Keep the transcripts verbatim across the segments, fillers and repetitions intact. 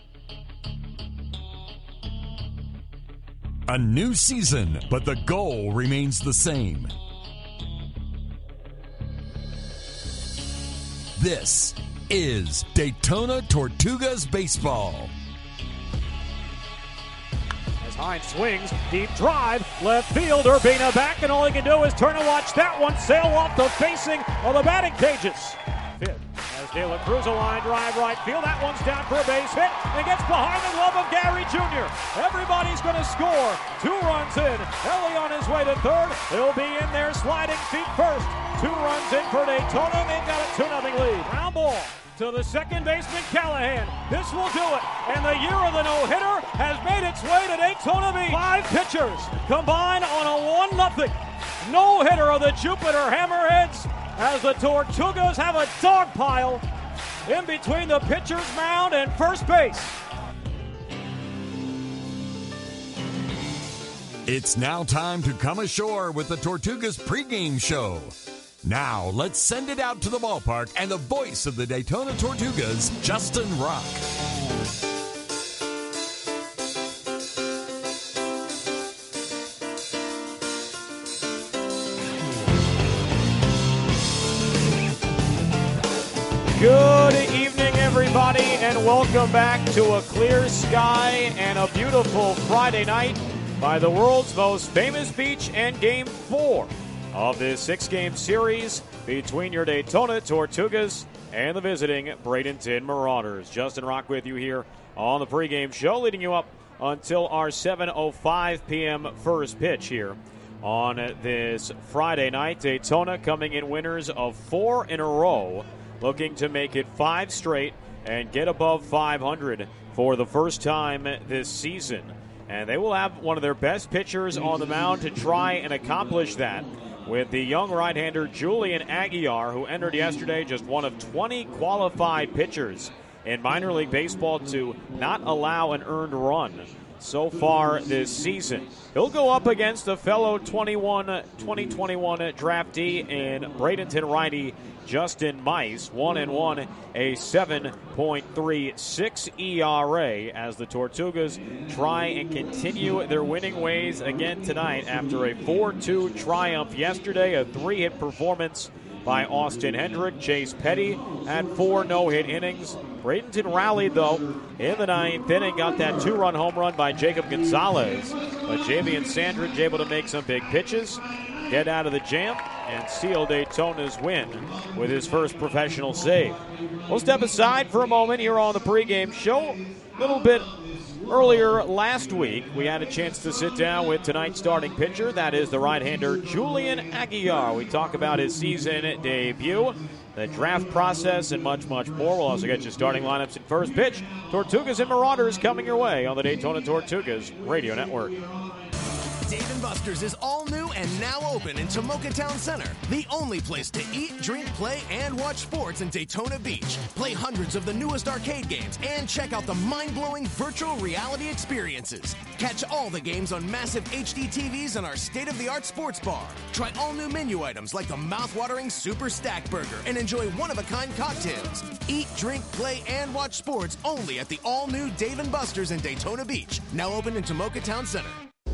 A new season, but the goal remains the same. This is Daytona Tortugas Baseball. As Hines swings, deep drive, left field, Urbina back, and all he can do is turn and watch that one sail off the facing of the batting cages. Fifth, as De La Cruz a line drive right field, that one's down for a base hit, and gets behind the glove of Gary Junior Everybody's going to score. Two runs in. Ellie on his way to third. He'll be in there sliding feet first. Two runs in for Daytona, and they've got a two nothing lead. Ground ball to the second baseman, Callahan. This will do it, and the year of the no-hitter has made its way to Daytona Beach. Five pitchers combine on a one nothing no-hitter of the Jupiter Hammerheads, as the Tortugas have a dog pile in between the pitcher's mound and first base. It's now time to come ashore with the Tortugas pregame show. Now, let's send it out to the ballpark and the voice of the Daytona Tortugas, Justin Rock. Good evening, everybody, and welcome back to a clear sky and a beautiful Friday night by the world's most famous beach and game four of this six-game series between your Daytona Tortugas and the visiting Bradenton Marauders. Justin Rock with you here on the pregame show, leading you up until our seven oh five p.m. first pitch here on this Friday night. Daytona coming in winners of four in a row, looking to make it five straight and get above five hundred for the first time this season. And they will have one of their best pitchers on the mound to try and accomplish that, with the young right-hander Julian Aguilar, who entered yesterday just one of twenty qualified pitchers in minor league baseball to not allow an earned run so far this season. He'll go up against a fellow twenty-one, twenty twenty-one draftee in Bradenton righty Justin Mice, one and one, a seven point three six E R A, as the Tortugas try and continue their winning ways again tonight after a four two triumph yesterday, a three-hit performance by Austin Hendrick. Chase Petty had four no-hit innings. Bradenton rallied, though, in the ninth inning, got that two-run home run by Jacob Gonzalez. But Javian Sandridge able to make some big pitches, get out of the jam, and seal Daytona's win with his first professional save. We'll step aside for a moment here on the pregame show. A little bit earlier last week, we had a chance to sit down with tonight's starting pitcher. That is the right-hander Julian Aguilar. We talk about his season debut, the draft process, and much, much more. We'll also get you starting lineups at first pitch. Tortugas and Marauders coming your way on the Daytona Tortugas Radio Network. Dave and Buster's is all new and now open in Tomoka Town Center, the only place to eat, drink, play, and watch sports in Daytona Beach. Play hundreds of the newest arcade games and check out the mind-blowing virtual reality experiences. Catch all the games on massive H D T Vs in our state-of-the-art sports bar. Try all new menu items like the mouth-watering Super Stack Burger and enjoy one-of-a-kind cocktails. Eat, drink, play, and watch sports only at the all-new Dave and Buster's in Daytona Beach, now open in Tomoka Town Center.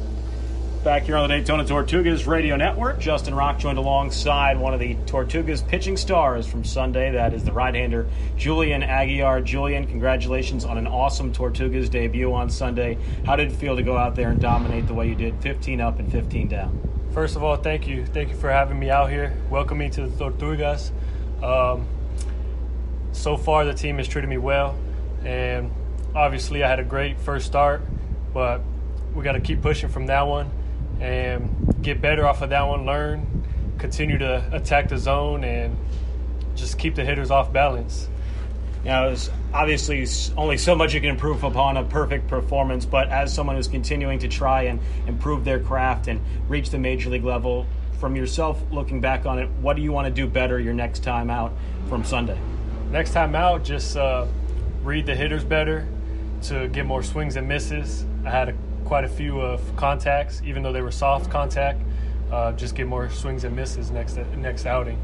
Back here on the Daytona Tortugas Radio Network, Justin Rock joined alongside one of the Tortugas pitching stars from Sunday. That is the right-hander Julian Aguilar. Julian, congratulations on an awesome Tortugas debut on Sunday. How did it feel to go out there and dominate the way you did, fifteen up and fifteen down? First of all, thank you. Thank you for having me out here. Welcome me to the Tortugas. Um, so far, the team has treated me well, and obviously I had a great first start, but we got to keep pushing from that one and get better off of that one, learn, continue to attack the zone, and just keep the hitters off balance. Now, there's obviously only so much you can improve upon a perfect performance, but as someone who's continuing to try and improve their craft and reach the major league level, from yourself looking back on it, what do you want to do better your next time out from Sunday? Next time out, just uh, read the hitters better to get more swings and misses. I had a quite a few of contacts, even though they were soft contact. Uh, just get more swings and misses next next outing.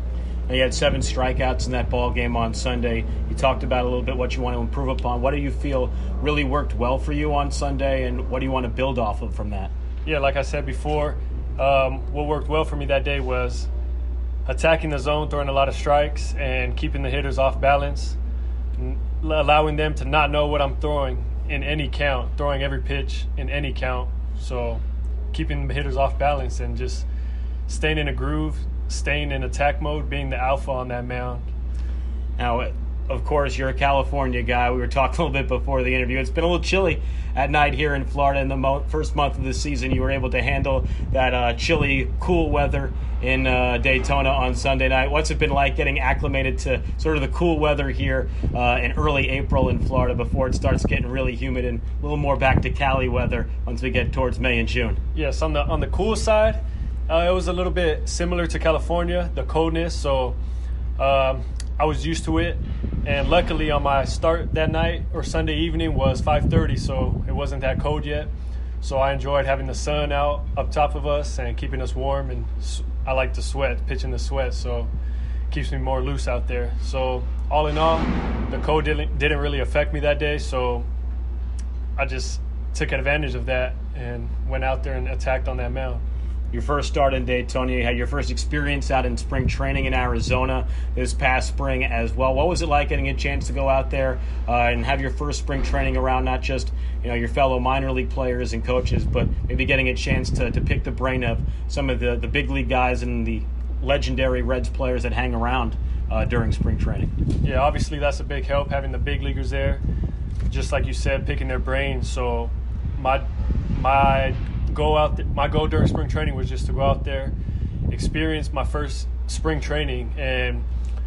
Now, you had seven strikeouts in that ball game on Sunday. You talked about a little bit what you want to improve upon. What do you feel really worked well for you on Sunday, and what do you want to build off of from that? Yeah, like I said before, um, what worked well for me that day was attacking the zone, throwing a lot of strikes, and keeping the hitters off balance, allowing them to not know what I'm throwing in any count, throwing every pitch in any count. So keeping the hitters off balance and just staying in a groove, staying in attack mode, being the alpha on that mound. Now, of course, you're a California guy. We were talking a little bit before the interview. It's been a little chilly at night here in Florida. In the mo- first month of the season, you were able to handle that uh, chilly, cool weather in uh, Daytona on Sunday night. What's it been like getting acclimated to sort of the cool weather here uh, in early April in Florida before it starts getting really humid and a little more back to Cali weather once we get towards May and June? Yes, on the on the cool side, uh, it was a little bit similar to California, the coldness. So um, I was used to it. And luckily on my start that night or Sunday evening was five thirty, so it wasn't that cold yet. So I enjoyed having the sun out up top of us and keeping us warm. And I like to sweat, pitching the sweat, so it keeps me more loose out there. So all in all, the cold didn't, didn't really affect me that day. So I just took advantage of that and went out there and attacked on that mound. Your first start in Daytona, you had your first experience out in spring training in Arizona this past spring as well. What was it like getting a chance to go out there uh, and have your first spring training around not just you know your fellow minor league players and coaches, but maybe getting a chance to, to pick the brain of some of the, the big league guys and the legendary Reds players that hang around uh, during spring training? Yeah, obviously that's a big help, having the big leaguers there. Just like you said, picking their brains. So my my go out th- my goal during spring training was just to go out there, experience my first spring training, and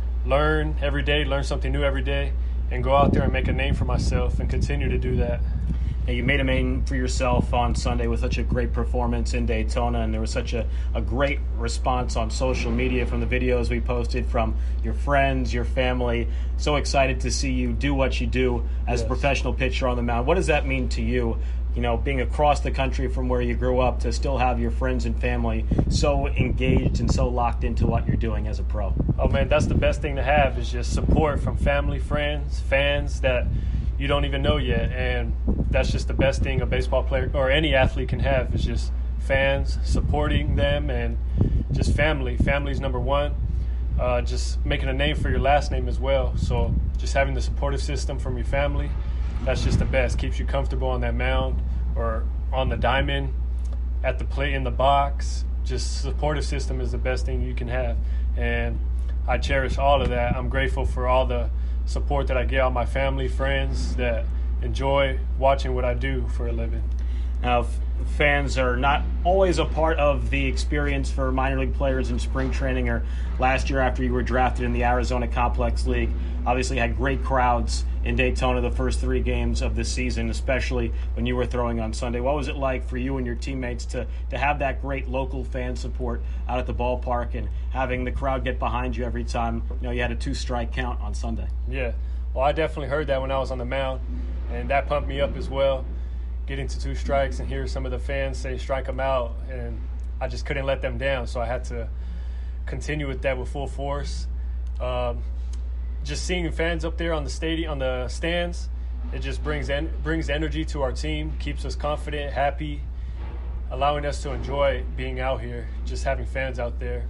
learn every day, learn something new every day, and go out there and make a name for myself and continue to do that. And you made a name for yourself on Sunday with such a great performance in Daytona, and there was such a, a great response on social media from the videos we posted from your friends, your family. So excited to see you do what you do as yes. a professional pitcher on the mound. What does that mean to you? You know, being across the country from where you grew up, to still have your friends and family so engaged and so locked into what you're doing as a pro. Oh, man, that's the best thing to have, is just support from family, friends, fans that you don't even know yet. And that's just the best thing a baseball player or any athlete can have, is just fans, supporting them, and just family. Family's number one. Uh, just making a name for your last name as well. So just having the supportive system from your family, that's just the best. Keeps you comfortable on that mound or on the diamond, at the plate, in the box. Just supportive system is the best thing you can have. And I cherish all of that. I'm grateful for all the support that I get, all my family, friends that enjoy watching what I do for a living. Now, f- fans are not always a part of the experience for minor league players in spring training, or last year after you were drafted in the Arizona Complex League. Obviously had great crowds in Daytona the first three games of the season, especially when you were throwing on Sunday. What was it like for you and your teammates to, to have that great local fan support out at the ballpark and having the crowd get behind you every time you know you had a two-strike count on Sunday? Yeah, well, I definitely heard that when I was on the mound, and that pumped me up as well. Getting to two strikes and hear some of the fans say strike them out, and I just couldn't let them down, so I had to continue with that with full force. Um, just seeing fans up there on the stadium, on the stands, it just brings en- brings energy to our team, keeps us confident, happy, allowing us to enjoy being out here, just having fans out there,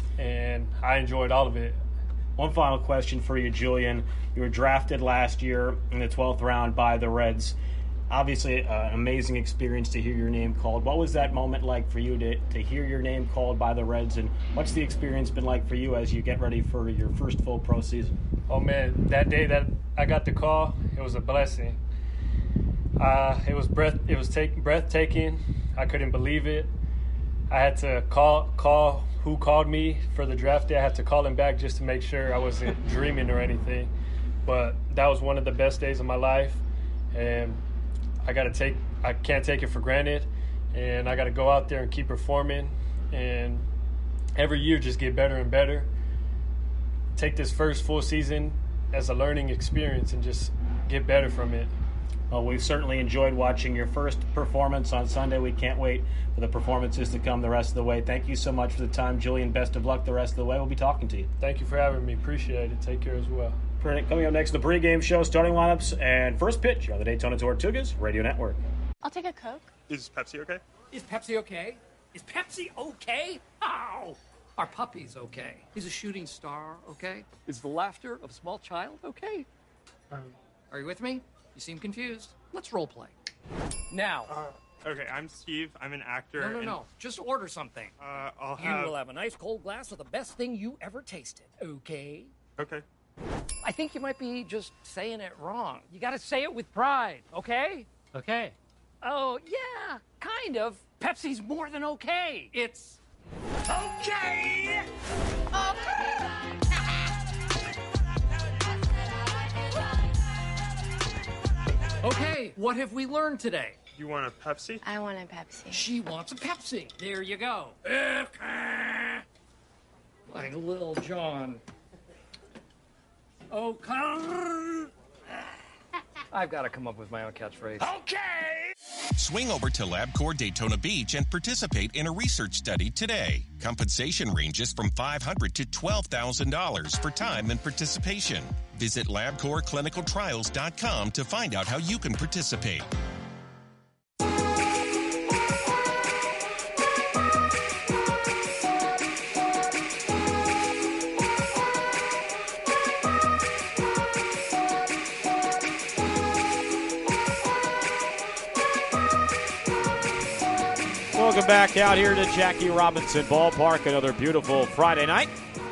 and I enjoyed all of it. One final question for you, Julian. You were drafted last year in the twelfth round by the Reds. Obviously, uh, an amazing experience to hear your name called. What was that moment like for you to, to hear your name called by the Reds, and what's the experience been like for you as you get ready for your first full pro season? Oh, man, that day that I got the call, it was a blessing. Uh, it was breath. It was take, breathtaking. I couldn't believe it. I had to call call who called me for the draft day. I had to call him back just to make sure I wasn't dreaming or anything. But that was one of the best days of my life, and I gotta take. I can't take it for granted, and I gotta go out there and keep performing, and every year just get better and better. Take this first full season as a learning experience and just get better from it. Well, we've certainly enjoyed watching your first performance on Sunday. We can't wait for the performances to come the rest of the way. Thank you so much for the time, Julian. Best of luck the rest of the way. We'll be talking to you. Thank you for having me. Appreciate it. Take care as well. Coming up next, the pregame show, starting lineups, and first pitch on the Daytona Tortugas Radio Network. I'll take a Coke. Is Pepsi okay? Is Pepsi okay? Is Pepsi okay? How? Our puppy's okay. He's a shooting star, okay? Is the laughter of a small child okay? Um, Are you with me? You seem confused. Let's role play. Now. Uh, okay, I'm Steve. I'm an actor. No, no, and, no. Just order something. Uh, I'll You have... will have a nice cold glass of the best thing you ever tasted, okay? Okay. I think you might be just saying it wrong. You gotta say it with pride, okay? Okay. Oh, yeah, kind of. Pepsi's more than okay. It's okay! Okay! Okay, what have we learned today? You want a Pepsi? I want a Pepsi. She wants a Pepsi. There you go. Okay. Like Lil Jon. Okay. I've got to come up with my own catchphrase. Okay! Swing over to LabCorp Daytona Beach and participate in a research study today. Compensation ranges from five hundred dollars to twelve thousand dollars for time and participation. Visit LabCorp Clinical Trials dot com to find out how you can participate. Welcome back out here to Jackie Robinson Ballpark. Another beautiful Friday night.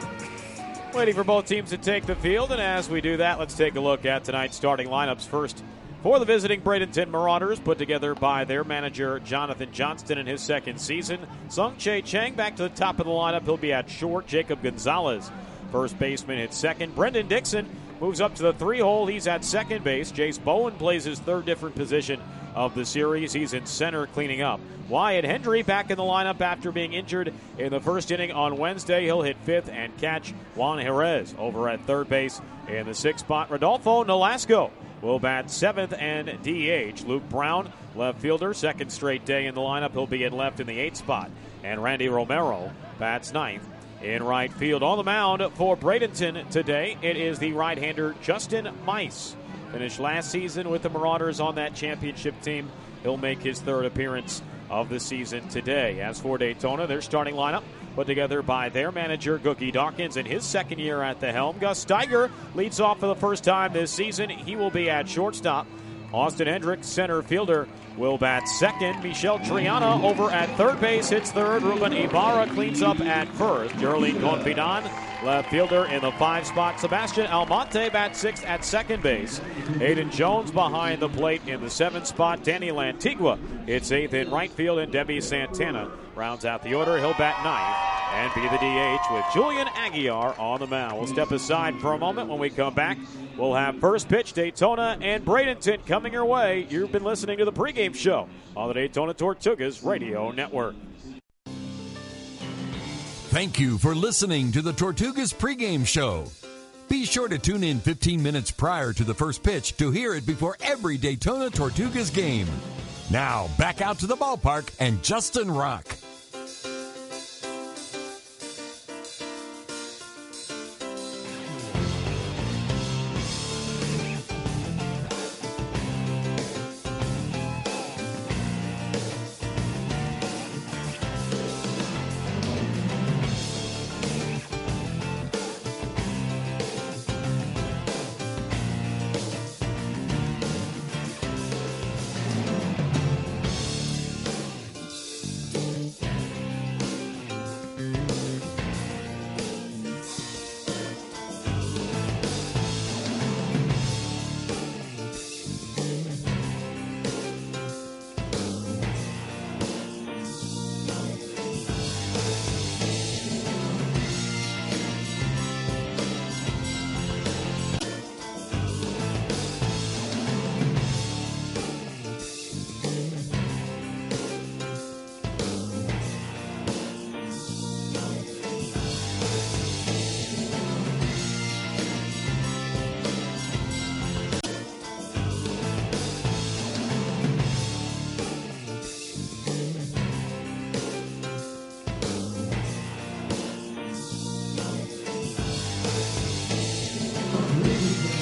Waiting for both teams to take the field, and as we do that, let's take a look at tonight's starting lineups. First, for the visiting Bradenton Marauders, put together by their manager Jonathan Johnston in his second season. Sung Chae Chang back to the top of the lineup. He'll be at short. Jacob Gonzalez, first baseman, hits second. Brendan Dixon moves up to the three hole. He's at second base. Jace Bowen plays his third different position of the series. He's in center cleaning up. Wyatt Hendry back in the lineup after being injured in the first inning on Wednesday. He'll hit fifth and catch Juan Jerez over at third base in the sixth spot. Rodolfo Nolasco will bat seventh and D H. Luke Brown, left fielder, second straight day in the lineup. He'll be in left in the eighth spot. And Randy Romero bats ninth in right field. On the mound for Bradenton today, it is the right-hander Justin Mice. Finished last season with the Marauders on that championship team. He'll make his third appearance of the season today. As for Daytona, their starting lineup put together by their manager Gookie Dawkins in his second year at the helm. Gus Steiger leads off for the first time this season. He will be at shortstop. Austin Hendricks, center fielder, will bat second. Michel Triana over at third base hits third. Ruben Ibarra cleans up at first. Jerlene Confidan, left fielder, in the five spot. Sebastian Almonte bats sixth at second base. Aiden Jones behind the plate in the seventh spot. Danny Lantigua hits eighth in right field, and Debbie Santana rounds out the order. He'll bat ninth and be the D H with Julian Aguiar on the mound. We'll step aside for a moment. When we come back, we'll have first pitch, Daytona and Bradenton coming your way. You've been listening to the pregame show on the Daytona Tortugas Radio Network. Thank you for listening to the Tortugas pregame show. Be sure to tune in fifteen minutes prior to the first pitch to hear it before every Daytona Tortugas game. Now, back out to the ballpark and Justin Rock.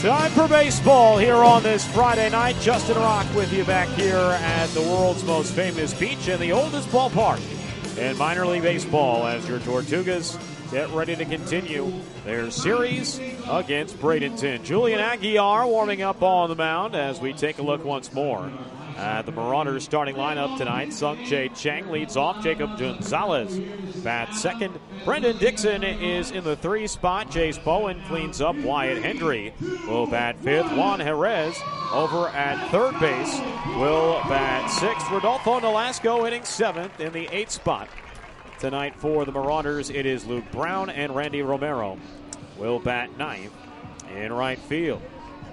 Time for baseball here on this Friday night. Justin Rock with you back here at the world's most famous beach and the oldest ballpark in minor league baseball as your Tortugas get ready to continue their series against Bradenton. Julian Aguiar warming up on the mound as we take a look once more at the Marauders starting lineup tonight. Sung-Jae Chang leads off. Jacob Gonzalez bats second. Brendan Dixon is in the three spot. Jace Bowen cleans up. Wyatt Hendry will bat fifth. Juan Jerez over at third base will bat sixth. Rodolfo Nolasco hitting seventh in the eighth spot. Tonight for the Marauders, it is Luke Brown and Randy Romero will bat ninth in right field.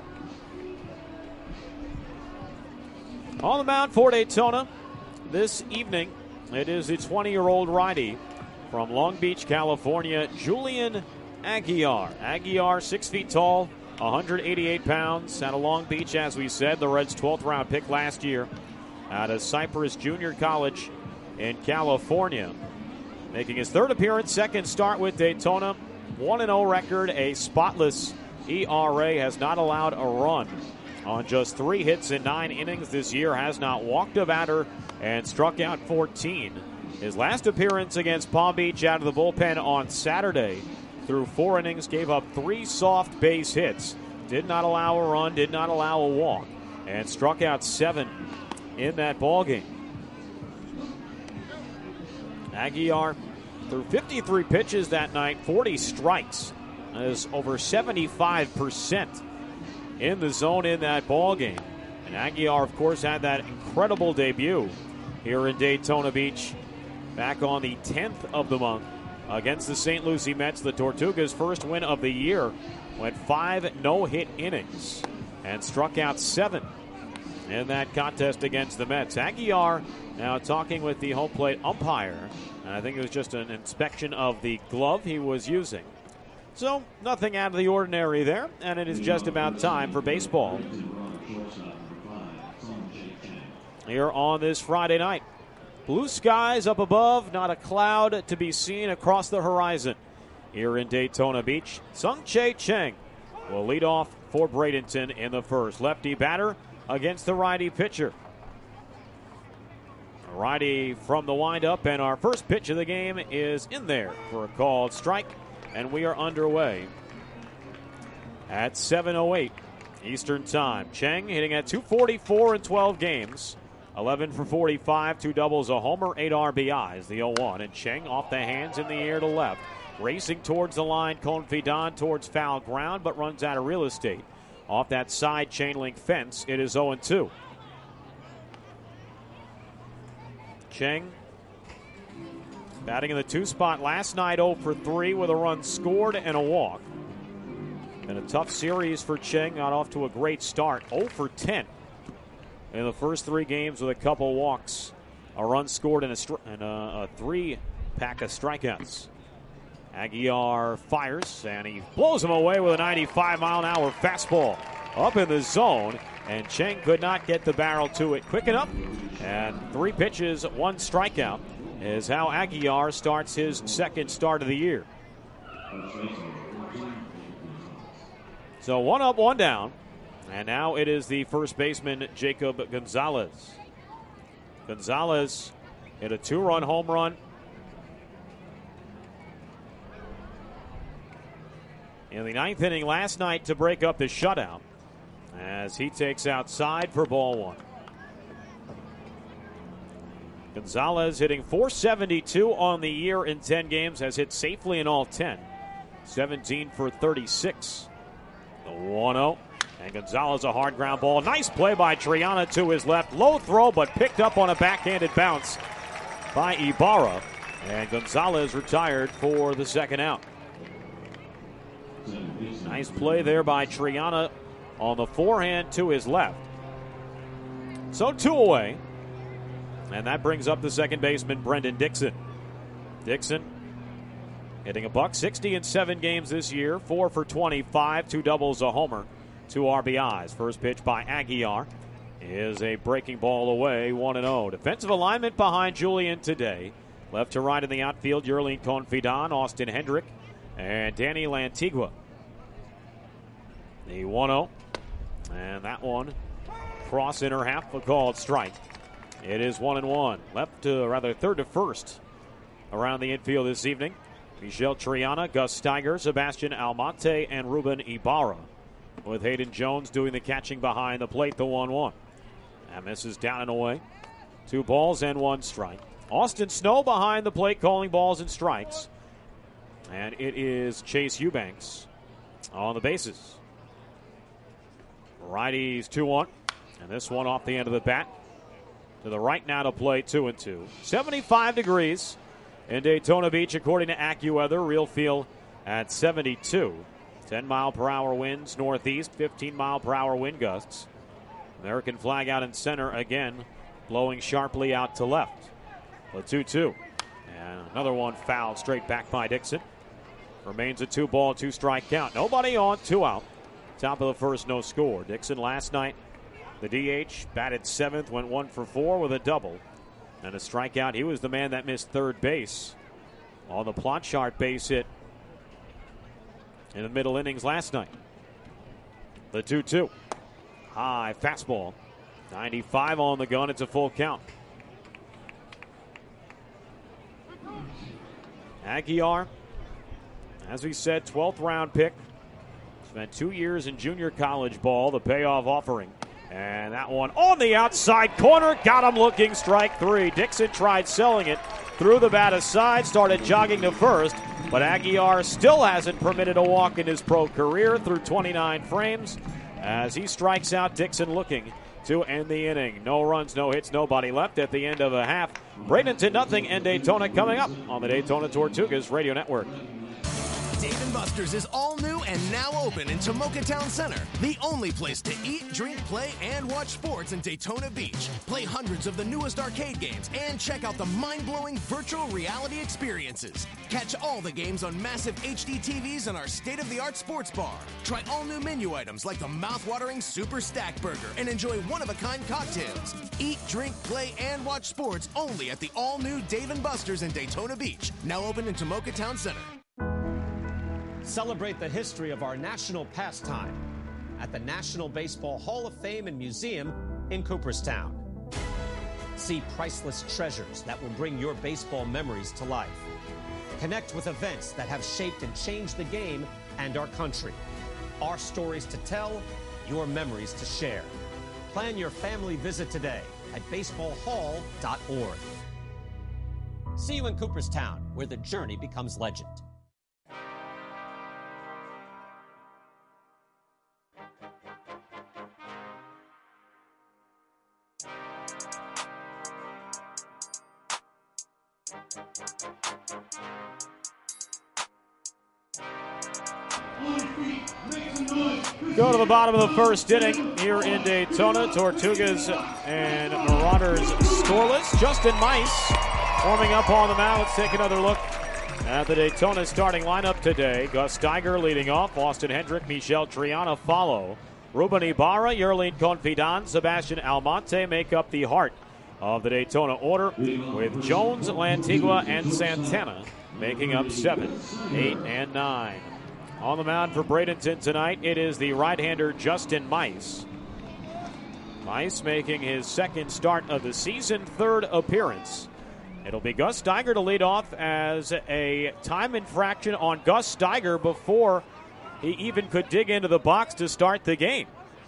On the mound for Daytona this evening, it is the twenty-year-old righty from Long Beach, California, Julian Aguiar. Aguiar, six feet tall, one hundred eighty-eight pounds, out of Long Beach, as we said, the Reds' twelfth round pick last year out of Cypress Junior College in California. Making his third appearance, second start with Daytona, one and oh record, a spotless E R A, has not allowed a run on just three hits in nine innings this year, has not walked a batter and struck out fourteen. His last appearance against Palm Beach out of the bullpen on Saturday, through four innings, gave up three soft base hits, did not allow a run, did not allow a walk, and struck out seven in that ballgame. Aguiar threw fifty-three pitches that night, forty strikes. That is over seventy-five percent in the zone in that ballgame. And Aguiar, of course, had that incredible debut here in Daytona Beach back on the tenth of the month against the Saint Lucie Mets. The Tortugas' first win of the year, went five no-hit innings and struck out seven in that contest against the Mets. Aguiar now talking with the home plate umpire, and I think it was just an inspection of the glove he was using. So nothing out of the ordinary there, and it is just about time for baseball here on this Friday night. Blue skies up above, not a cloud to be seen across the horizon here in Daytona Beach. Sung-Jae Chang will lead off for Bradenton in the first. Lefty batter against the righty pitcher. Righty from the windup, and our first pitch of the game is in there for a called strike, and we are underway at seven oh eight Eastern Time. Chang hitting at two forty-four in twelve games, eleven for forty-five, two doubles, a homer, eight R B Is, the oh one. And Chang off the hands in the air to left, racing towards the line. Confidant towards foul ground, but runs out of real estate. Off that side chain link fence, it is oh two. Chang batting in the two spot last night, oh for three with a run scored and a walk. Been a tough series for Chang, got off to a great start, oh for ten in the first three games with a couple walks, a run scored, and a, stri- and a, a three pack of strikeouts. Aguiar fires, and he blows him away with a ninety-five mile an hour fastball up in the zone, and Chang could not get the barrel to it quick enough. And three pitches, one strikeout is how Aguiar starts his second start of the year. So one up, one down. And now it is the first baseman, Jacob Gonzalez. Gonzalez hit a two-run home run in the ninth inning last night to break up the shutout as he takes outside for ball one. Gonzalez hitting four seventy-two on the year in ten games, has hit safely in all ten. seventeen for thirty-six. The one oh. And Gonzalez, a hard ground ball. Nice play by Triana to his left. Low throw, but picked up on a backhanded bounce by Ibarra. And Gonzalez retired for the second out. Nice play there by Triana on the forehand to his left. So two away. And that brings up the second baseman, Brendan Dixon. Dixon hitting a buck sixty in seven games this year, four for twenty-five, two doubles, a homer, two R B Is. First pitch by Aguiar is a breaking ball away, one and oh. Defensive alignment behind Julian today. Left to right in the outfield, Yerlin Confidant, Austin Hendrick, and Danny Lantigua. The one oh. And that one, cross inner half, a called strike. It is one and one. Left to, rather, third to first around the infield this evening. Michel Triana, Gus Steiger, Sebastian Almonte, and Ruben Ibarra, with Hayden Jones doing the catching behind the plate, the one one. And misses down and away. Two balls and one strike. Austin Snow behind the plate calling balls and strikes. And it is Chase Eubanks on the bases. Righties two one. And this one off the end of the bat. To the right now to play, two and two. seventy-five degrees in Daytona Beach, according to AccuWeather. Real feel at seventy-two. ten mile per hour winds northeast, fifteen mile per hour wind gusts. American flag out in center again, blowing sharply out to left. The two two. And another one fouled straight back by Dixon. Remains a two ball, two strike count. Nobody on, two out. Top of the first, no score. Dixon last night, the D H, batted seventh, went one for four with a double and a strikeout. He was the man that missed third base on the plot chart base hit in the middle innings last night. The two two. High fastball. ninety-five on the gun. It's a full count. Aguilar, as we said, twelfth round pick. Spent two years in junior college ball, the payoff offering. And that one on the outside corner, got him looking, strike three. Dixon tried selling it, threw the bat aside, started jogging to first, but Aguilar still hasn't permitted a walk in his pro career through twenty-nine frames. As he strikes out, Dixon looking to end the inning. No runs, no hits, nobody left at the end of a half. Bradenton nothing, and Daytona coming up on the Daytona Tortugas Radio Network. Dave and Buster's is all new and now open in Tomoka Town Center, the only place to eat, drink, play, and watch sports in Daytona Beach. Play hundreds of the newest arcade games and check out the mind-blowing virtual reality experiences. Catch all the games on massive H D T Vs in our state-of-the-art sports bar. Try all new menu items like the mouth-watering Super Stack Burger and enjoy one-of-a-kind cocktails. Eat, drink, play, and watch sports only at the all-new Dave and Buster's in Daytona Beach, now open in Tomoka Town Center. Celebrate the history of our national pastime at the National Baseball Hall of Fame and Museum in Cooperstown. See priceless treasures that will bring your baseball memories to life. Connect with events that have shaped and changed the game and our country. Our stories to tell, your memories to share. Plan your family visit today at baseball hall dot org. See you in Cooperstown, where the journey becomes legend. Go to the bottom of the first inning here in Daytona. Tortugas and Marauders scoreless. Justin Mice warming up on the mound. Let's take another look at the Daytona starting lineup today. Gus Steiger leading off. Austin Hendrick, Michel Triana follow. Ruben Ibarra, Yerlin Confidan, Sebastian Almonte make up the heart of the Daytona order, with Jones, Lantigua, and Santana making up seven, eight, and nine. On the mound for Bradenton tonight, it is the right-hander Justin Mice. Mice making his second start of the season, third appearance. It'll be Gus Steiger to lead off as a time infraction on Gus Steiger before he even could dig into the box to start the game.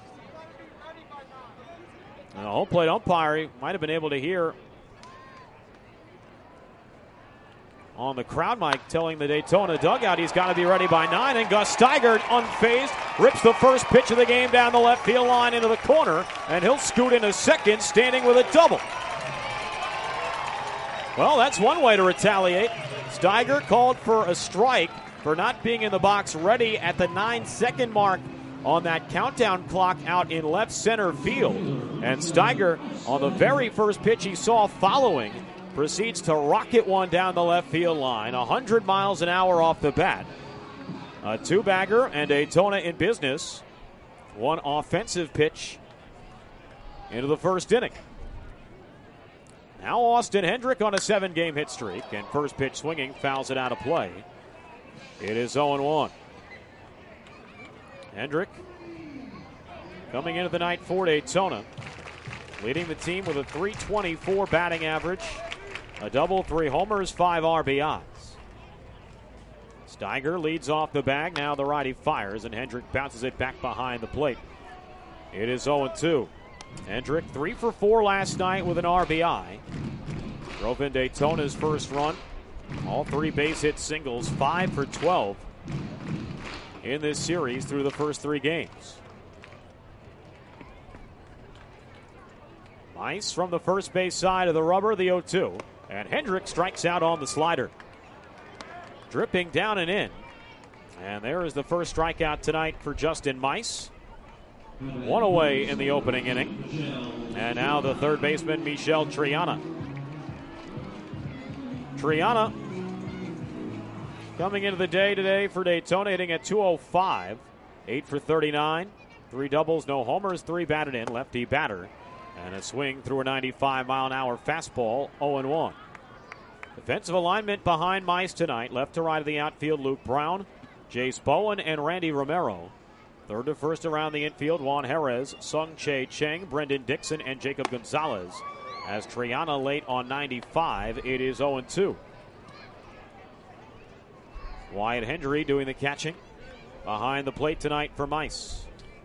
And the home plate umpire might have been able to hear on the crowd mic telling the Daytona dugout he's got to be ready by nine, and Gus Steiger, unfazed, rips the first pitch of the game down the left field line into the corner, and he'll scoot into second, standing with a double. Well, that's one way to retaliate. Steiger called for a strike for not being in the box ready at the nine-second mark on that countdown clock out in left center field. And Steiger, on the very first pitch he saw following, proceeds to rocket one down the left field line, one hundred miles an hour off the bat. A two-bagger and Daytona in business. One offensive pitch into the first inning. Now Austin Hendrick on a seven-game hit streak, and first pitch swinging, fouls it out of play. It is oh and one. Hendrick coming into the night for Daytona, leading the team with a three twenty-four batting average, a double, three homers, five R B Is. Steiger leads off the bag. Now the righty fires, and Hendrick bounces it back behind the plate. It is oh two. Hendrick, three for four last night with an R B I. Drove in Daytona's first run. All three base hit singles, five for twelve in this series through the first three games. Mice from the first base side of the rubber, the oh two. And Hendrick strikes out on the slider. Dripping down and in. And there is the first strikeout tonight for Justin Mice. One away in the opening inning. And now the third baseman, Michel Triana. Triana coming into the day today for Daytona, hitting at two oh five. eight for thirty-nine. Three doubles, no homers, three batted in. Lefty batter. And a swing through a ninety-five mile an hour fastball, oh one. Defensive alignment behind Mice tonight. Left to right of the outfield, Luke Brown, Jace Bowen, and Randy Romero. Third to first around the infield, Juan Jerez, Sung Chae Cheng, Brendan Dixon, and Jacob Gonzalez. As Triana late on ninety-five, it is oh two. Wyatt Hendry doing the catching behind the plate tonight for Mice.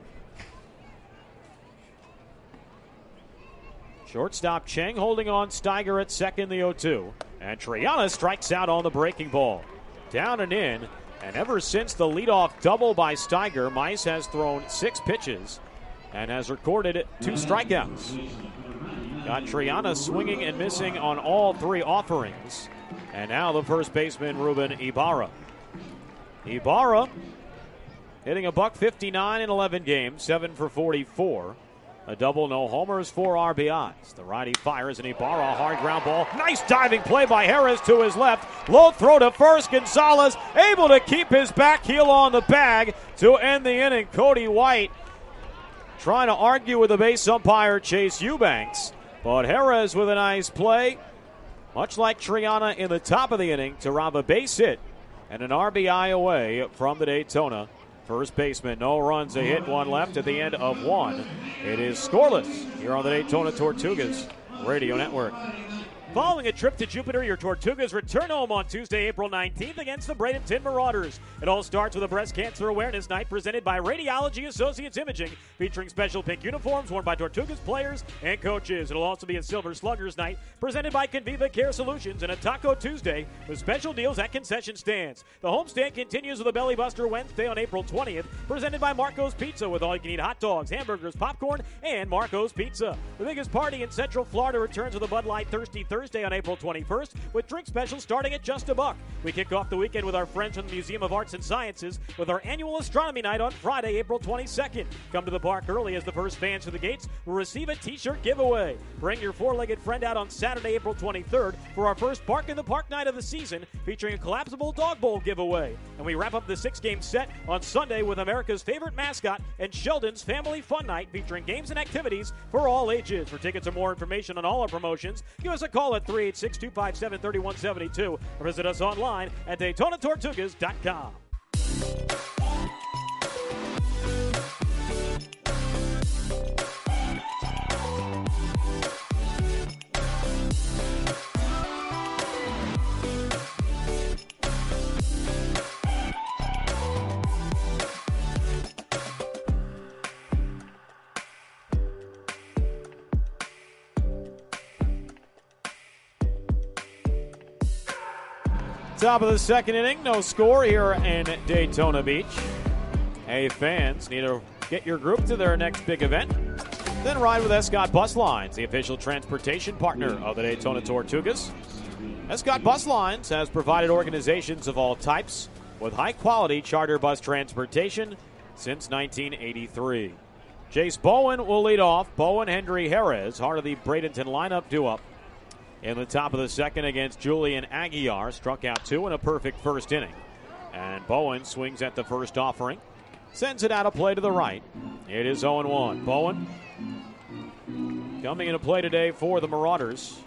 Shortstop Cheng holding on Steiger at second, the oh two. And Triana strikes out on the breaking ball. Down and in. And ever since the leadoff double by Steiger, Mice has thrown six pitches and has recorded two strikeouts. Got Triana swinging and missing on all three offerings. And now the first baseman, Ruben Ibarra. Ibarra hitting a buck fifty-nine in eleven games, seven for forty-four. A double, no homers, four R B Is. The righty fires, and Ibarra, a hard ground ball. Nice diving play by Jerez to his left. Low throw to first. Gonzalez able to keep his back heel on the bag to end the inning. Cody White trying to argue with the base umpire, Chase Eubanks. But Jerez with a nice play, much like Triana in the top of the inning, to rob a base hit and an R B I away from the Daytona first baseman. No runs, a hit, one left at the end of one. It is scoreless here on the Daytona Tortugas Radio Network. Following a trip to Jupiter, your Tortugas return home on Tuesday, April nineteenth against the Bradenton Marauders. It all starts with a Breast Cancer Awareness Night presented by Radiology Associates Imaging, featuring special pink uniforms worn by Tortugas players and coaches. It'll also be a Silver Sluggers Night presented by Conviva Care Solutions and a Taco Tuesday with special deals at concession stands. The homestand continues with a Belly Buster Wednesday on April twentieth, presented by Marco's Pizza with all-you-can-eat hot dogs, hamburgers, popcorn, and Marco's Pizza. The biggest party in Central Florida returns with a Bud Light Thirsty Thursday on April twenty-first with drink specials starting at just a buck. We kick off the weekend with our friends from the Museum of Arts and Sciences with our annual astronomy night on Friday, April twenty-second. Come to the park early as the first fans to the gates will receive a t-shirt giveaway. Bring your four-legged friend out on Saturday, April twenty-third for our first Bark in the Park night of the season, featuring a collapsible dog bowl giveaway. And we wrap up the six-game set on Sunday with America's favorite mascot and Sheldon's Family Fun Night, featuring games and activities for all ages. For tickets or more information on all our promotions, give us a call at three eight six, two five seven, three one seven two or visit us online at Daytona Tortugas dot com. Top of the second inning, no score here in Daytona Beach. Hey, fans, need to get your group to their next big event? Then ride with Escott Bus Lines, the official transportation partner of the Daytona Tortugas. Escott Bus Lines has provided organizations of all types with high-quality charter bus transportation since nineteen eighty-three. Jace Bowen will lead off. Bowen, Hendry, Jerez, heart of the Bradenton lineup, due up in the top of the second against Julian Aguiar. Struck out two in a perfect first inning. And Bowen swings at the first offering. Sends it out of play to the right. It is oh one. Bowen coming into play today for the Marauders.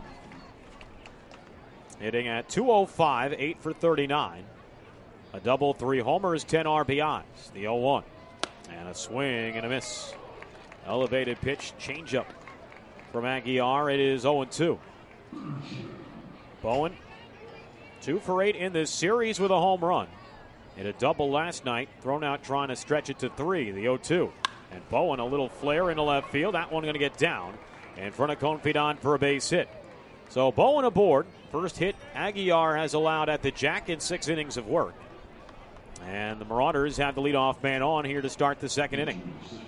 Hitting at two oh five, eight for thirty-nine. A double, three homers, ten R B Is. The oh one. And a swing and a miss. Elevated pitch, changeup from Aguilar. It is oh and two. Bowen, two for eight in this series with a home run. Hit a double last night, thrown out trying to stretch it to three, the oh two. And Bowen, a little flare into left field. That one going to get down in front of Confidant for a base hit. So Bowen aboard. First hit Aguilar has allowed at the Jack in six innings of work. And the Marauders have the leadoff man on here to start the second inning.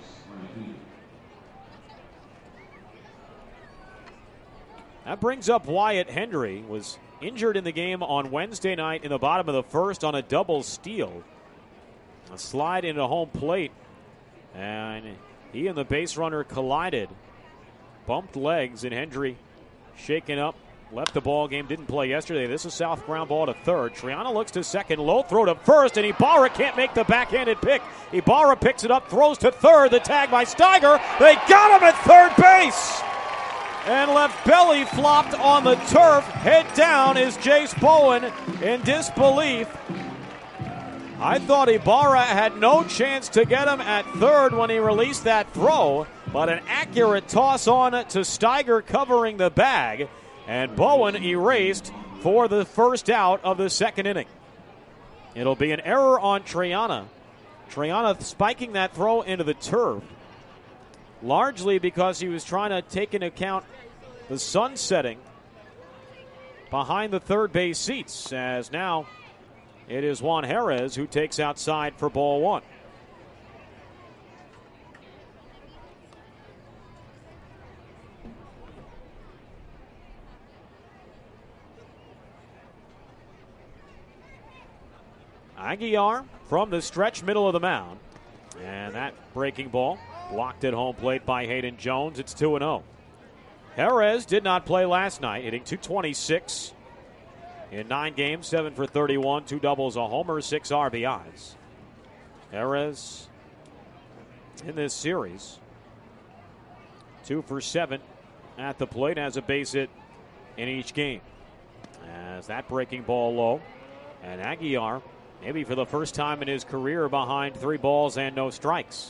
That brings up Wyatt Hendry. Was injured in the game on Wednesday night in the bottom of the first on a double steal. A slide into home plate. And he and the base runner collided. Bumped legs, and Hendry shaken up. Left the ball game, didn't play yesterday. This is south ground ball to third. Triana looks to second, low throw to first, and Ibarra can't make the backhanded pick. Ibarra picks it up, throws to third. The tag by Steiger. They got him at third base. And left belly flopped on the turf. Head down is Jace Bowen in disbelief. I thought Ibarra had no chance to get him at third when he released that throw, but an accurate toss on to Steiger covering the bag. And Bowen erased for the first out of the second inning. It'll be an error on Triana. Triana spiking that throw into the turf, largely because he was trying to take into account the sun setting behind the third base seats, as now it is Juan Jerez who takes outside for ball one. Aguilar from the stretch middle of the mound. And that breaking ball blocked at home plate by Hayden Jones. It's two and oh. Jerez did not play last night, hitting two twenty-six in nine games, seven for thirty-one, two doubles, a homer, six R B Is. Jerez in this series, two for seven at the plate, has a base hit in each game. As that breaking ball low, and Aguilar, maybe for the first time in his career, behind three balls and no strikes.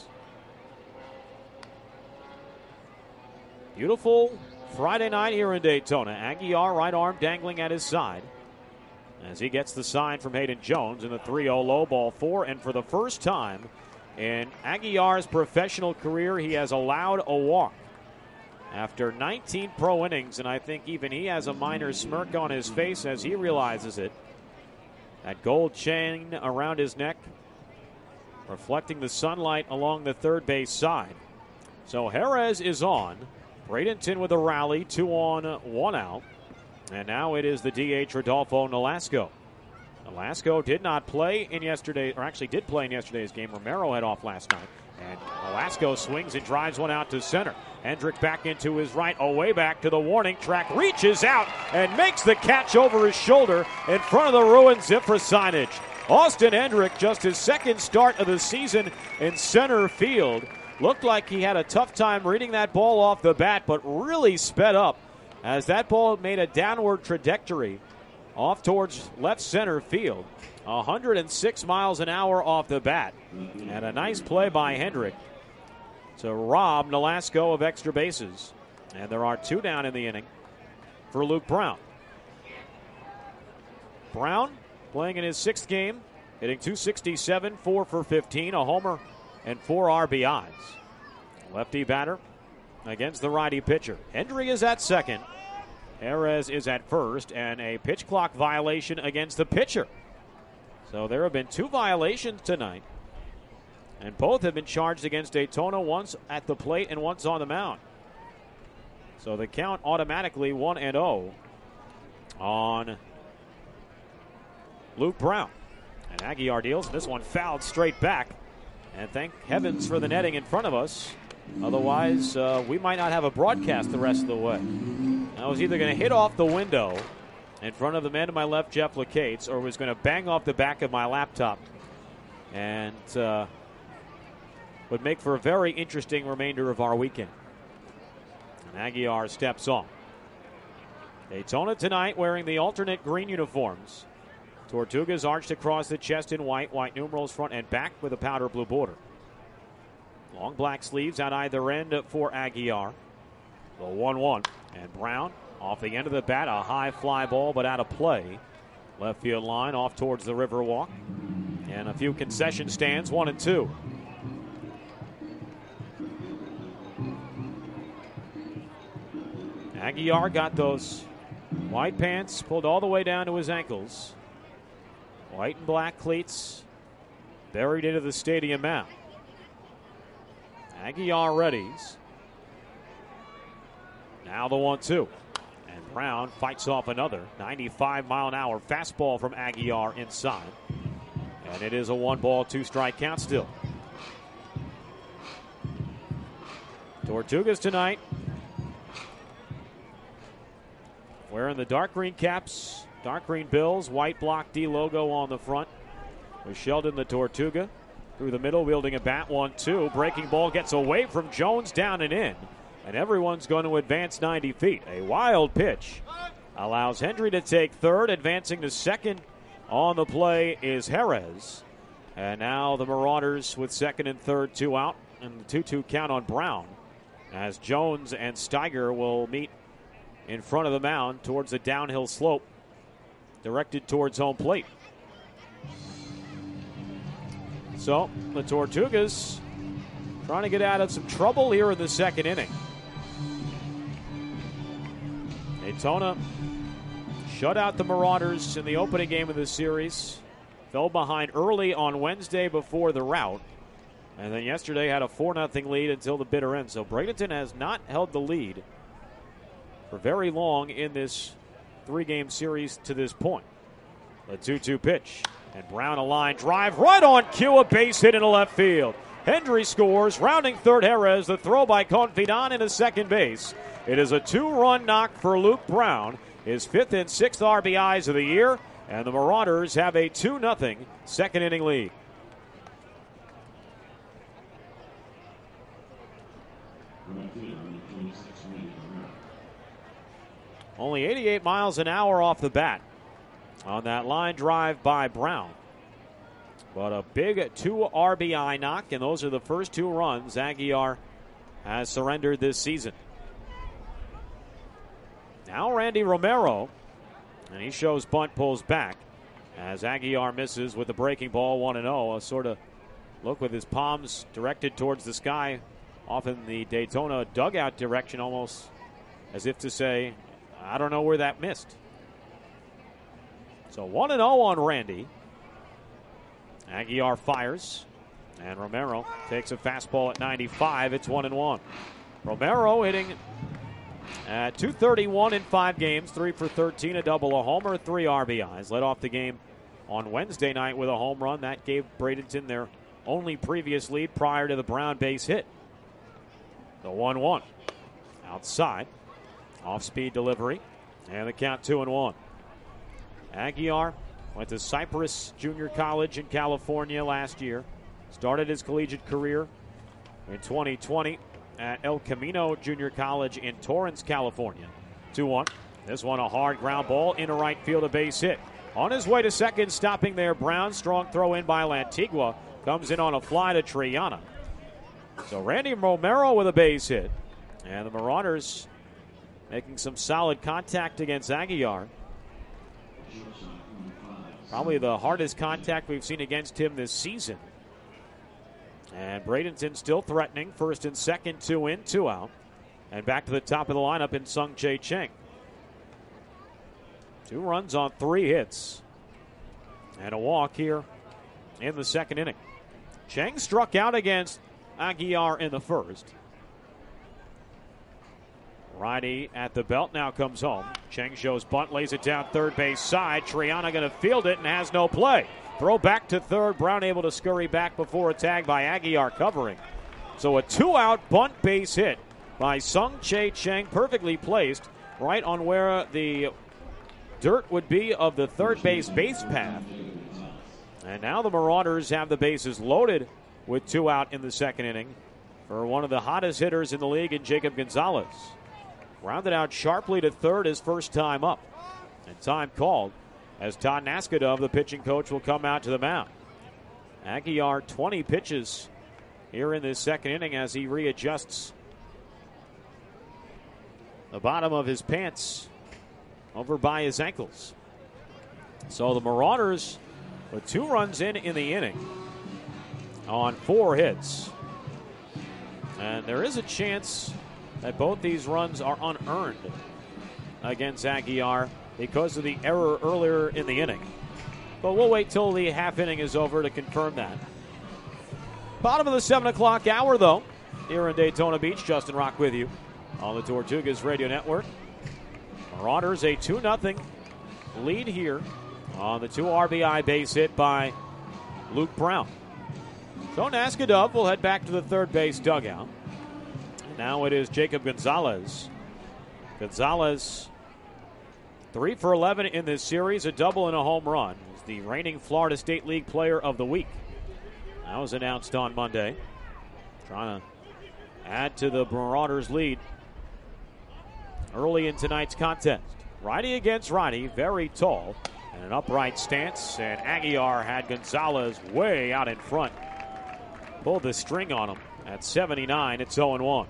Beautiful Friday night here in Daytona. Aguilar, right arm dangling at his side as he gets the sign from Hayden Jones in the three oh low, ball four. And for the first time in Aguilar's professional career, he has allowed a walk after nineteen pro innings, and I think even he has a minor smirk on his face as he realizes it. That gold chain around his neck reflecting the sunlight along the third base side. So Jerez is on. Bradenton with a rally, two on, one out. And now it is the D H Rodolfo Nolasco. Nolasco did not play in yesterday, or actually did play in yesterday's game. Romero had off last night. And Nolasco swings and drives one out to center. Hendrick back into his right, away back to the warning track, reaches out and makes the catch over his shoulder in front of the ruined Zifra signage. Austin Hendrick, just his second start of the season in center field. Looked like he had a tough time reading that ball off the bat, but really sped up as that ball made a downward trajectory off towards left center field. one hundred six miles an hour off the bat. And a nice play by Hendrick to rob Nolasco of extra bases. And there are two down in the inning for Luke Brown. Brown playing in his sixth game, hitting two sixty-seven, four for fifteen, a homer and four R B Is. Lefty batter against the righty pitcher. Hendry is at second. Jerez is at first, and a pitch clock violation against the pitcher. So there have been two violations tonight, and both have been charged against Daytona, once at the plate and once on the mound. So the count automatically one and oh on Luke Brown. And Aguilar deals, and this one fouled straight back. And thank heavens for the netting in front of us. Otherwise, uh, we might not have a broadcast the rest of the way. I was either going to hit off the window in front of the man to my left, Jeff Lacates, or was going to bang off the back of my laptop. And uh, would make for a very interesting remainder of our weekend. And Aguilar steps on. Daytona tonight wearing the alternate green uniforms. Tortugas arched across the chest in white, white numerals front and back with a powder blue border. Long black sleeves on either end for Aguiar. The one one. And Brown off the end of the bat. A high fly ball, but out of play. Left field line off towards the Riverwalk. And a few concession stands, one and two. Aguiar got those white pants pulled all the way down to his ankles. White and black cleats buried into the stadium mound. Aguiar readies. Now the one two. And Brown fights off another ninety-five mile an hour fastball from Aguiar inside. And it is a one ball, two strike count still. Tortugas tonight wearing the dark green caps, dark green bills, white block D logo on the front. With Sheldon the Tortuga through the middle, wielding a bat, one two. Breaking ball gets away from Jones, down and in. And everyone's going to advance ninety feet. A wild pitch allows Hendry to take third. Advancing to second on the play is Jerez. And now the Marauders with second and third, two out. And the two two count on Brown, as Jones and Steiger will meet in front of the mound towards the downhill slope directed towards home plate. So the Tortugas trying to get out of some trouble here in the second inning. Daytona shut out the Marauders in the opening game of the series. Fell behind early on Wednesday before the rout. And then yesterday had a four nothing lead until the bitter end. So Bradenton has not held the lead for very long in this three-game series to this point. The two two pitch. And Brown a line drive right on cue, a base hit into left field. Hendry scores, rounding third Jerez, the throw by Confidan into second base. It is a two-run knock for Luke Brown, his fifth and sixth R B Is of the year, and the Marauders have a two nothing second inning lead. Only eighty-eight miles an hour off the bat on that line drive by Brown. But a big two R B I knock, and those are the first two runs Aguiar has surrendered this season. Now Randy Romero, and he shows bunt, pulls back as Aguiar misses with the breaking ball, one and oh. A sort of look with his palms directed towards the sky, off in the Daytona dugout direction, almost as if to say, I don't know where that missed. So one and oh on Randy. Aguiar fires, and Romero takes a fastball at ninety-five. It's one and one. Romero hitting at two thirty-one in five games, three for thirteen, a double, a homer, three R B Is. Led off the game on Wednesday night with a home run. That gave Bradenton their only previous lead prior to the Brown base hit. The one one. Outside. Off-speed delivery. And the count two and one. Aguiar went to Cypress Junior College in California last year. Started his collegiate career in twenty twenty at El Camino Junior College in Torrance, California. two one. This one a hard ground ball into right field, a base hit. On his way to second, stopping there, Brown. Strong throw in by Lantigua. Comes in on a fly to Triana. So Randy Romero with a base hit. And the Marauders making some solid contact against Aguiar. Probably the hardest contact we've seen against him this season. And Bradenton still threatening. First and second, two in, two out. And back to the top of the lineup in Sung-Chae Cheng. Two runs on three hits. And a walk here in the second inning. Cheng struck out against Aguiar in the first. Righty at the belt now comes home. Cheng shows bunt, lays it down third base side. Triana going to field it and has no play. Throw back to third. Brown able to scurry back before a tag by Aguiar covering. So a two-out bunt base hit by Sung-Chae Cheng, perfectly placed right on where the dirt would be of the third base base path. And now the Marauders have the bases loaded with two out in the second inning for one of the hottest hitters in the league in Jacob Gonzalez. Rounded out sharply to third his first time up. And time called as Todd Naskadov, the pitching coach, will come out to the mound. Aguiar, twenty pitches here in this second inning as he readjusts the bottom of his pants over by his ankles. So the Marauders with two runs in in the inning on four hits. And there is a chance that both these runs are unearned against Aguiar because of the error earlier in the inning. But we'll wait till the half inning is over to confirm that. Bottom of the seven o'clock hour, though, here in Daytona Beach. Justin Rock with you on the Tortugas Radio Network. Marauders a two nothing lead here on the two R B I base hit by Luke Brown. So Naskadov will head back to the third base dugout. Now it is Jacob Gonzalez. Gonzalez, three for eleven in this series, a double and a home run. He's the reigning Florida State League Player of the Week. That was announced on Monday. Trying to add to the Marauders' lead early in tonight's contest. Righty against righty, very tall, and an upright stance. And Aguiar had Gonzalez way out in front. Pulled the string on him at seventy-nine. It's oh and one.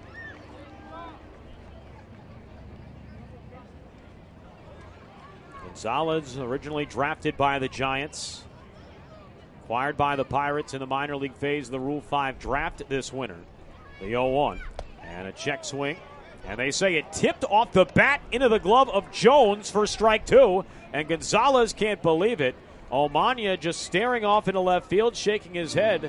Gonzalez, originally drafted by the Giants, acquired by the Pirates in the minor league phase of the Rule five draft this winter. The oh one. And a check swing. And they say it tipped off the bat into the glove of Jones for strike two. And Gonzalez can't believe it. Omania just staring off into left field, shaking his head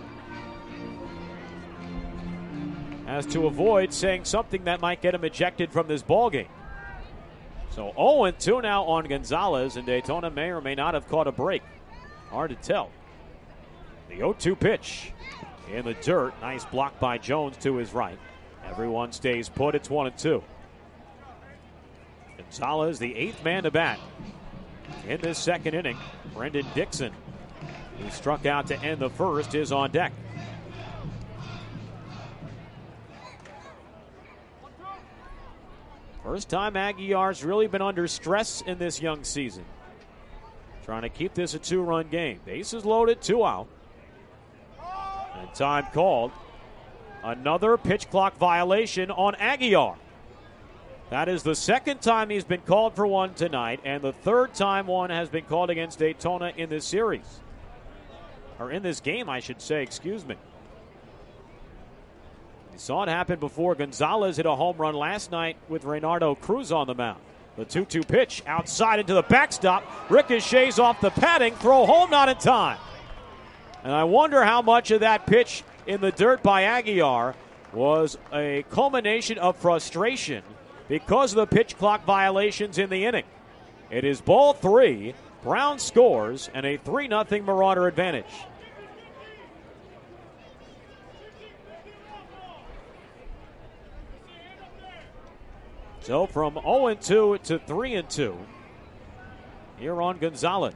as to avoid saying something that might get him ejected from this ballgame. So oh and two now on Gonzalez, and Daytona may or may not have caught a break. Hard to tell. The oh two pitch in the dirt. Nice block by Jones to his right. Everyone stays put. It's one and two. Gonzalez, the eighth man to bat in this second inning. Brendan Dixon, who struck out to end the first, is on deck. First time Aguiar's really been under stress in this young season. Trying to keep this a two-run game. Bases loaded, two out. And time called. Another pitch clock violation on Aguiar. That is the second time he's been called for one tonight, and the third time one has been called against Daytona in this series. Or in this game, I should say, excuse me. We saw it happen before. Gonzalez hit a home run last night with Reynaldo Cruz on the mound. The two two pitch outside into the backstop. Ricochets off the padding. Throw home, not in time. And I wonder how much of that pitch in the dirt by Aguiar was a culmination of frustration because of the pitch clock violations in the inning. It is ball three. Brown scores and a three nothing Marauder advantage. So from oh and two to three and two here on Gonzalez.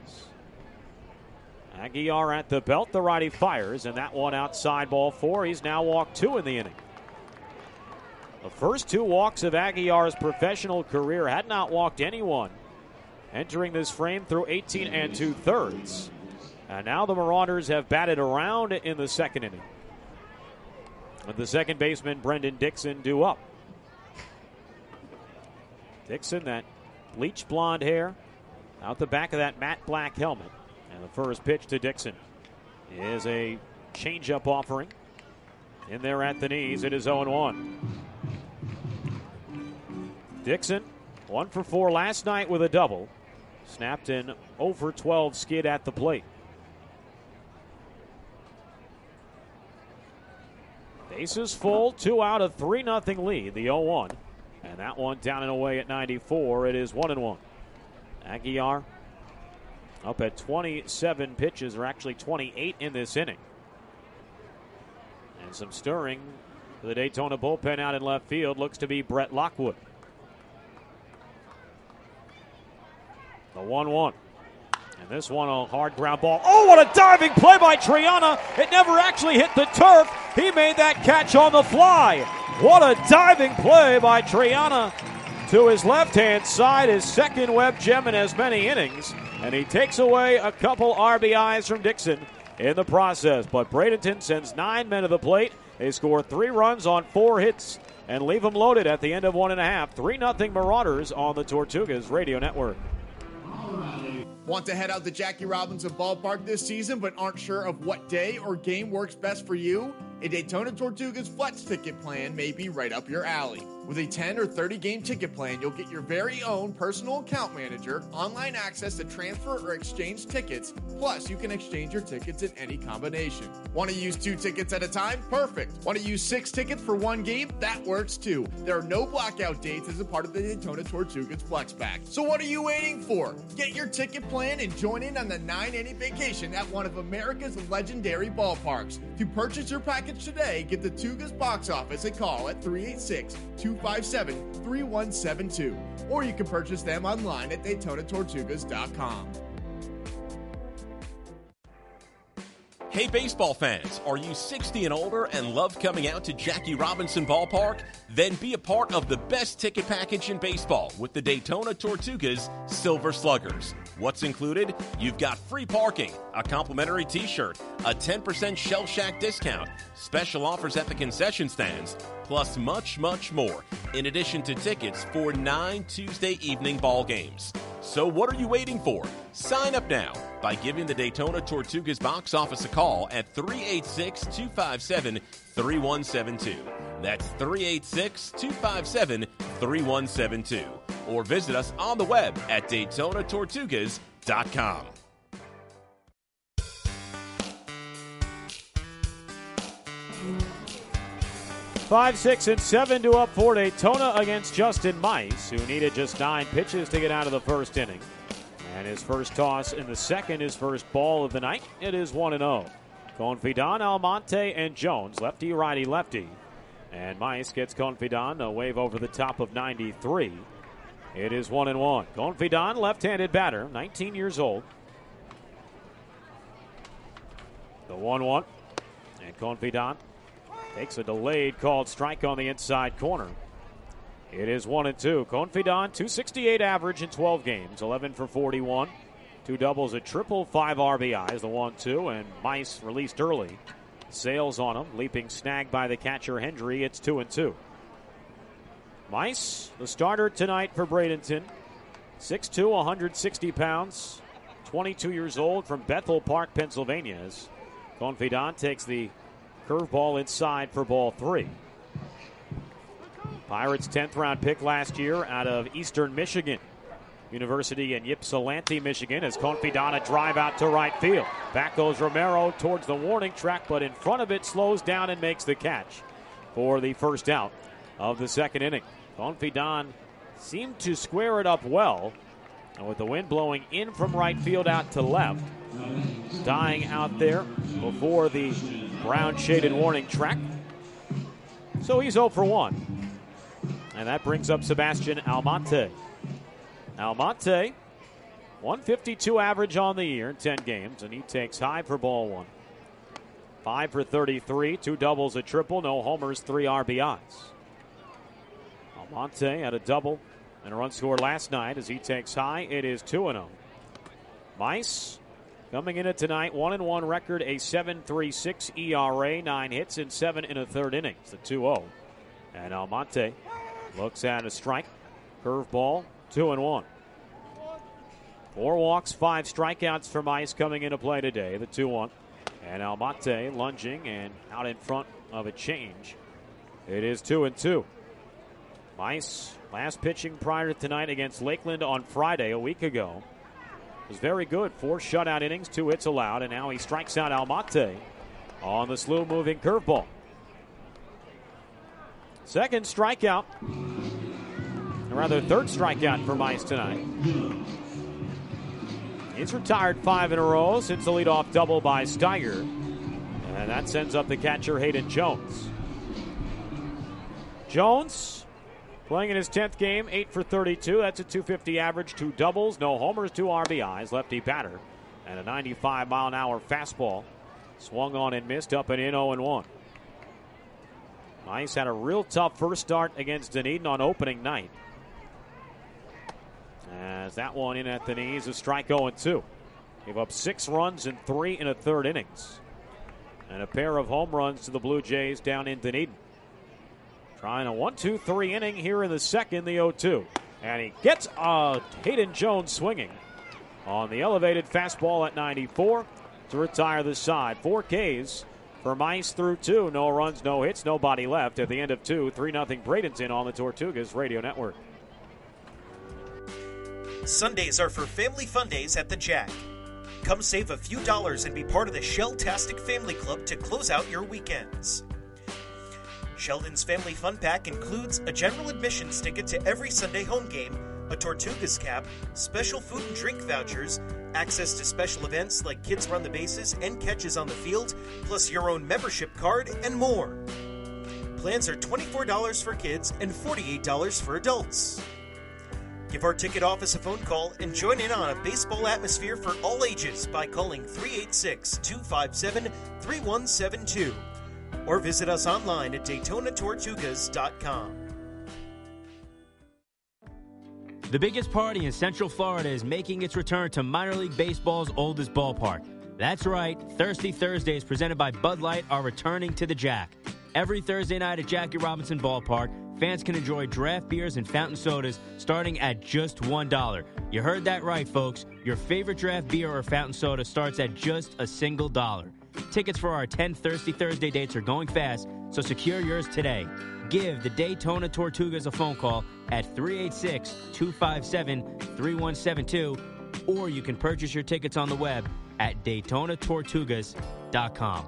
Aguiar at the belt. The righty fires, and that one outside, ball four. He's now walked two in the inning. The first two walks of Aguiar's professional career, had not walked anyone entering this frame through eighteen and two-thirds. And now the Marauders have batted around in the second inning, with the second baseman, Brendan Dixon, due up. Dixon, that bleach blonde hair out the back of that matte black helmet. And the first pitch to Dixon is a changeup offering. In there at the knees, it is oh and one. Dixon, one for four last night with a double. Snapped an oh for twelve skid at the plate. Bases full, two out, a three nothing lead, the oh one. And that one down and away at ninety-four. It is one and one. Aguiar up at twenty-seven pitches, or actually twenty-eight in this inning. And some stirring for the Daytona bullpen out in left field looks to be Brett Lockwood. The one one. And this one a hard ground ball. Oh, what a diving play by Triana. It never actually hit the turf. He made that catch on the fly. What a diving play by Triana to his left-hand side, his second Webb gem in as many innings. And he takes away a couple R B Is from Dixon in the process. But Bradenton sends nine men to the plate They score three runs on four hits and leave them loaded at the end of one and a half. three nothing Marauders on the Tortugas Radio Network. Want to head out to Jackie Robinson Ballpark this season but aren't sure of what day or game works best for you? A Daytona Tortugas Flex ticket plan may be right up your alley. With a ten or thirty game ticket plan, you'll get your very own personal account manager, online access to transfer or exchange tickets, plus you can exchange your tickets in any combination. Want to use two tickets at a time? Perfect. Want to use six tickets for one game? That works too. There are no blackout dates as a part of the Daytona Tortugas Flex Pack. So what are you waiting for? Get your ticket plan and join in on the nine inning vacation at one of America's legendary ballparks. To purchase your package today, get the Tugas box office a call at three eight six, two five seven, three one seven two, or you can purchase them online at Daytona Tortugas dot com. Hey baseball fans, are you sixty and older and love coming out to Jackie Robinson Ballpark? Then be a part of the best ticket package in baseball with the Daytona Tortugas Silver Sluggers. What's included? You've got free parking, a complimentary t-shirt, a ten percent Shell Shack discount, special offers at the concession stands, plus much, much more, in addition to tickets for nine Tuesday evening ball games. So what are you waiting for? Sign up now by giving the Daytona Tortugas box office a call at three eight six, two five seven, three one seven two. That's three eight six, two five seven, three one seven two. Or visit us on the web at Daytona Tortugas dot com. Five, six, and seven to up for Daytona against Justin Mice, who needed just nine pitches to get out of the first inning. And his first toss in the second, his first ball of the night. It is one and oh. Confidant, Almonte, and Jones, lefty, righty, lefty. And Mice gets Confidant a wave over the top of ninety-three. It is one and one. Confidant, left-handed batter, nineteen years old. The one one. And Confidant takes a delayed called strike on the inside corner. It is one and two. Confidant, two sixty-eight average in twelve games, eleven for forty-one. Two doubles, a triple, five R B Is, the one two, and Mice released early. Sails on him, leaping snag by the catcher Hendry. It's two and two. Mice, the starter tonight for Bradenton. six two, one hundred sixty pounds, twenty-two years old, from Bethel Park, Pennsylvania. As Confidant takes the curveball inside for ball three. Pirates' tenth round pick last year out of Eastern Michigan University in Ypsilanti, Michigan, as Confidant a drive out to right field. Back goes Romero towards the warning track, but in front of it slows down and makes the catch for the first out of the second inning. Confidant seemed to square it up well, and with the wind blowing in from right field out to left, dying out there before the brown shaded warning track. So he's oh for one. And that brings up Sebastian Almonte. Almonte, one fifty-two average on the year in ten games, and he takes high for ball one. five for thirty-three, two doubles, a triple, no homers, three R B Is. Almonte had a double and a run scored last night as he takes high. It is two and oh. Mice coming in it tonight, one and one record, a seven point three six E R A, nine hits in seven in a third innings, the two oh. And Almonte looks at a strike, curveball, two and one. Four walks, five strikeouts for Mice coming into play today, the two one. And Almonte lunging and out in front of a change. It is two and two. Mice last pitching prior to tonight against Lakeland on Friday a week ago was very good. Four shutout innings, two hits allowed, and now he strikes out Almonte on the slow-moving curveball. Second strikeout, or rather third strikeout for Mice tonight. He's retired five in a row since the leadoff double by Steiger, and that sends up the catcher Hayden Jones. Jones playing in his tenth game, eight for thirty-two. That's a two fifty average, two doubles, no homers, two R B Is, lefty batter, and a ninety-five mile an hour fastball. Swung on and missed, up and in, oh and one. Mice had a real tough first start against Dunedin on opening night, as that one in at the knees, a strike oh and two. Gave up six runs and three in a third innings. and a pair of home runs to the Blue Jays down in Dunedin. Trying a one two three inning here in the second, the oh two. And he gets uh, Hayden Jones swinging on the elevated fastball at ninety-four to retire the side. Four Ks for Mice through two. No runs, no hits, nobody left at the end of two. three nothing Bradenton on the Tortugas Radio Network. Sundays are for family fun days at the Jack. Come save a few dollars and be part of the Shell-tastic Family Club to close out your weekends. Sheldon's Family Fun Pack includes a general admissions ticket to every Sunday home game, a Tortugas cap, special food and drink vouchers, access to special events like Kids Run the Bases and Catches on the Field, plus your own membership card and more. Plans are twenty-four dollars for kids and forty-eight dollars for adults. Give our ticket office a phone call and join in on a baseball atmosphere for all ages by calling three eight six, two five seven, three one seven two or visit us online at Daytona Tortugas dot com. The biggest party in Central Florida is making its return to minor league baseball's oldest ballpark. That's right, Thirsty Thursdays presented by Bud Light are returning to the Jack. Every Thursday night at Jackie Robinson Ballpark, fans can enjoy draft beers and fountain sodas starting at just one dollar. You heard that right, folks. Your favorite draft beer or fountain soda starts at just a single dollar. Tickets for our ten Thirsty Thursday dates are going fast, so secure yours today. Give the Daytona Tortugas a phone call at three eight six, two five seven, three one seven two, or you can purchase your tickets on the web at Daytona Tortugas dot com.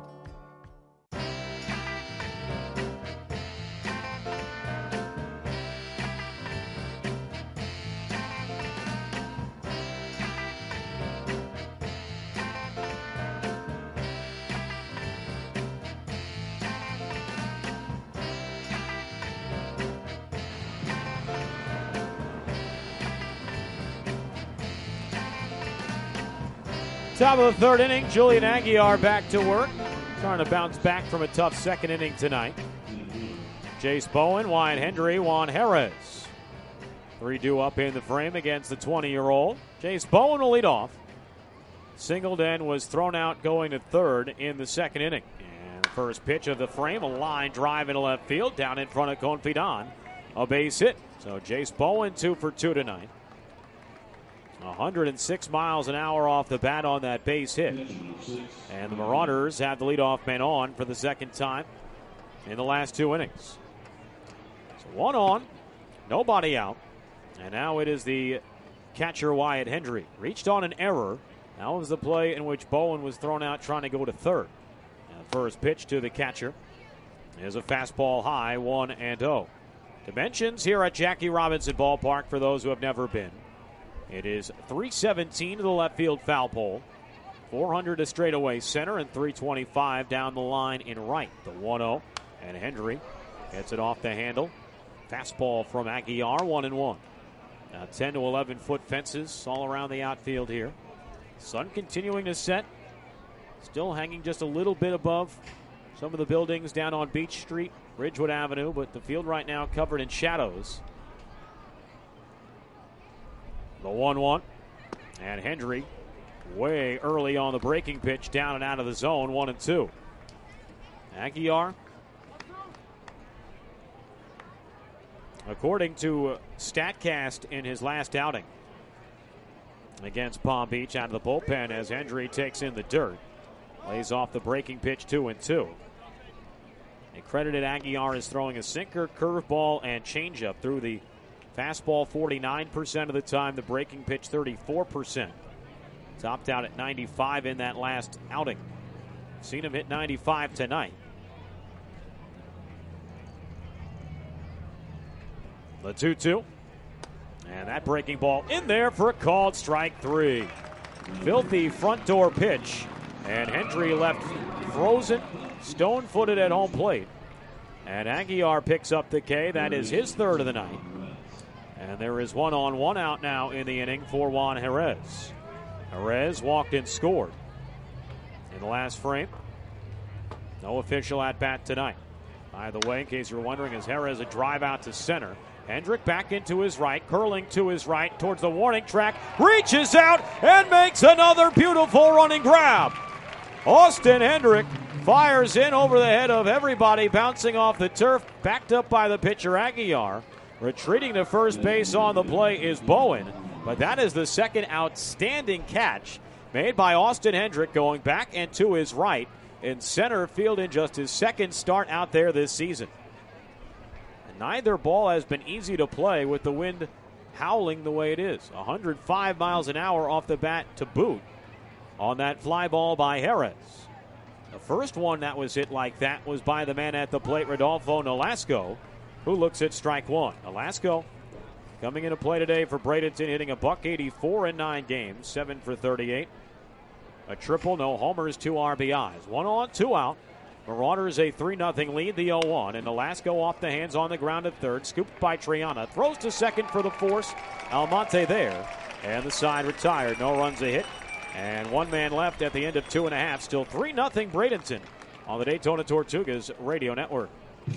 Top of the third inning, Julian Aguiar back to work. Trying to bounce back from a tough second inning tonight. Jace Bowen, Wyatt Hendry, Juan Jerez. three two up in the frame against the twenty-year-old. Jace Bowen will lead off. Singleton was thrown out going to third in the second inning. And the first pitch of the frame, a line drive into left field, down in front of Confidan. A base hit. So Jace Bowen two for two tonight. one hundred six miles an hour off the bat on that base hit. And the Marauders have the leadoff man on for the second time in the last two innings. So one on, nobody out. And now it is the catcher Wyatt Hendry. Reached on an error. That was the play in which Bowen was thrown out trying to go to third. And the first pitch to the catcher is a fastball high, one and oh. Dimensions here at Jackie Robinson Ballpark for those who have never been. It is three seventeen to the left field foul pole, four hundred to straightaway center, and three twenty-five down the line in right. The one oh, and Hendry gets it off the handle. Fastball from Aguiar, one and one. Now ten to eleven foot fences all around the outfield here. Sun continuing to set, still hanging just a little bit above some of the buildings down on Beach Street, Ridgewood Avenue, but the field right now covered in shadows. The one one, and Hendry way early on the breaking pitch, down and out of the zone, one and two. Aguiar, according to StatCast in his last outing against Palm Beach out of the bullpen as Hendry takes in the dirt, lays off the breaking pitch, two and two. They credited Aguiar as throwing a sinker, curveball, and changeup through the fastball forty-nine percent of the time, the breaking pitch thirty-four percent. Topped out at ninety-five in that last outing. Seen him hit ninety-five tonight. The two two. And that breaking ball in there for a called strike three. Filthy front door pitch. And Hendry left frozen, stone-footed at home plate. And Aguiar picks up the K. That is his third of the night. And there is one on, one out now in the inning for Juan Jerez. Jerez walked and scored in the last frame. No official at bat tonight. By the way, in case you're wondering, as Jerez a drive out to center. Hendrick back into his right, curling to his right towards the warning track, reaches out and makes another beautiful running grab. Austin Hendrick Fires in over the head of everybody, bouncing off the turf, backed up by the pitcher Aguilar. Retreating to first base on the play is Bowen, but that is the second outstanding catch made by Austin Hendrick, going back and to his right in center field in just his second start out there this season. And neither ball has been easy to play with the wind howling the way it is. one hundred five miles an hour off the bat to boot on that fly ball by Jerez. The first one that was hit like that was by the man at the plate, Rodolfo Nolasco, who looks at strike one. Nolasco coming into play today for Bradenton, hitting a buck eighty-four in nine games, seven for thirty-eight. A triple, no homers, two R B Is. One on, two out. Marauders a three nothing lead, the oh one. And Nolasco off the hands on the ground at third. Scooped by Triana. Throws to second for the force. Almonte there. And the side retired. No runs a hit. And one man left at the end of two and a half. Still three nothing Bradenton on the Daytona Tortugas Radio Network.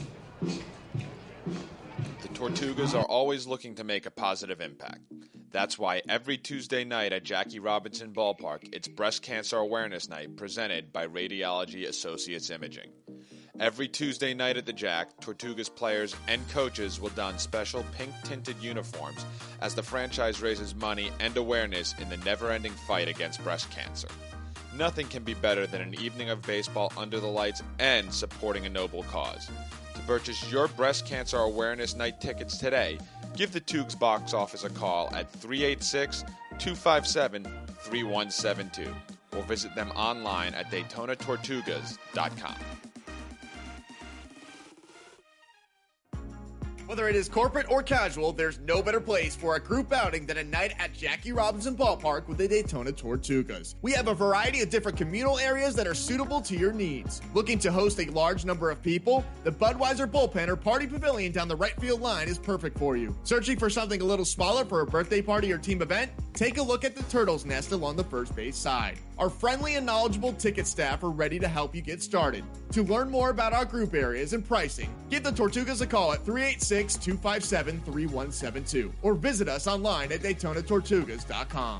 The Tortugas are always looking to make a positive impact. That's why every Tuesday night at Jackie Robinson Ballpark, it's Breast Cancer Awareness Night presented by Radiology Associates Imaging. Every Tuesday night at the Jack, Tortugas players and coaches will don special pink-tinted uniforms as the franchise raises money and awareness in the never-ending fight against breast cancer. Nothing can be better than an evening of baseball under the lights and supporting a noble cause. To purchase your Breast Cancer Awareness Night tickets today, give the Toogs box office a call at three eight six, two five seven, three one seven two or visit them online at Daytona Tortugas dot com. Whether it is corporate or casual, there's no better place for a group outing than a night at Jackie Robinson Ballpark with the Daytona Tortugas. We have a variety of different communal areas that are suitable to your needs. Looking to host a large number of people? The Budweiser Bullpen or Party Pavilion down the right field line is perfect for you. Searching for something a little smaller for a birthday party or team event? Take a look at the Turtle's Nest along the first base side. Our friendly and knowledgeable ticket staff are ready to help you get started. To learn more about our group areas and pricing, give the Tortugas a call at three eight six, two five seven, three one seven two or visit us online at Daytona Tortugas dot com.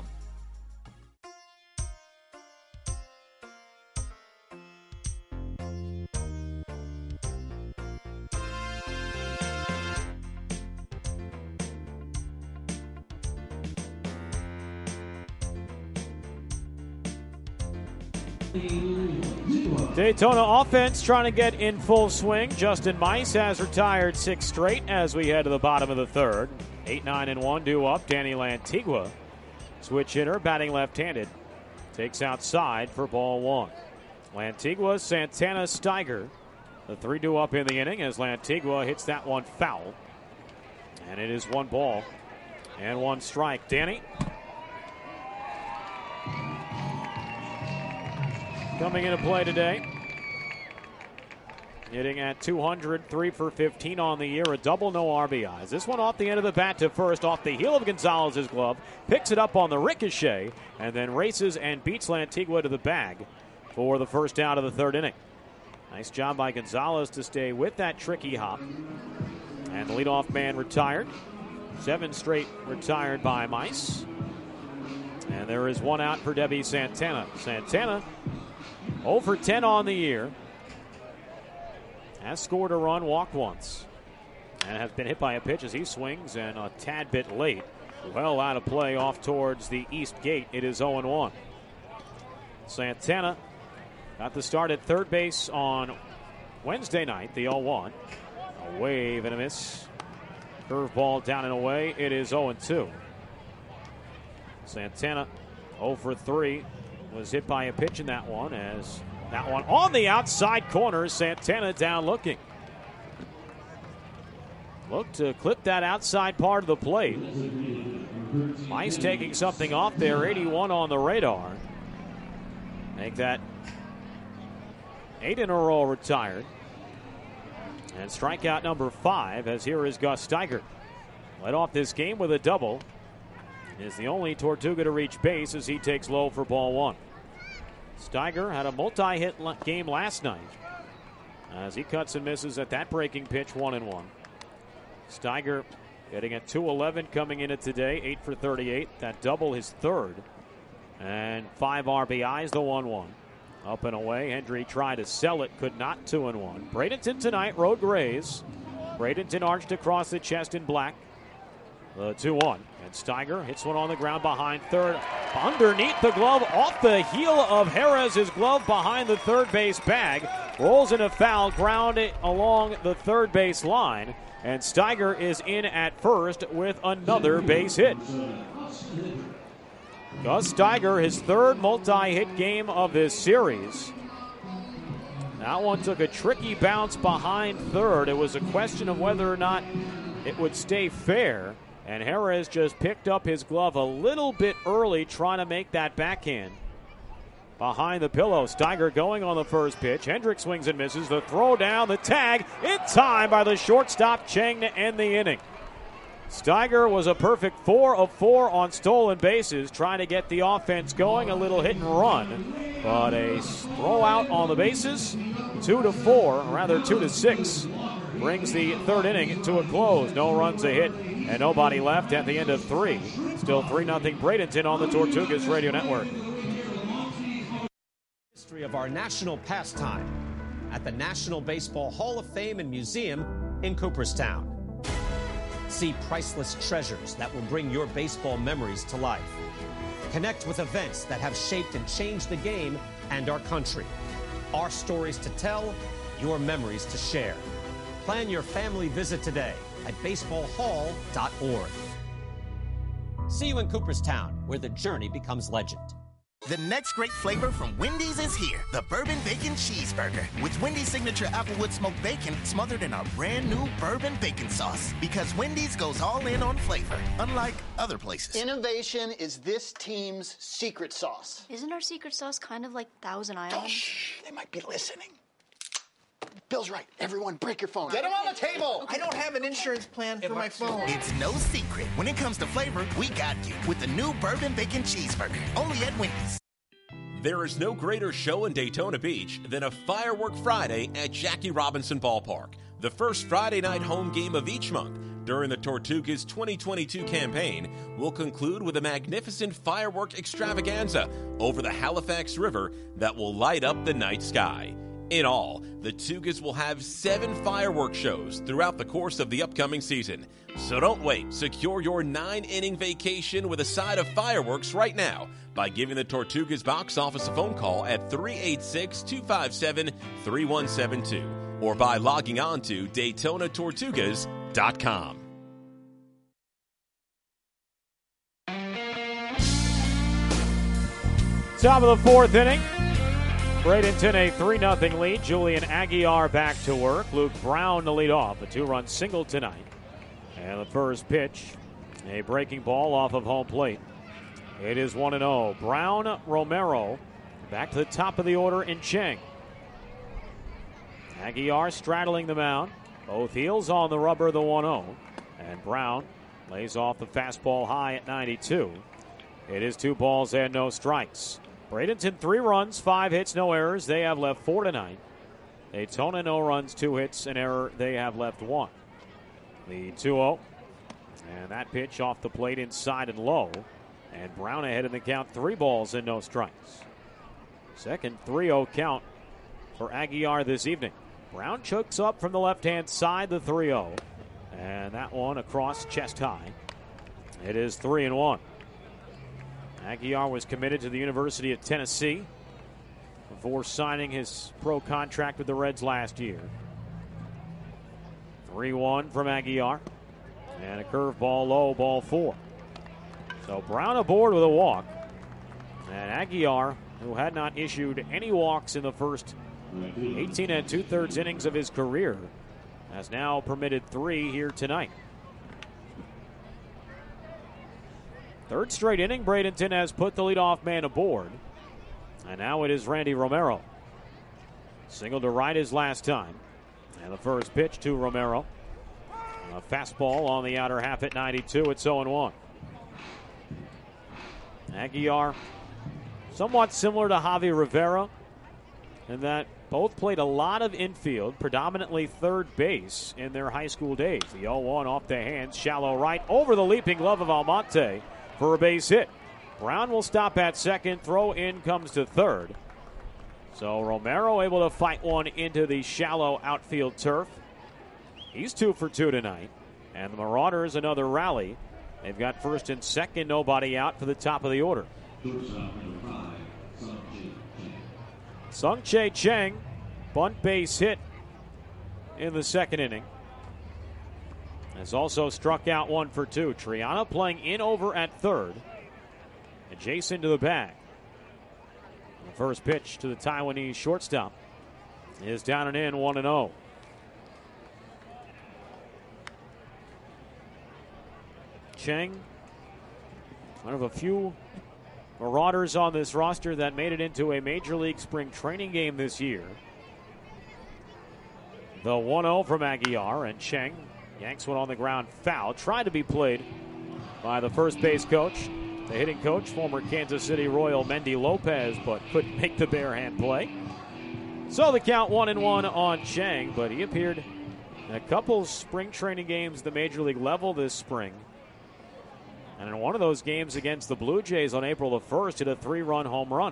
Daytona offense trying to get in full swing. Justin Mice has retired six straight as we head to the bottom of the third. eight nine and one due up. Danny Lantigua, switch hitter, batting left-handed, takes outside for ball one. Lantigua, Santana, Steiger, the three due up in the inning as Lantigua hits that one foul. And it is one ball and one strike. Danny coming into play today, hitting at two hundred, three for fifteen on the year, a double, no R B Is. This one off the end of the bat to first, off the heel of Gonzalez's glove, picks it up on the ricochet, and then races and beats Lantigua to the bag for the first out of the third inning. Nice job by Gonzalez to stay with that tricky hop. And the leadoff man retired. Seven straight retired by Mice. And there is one out for Debbie Santana. Santana oh for ten on the year. Has scored a run, walked once, and has been hit by a pitch as he swings and a tad bit late. Well out of play off towards the east gate. It is oh and one. Santana got the start at third base on Wednesday night, the oh one. A wave and a miss. Curveball down and away. It is oh and two. Santana oh for three. Was hit by a pitch in that one, as that one on the outside corner. Santana down looking. Looked to clip that outside part of the plate. Mice taking something off there. eighty-one on the radar. Make that eight in a row retired. And strikeout number five, as here is Gus Steiger. Led off this game with a double. Is the only Tortuga to reach base as he takes low for ball one. Steiger had a multi-hit game last night as he cuts and misses at that breaking pitch, one and one. Steiger getting a two eleven coming in it today, eight for thirty-eight. That double his third. And five R B Is, the one one. Up and away. Hendry tried to sell it, could not. Two and one. Bradenton tonight, road Grays. Bradenton arched across the chest in black. The two one. And Steiger hits one on the ground behind third. Underneath the glove, off the heel of Harris. His glove behind the third base bag. Rolls in a foul, ground it along the third base line. And Steiger is in at first with another base hit. Gus Steiger, his third multi-hit game of this series. That one took a tricky bounce behind third. It was a question of whether or not it would stay fair. And Jerez just picked up his glove a little bit early, trying to make that backhand. Behind the pillow, Steiger going on the first pitch. Hendrick swings and misses. The throw down, the tag, in time by the shortstop Cheng to end the inning. Steiger was a perfect four of four on stolen bases, trying to get the offense going, a little hit and run. But a throw out on the bases, two to four, or rather two to six, brings the third inning to a close. No runs a hit and nobody left at the end of three. Still three nothing Bradenton on the Tortugas Radio Network. History of our national pastime at the National Baseball Hall of Fame and Museum in Cooperstown. See priceless treasures that will bring your baseball memories to life. Connect with events that have shaped and changed the game and our country. Our stories to tell, your memories to share. Plan your family visit today at baseball hall dot org. See you in Cooperstown, where the journey becomes legend. The next great flavor from Wendy's is here. The Bourbon Bacon Cheeseburger. With Wendy's signature Applewood smoked bacon smothered in our brand new bourbon bacon sauce. Because Wendy's goes all in on flavor, unlike other places. Innovation is this team's secret sauce. Isn't our secret sauce kind of like Thousand Island? Shh, they might be listening. Bill's right. Everyone break your phone. Get 'em on the table. Okay. I don't have an insurance plan for my phone. It's no secret. When it comes to flavor, we got you. With the new Bourbon Bacon Cheeseburger. Only at Wendy's. There is no greater show in Daytona Beach than a Firework Friday at Jackie Robinson Ballpark, the first Friday night home game of each month during the Tortugas twenty twenty-two campaign will conclude with a magnificent firework extravaganza over the Halifax River that will light up the night sky. In all, the Tugas will have seven fireworks shows throughout the course of the upcoming season. So don't wait. Secure your nine-inning vacation with a side of fireworks right now by giving the Tortugas box office a phone call at three eight six, two five seven, three one seven two or by logging on to Daytona Tortugas dot com. Top of the fourth inning. Bradenton a three nothing lead. Julian Aguiar back to work. Luke Brown to lead off. A two-run single tonight. And the first pitch, a breaking ball off of home plate. It is one and oh. Brown, Romero, back to the top of the order in Cheng. Aguiar straddling the mound. Both heels on the rubber, the one oh. And Brown lays off the fastball high at ninety-two. It is two balls and no strikes. Bradenton, three runs, five hits, no errors. They have left four tonight. Daytona, no runs, two hits, an error. They have left one. The two oh. And that pitch off the plate inside and low. And Brown ahead in the count, three balls and no strikes. Second three oh count for Aguiar this evening. Brown chokes up from the left-hand side, the three oh. And that one across chest high. It is three and one. Aguiar was committed to the University of Tennessee before signing his pro contract with the Reds last year. three one from Aguiar. And a curveball low, ball four. So Brown aboard with a walk. And Aguiar, who had not issued any walks in the first eighteen and two-thirds innings of his career, has now permitted three here tonight. Third straight inning, Bradenton has put the leadoff man aboard. And now it is Randy Romero. Single to right his last time. And the first pitch to Romero. A fastball on the outer half at ninety-two. It's oh and one. Aguiar, somewhat similar to Javi Rivera, in that both played a lot of infield, predominantly third base in their high school days. The oh one off the hands, shallow right, over the leaping glove of Almonte for a base hit. Brown will stop at second. Throw in comes to third. So Romero able to fight one into the shallow outfield turf. He's two for two tonight. And the Marauders another rally. They've got first and second, nobody out for the top of the order. Sung-Chae Cheng, bunt base hit in the second inning. Has also struck out one for two. Triana playing in over at third. Adjacent to the bag. The first pitch to the Taiwanese shortstop is down and in, one and oh. Cheng, one of a few Marauders on this roster that made it into a Major League spring training game this year. The one oh from Aguiar, and Cheng yanks one on the ground foul. Tried to be played by the first base coach, the hitting coach, former Kansas City Royal Mendy Lopez, but couldn't make the bare hand play. So the count one and one on Cheng, but he appeared in a couple spring training games at the Major League level this spring. And in one of those games against the Blue Jays on April the first, hit a three-run home run.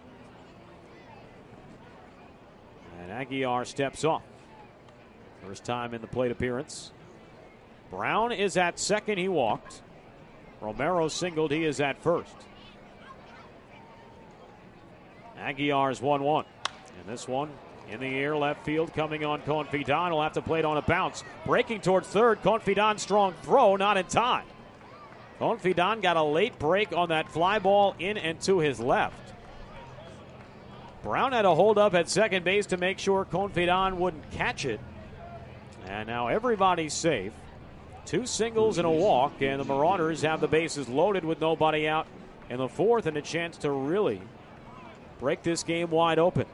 And Aguiar steps off. First time in the plate appearance. Brown is at second. He walked. Romero singled. He is at first. Aguiar's one one. And this one in the air, left field, coming on Confidan. He'll have to play it on a bounce. Breaking towards third. Confidan, strong throw, not in time. Confidan got a late break on that fly ball in and to his left. Brown had a hold up at second base to make sure Confidan wouldn't catch it. And now everybody's safe. Two singles and a walk, and the Marauders have the bases loaded with nobody out in the fourth and a chance to really break this game wide open.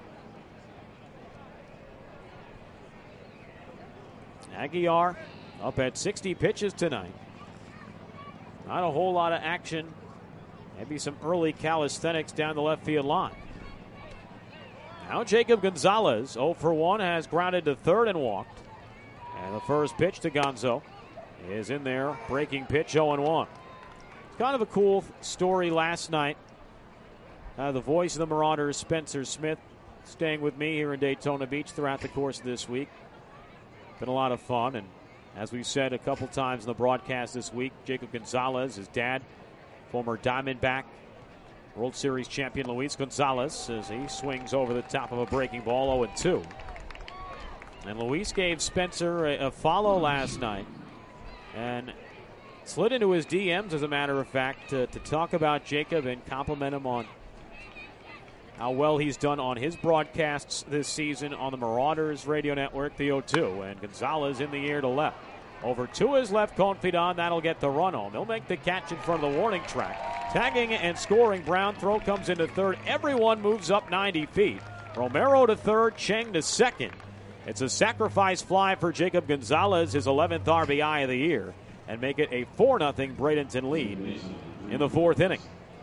Aguiar up at sixty pitches tonight. Not a whole lot of action. Maybe some early calisthenics down the left field line. Now Jacob Gonzalez, oh for one, has grounded to third and walked. And the first pitch to Gonzo is in there. Breaking pitch, oh and one. It's kind of a cool story last night. Uh, the voice of the Marauders, Spencer Smith, staying with me here in Daytona Beach throughout the course of this week. Been a lot of fun, and as we've said a couple times in the broadcast this week, Jacob Gonzalez, his dad, former Diamondback World Series champion Luis Gonzalez, as he swings over the top of a breaking ball, oh and two. And Luis gave Spencer a, a follow last night and slid into his D Ms, as a matter of fact, to, to talk about Jacob and compliment him on how well he's done on his broadcasts this season on the Marauders radio network, the O two. And Gonzalez in the air to left. Over to his left, Confidan. That'll get the run home. He'll make the catch in front of the warning track. Tagging and scoring. Brown throw comes into third. Everyone moves up ninety feet. Romero to third, Cheng to second. It's a sacrifice fly for Jacob Gonzalez, his eleventh R B I of the year, and make it a four nothing Bradenton lead in the fourth inning.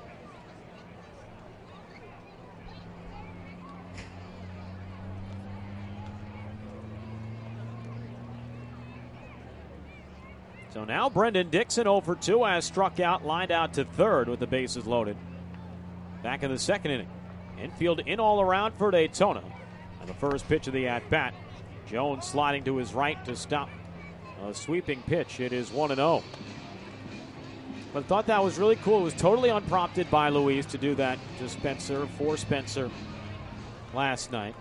So now Brendan Dixon oh for two has struck out, lined out to third with the bases loaded. Back in the second inning. Infield in all around for Daytona. And the first pitch of the at-bat. Jones sliding to his right to stop a sweeping pitch. It is one and oh. But thought that was really cool. It was totally unprompted by Luis to do that to Spencer, for Spencer last night.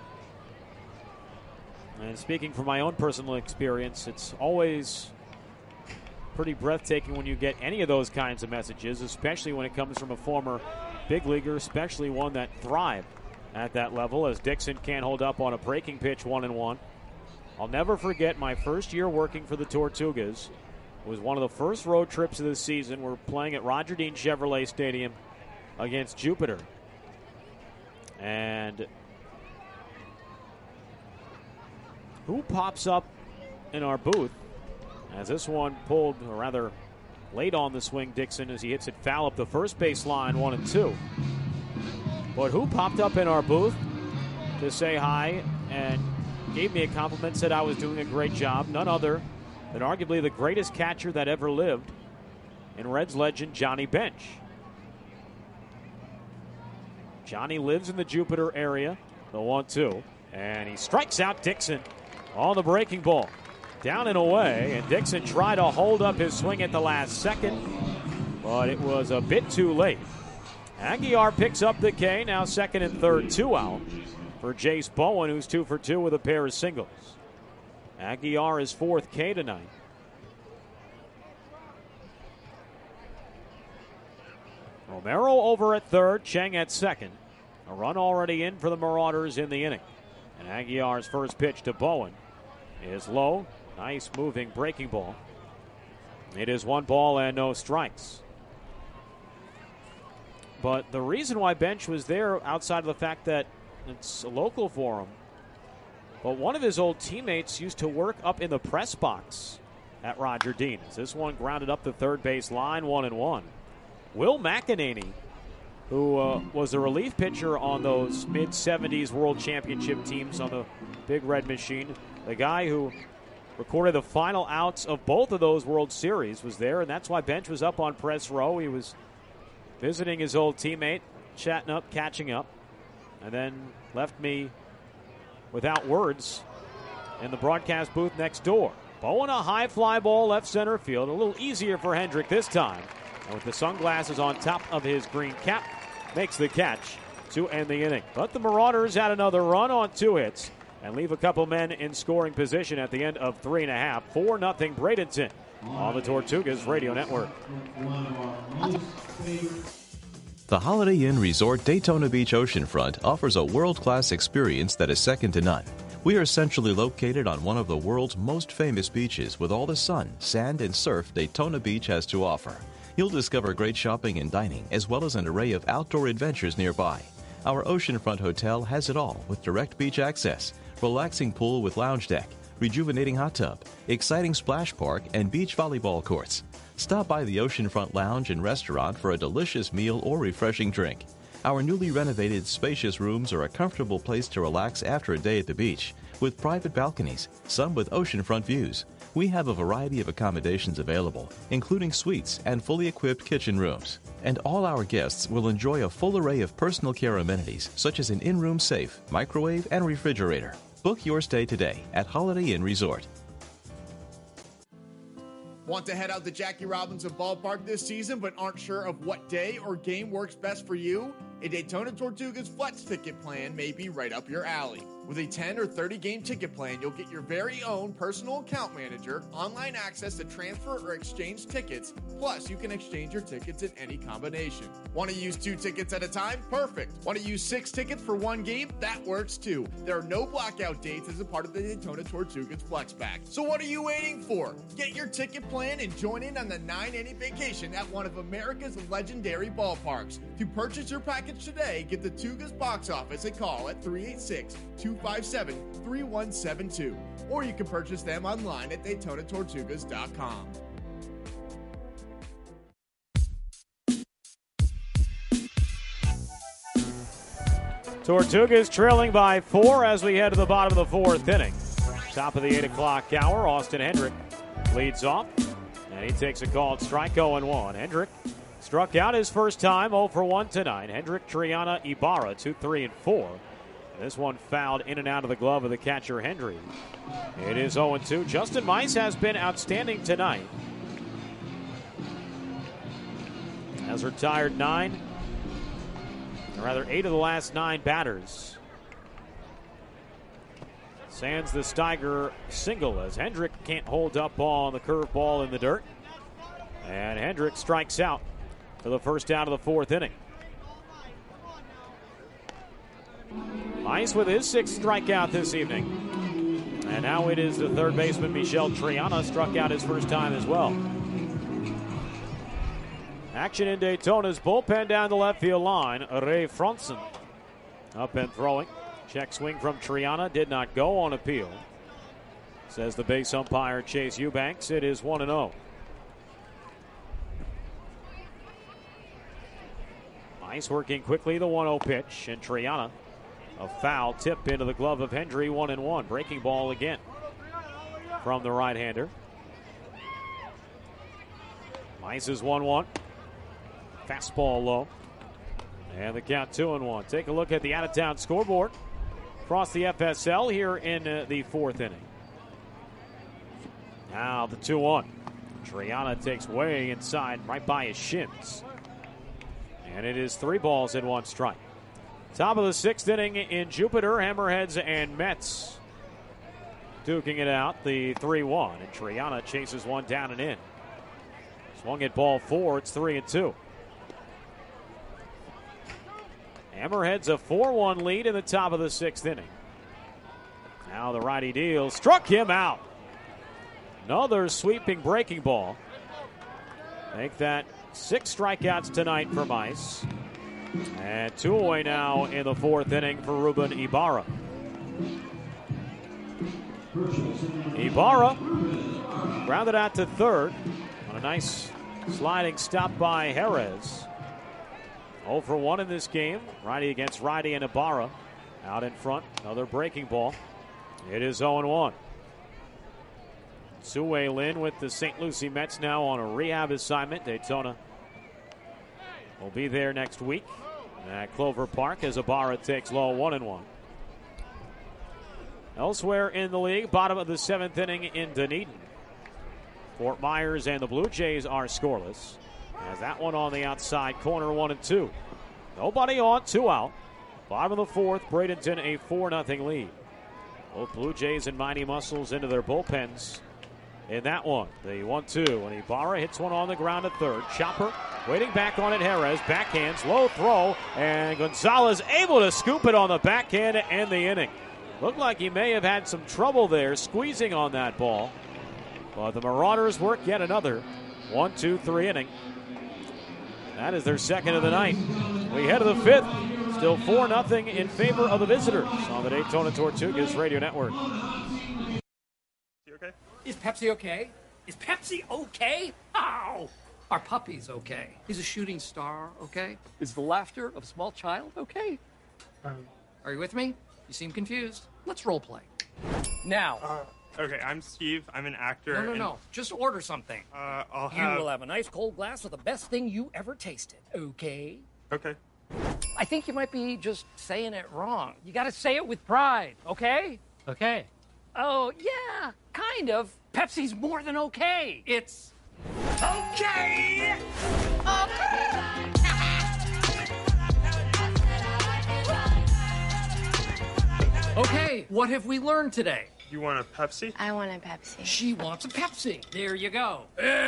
And speaking from my own personal experience, it's always pretty breathtaking when you get any of those kinds of messages, especially when it comes from a former big leaguer, especially one that thrived at that level, as Dixon can't hold up on a breaking pitch, one and one. I'll never forget my first year working for the Tortugas. It was one of the first road trips of the season. We're playing at Roger Dean Chevrolet Stadium against Jupiter. And who pops up in our booth as this one pulled, or rather late on the swing, Dixon, as he hits it foul up the first base line, one and two. But who popped up in our booth to say hi and gave me a compliment, said I was doing a great job? None other than arguably the greatest catcher that ever lived in Reds legend Johnny Bench. Johnny lives in the Jupiter area, The one two. And he strikes out Dixon on the breaking ball. Down and away, and Dixon tried to hold up his swing at the last second, but it was a bit too late. Aguilar picks up the K, now second and third, two out for Jace Bowen, who's two for two with a pair of singles. Aguilar is fourth K tonight. Romero over at third, Cheng at second. A run already in for the Marauders in the inning. And Aguilar's first pitch to Bowen is low. Nice moving breaking ball. It is one ball and no strikes. But the reason why Bench was there, outside of the fact that it's a local for him, but one of his old teammates used to work up in the press box at Roger Dean. As this one grounded up the third base line, one and one. Will McEnany, who uh, was a relief pitcher on those mid seventies World Championship teams on the Big Red Machine, the guy who recorded the final outs of both of those World Series, was there, and that's why Bench was up on press row. He was visiting his old teammate, chatting up, catching up, and then left me without words in the broadcast booth next door. Bowen, a high fly ball left center field. A little easier for Hendrick this time. And with the sunglasses on top of his green cap, makes the catch to end the inning. But the Marauders had another run on two hits and leave a couple men in scoring position at the end of three and a half. four nothing Bradenton on the Tortugas Radio Network. The Holiday Inn Resort Daytona Beach Oceanfront offers a world-class experience that is second to none. We are centrally located on one of the world's most famous beaches with all the sun, sand, and surf Daytona Beach has to offer. You'll discover great shopping and dining, as well as an array of outdoor adventures nearby. Our oceanfront hotel has it all with direct beach access, relaxing pool with lounge deck, rejuvenating hot tub, exciting splash park, and beach volleyball courts. Stop by the Oceanfront Lounge and Restaurant for a delicious meal or refreshing drink. Our newly renovated, spacious rooms are a comfortable place to relax after a day at the beach, with private balconies, some with oceanfront views. We have a variety of accommodations available, including suites and fully equipped kitchen rooms. And all our guests will enjoy a full array of personal care amenities, such as an in-room safe, microwave, and refrigerator. Book your stay today at Holiday Inn Resort. Want to head out to Jackie Robinson Ballpark this season but aren't sure of what day or game works best for you? A Daytona Tortugas Flex ticket plan may be right up your alley. With a ten or thirty game ticket plan, you'll get your very own personal account manager, online access to transfer or exchange tickets, plus you can exchange your tickets in any combination. Want to use two tickets at a time? Perfect. Want to use six tickets for one game? That works too. There are no blackout dates as a part of the Daytona Tortugas Flex Pack. So what are you waiting for? Get your ticket plan and join in on the nine inning vacation at one of America's legendary ballparks. To purchase your package today, get the Tugas box office a call at three eight six, two five seven, three one seven two. Or you can purchase them online at Daytona Tortugas dot com. Tortugas trailing by four as we head to the bottom of the fourth inning. Top of the eight o'clock hour, Austin Hendrick leads off, and he takes a called strike. Oh and one. Hendrick struck out his first time, oh for one tonight. Hendrick, Triana, Ibarra, two, three, and four. This one fouled in and out of the glove of the catcher, Hendry. It is oh and two. Justin Mice has been outstanding tonight. Has retired nine, or rather eight of the last nine batters. Sands the Steiger single as Hendrick can't hold up on the curveball in the dirt. And Hendrick strikes out for the first out of the fourth inning. Ice with his sixth strikeout this evening. And now it is the third baseman, Michel Triana, struck out his first time as well. Action in Daytona's bullpen down the left field line. Ray Franson up and throwing. Check swing from Triana did not go on appeal. Says the base umpire, Chase Eubanks. It is one and oh. Ice working quickly, the one oh pitch, and Triana. A foul tip into the glove of Hendry, one and one. Breaking ball again from the right-hander. Mice is one one. Fastball low. And the count two and one. Take a look at the out-of-town scoreboard. across the F S L here in uh, the fourth inning. Now the two one. Triana takes way inside right by his shins. And it is three balls and one strike. Top of the sixth inning in Jupiter, Hammerheads and Mets duking it out, the three one. And Triana chases one down and in. Swung at ball four, it's three and two. Hammerheads a four one lead in the top of the sixth inning. Now the righty deals, struck him out. Another sweeping breaking ball. Make that six strikeouts tonight for Mice. And two away now in the fourth inning for Ruben Ibarra. Ibarra grounded out to third on a nice sliding stop by Jerez. oh for one in this game. Righty against righty and Ibarra out in front. Another breaking ball. It is oh one. Tzu-Wei Lin with the Saint Lucie Mets now on a rehab assignment. Daytona will be there next week at Clover Park as Ibarra takes low one and one. Elsewhere in the league, bottom of the seventh inning in Dunedin. Fort Myers and the Blue Jays are scoreless. As that one on the outside corner, one and two. Nobody on, two out. Bottom of the fourth, Bradenton a four nothing lead. Both Blue Jays and Mighty Muscles into their bullpens in that one. The one two, and Ibarra hits one on the ground at third. Chopper waiting back on it, Jerez. Backhands, low throw, and Gonzalez able to scoop it on the backhand to end the inning. Looked like he may have had some trouble there squeezing on that ball. But the Marauders work yet another one two three inning. That is their second of the night. We head to the fifth. Still four nothing in favor of the visitors on the Daytona Tortugas Radio Network. You okay? Is Pepsi okay? Is Pepsi okay? Ow! Our puppy's okay. He's a shooting star, okay? Is the laughter of a small child okay? Um, Are you with me? You seem confused. Let's role play. Now. Uh, okay, I'm Steve. I'm an actor. No, no, and, no. Just order something. Uh, I'll You have... will have a nice cold glass of the best thing you ever tasted, okay? Okay. I think you might be just saying it wrong. You gotta say it with pride, okay? Okay. Oh, yeah, kind of. Pepsi's more than okay. It's okay! Okay! Okay, what have we learned today? You want a Pepsi? I want a Pepsi. She wants a Pepsi. There you go.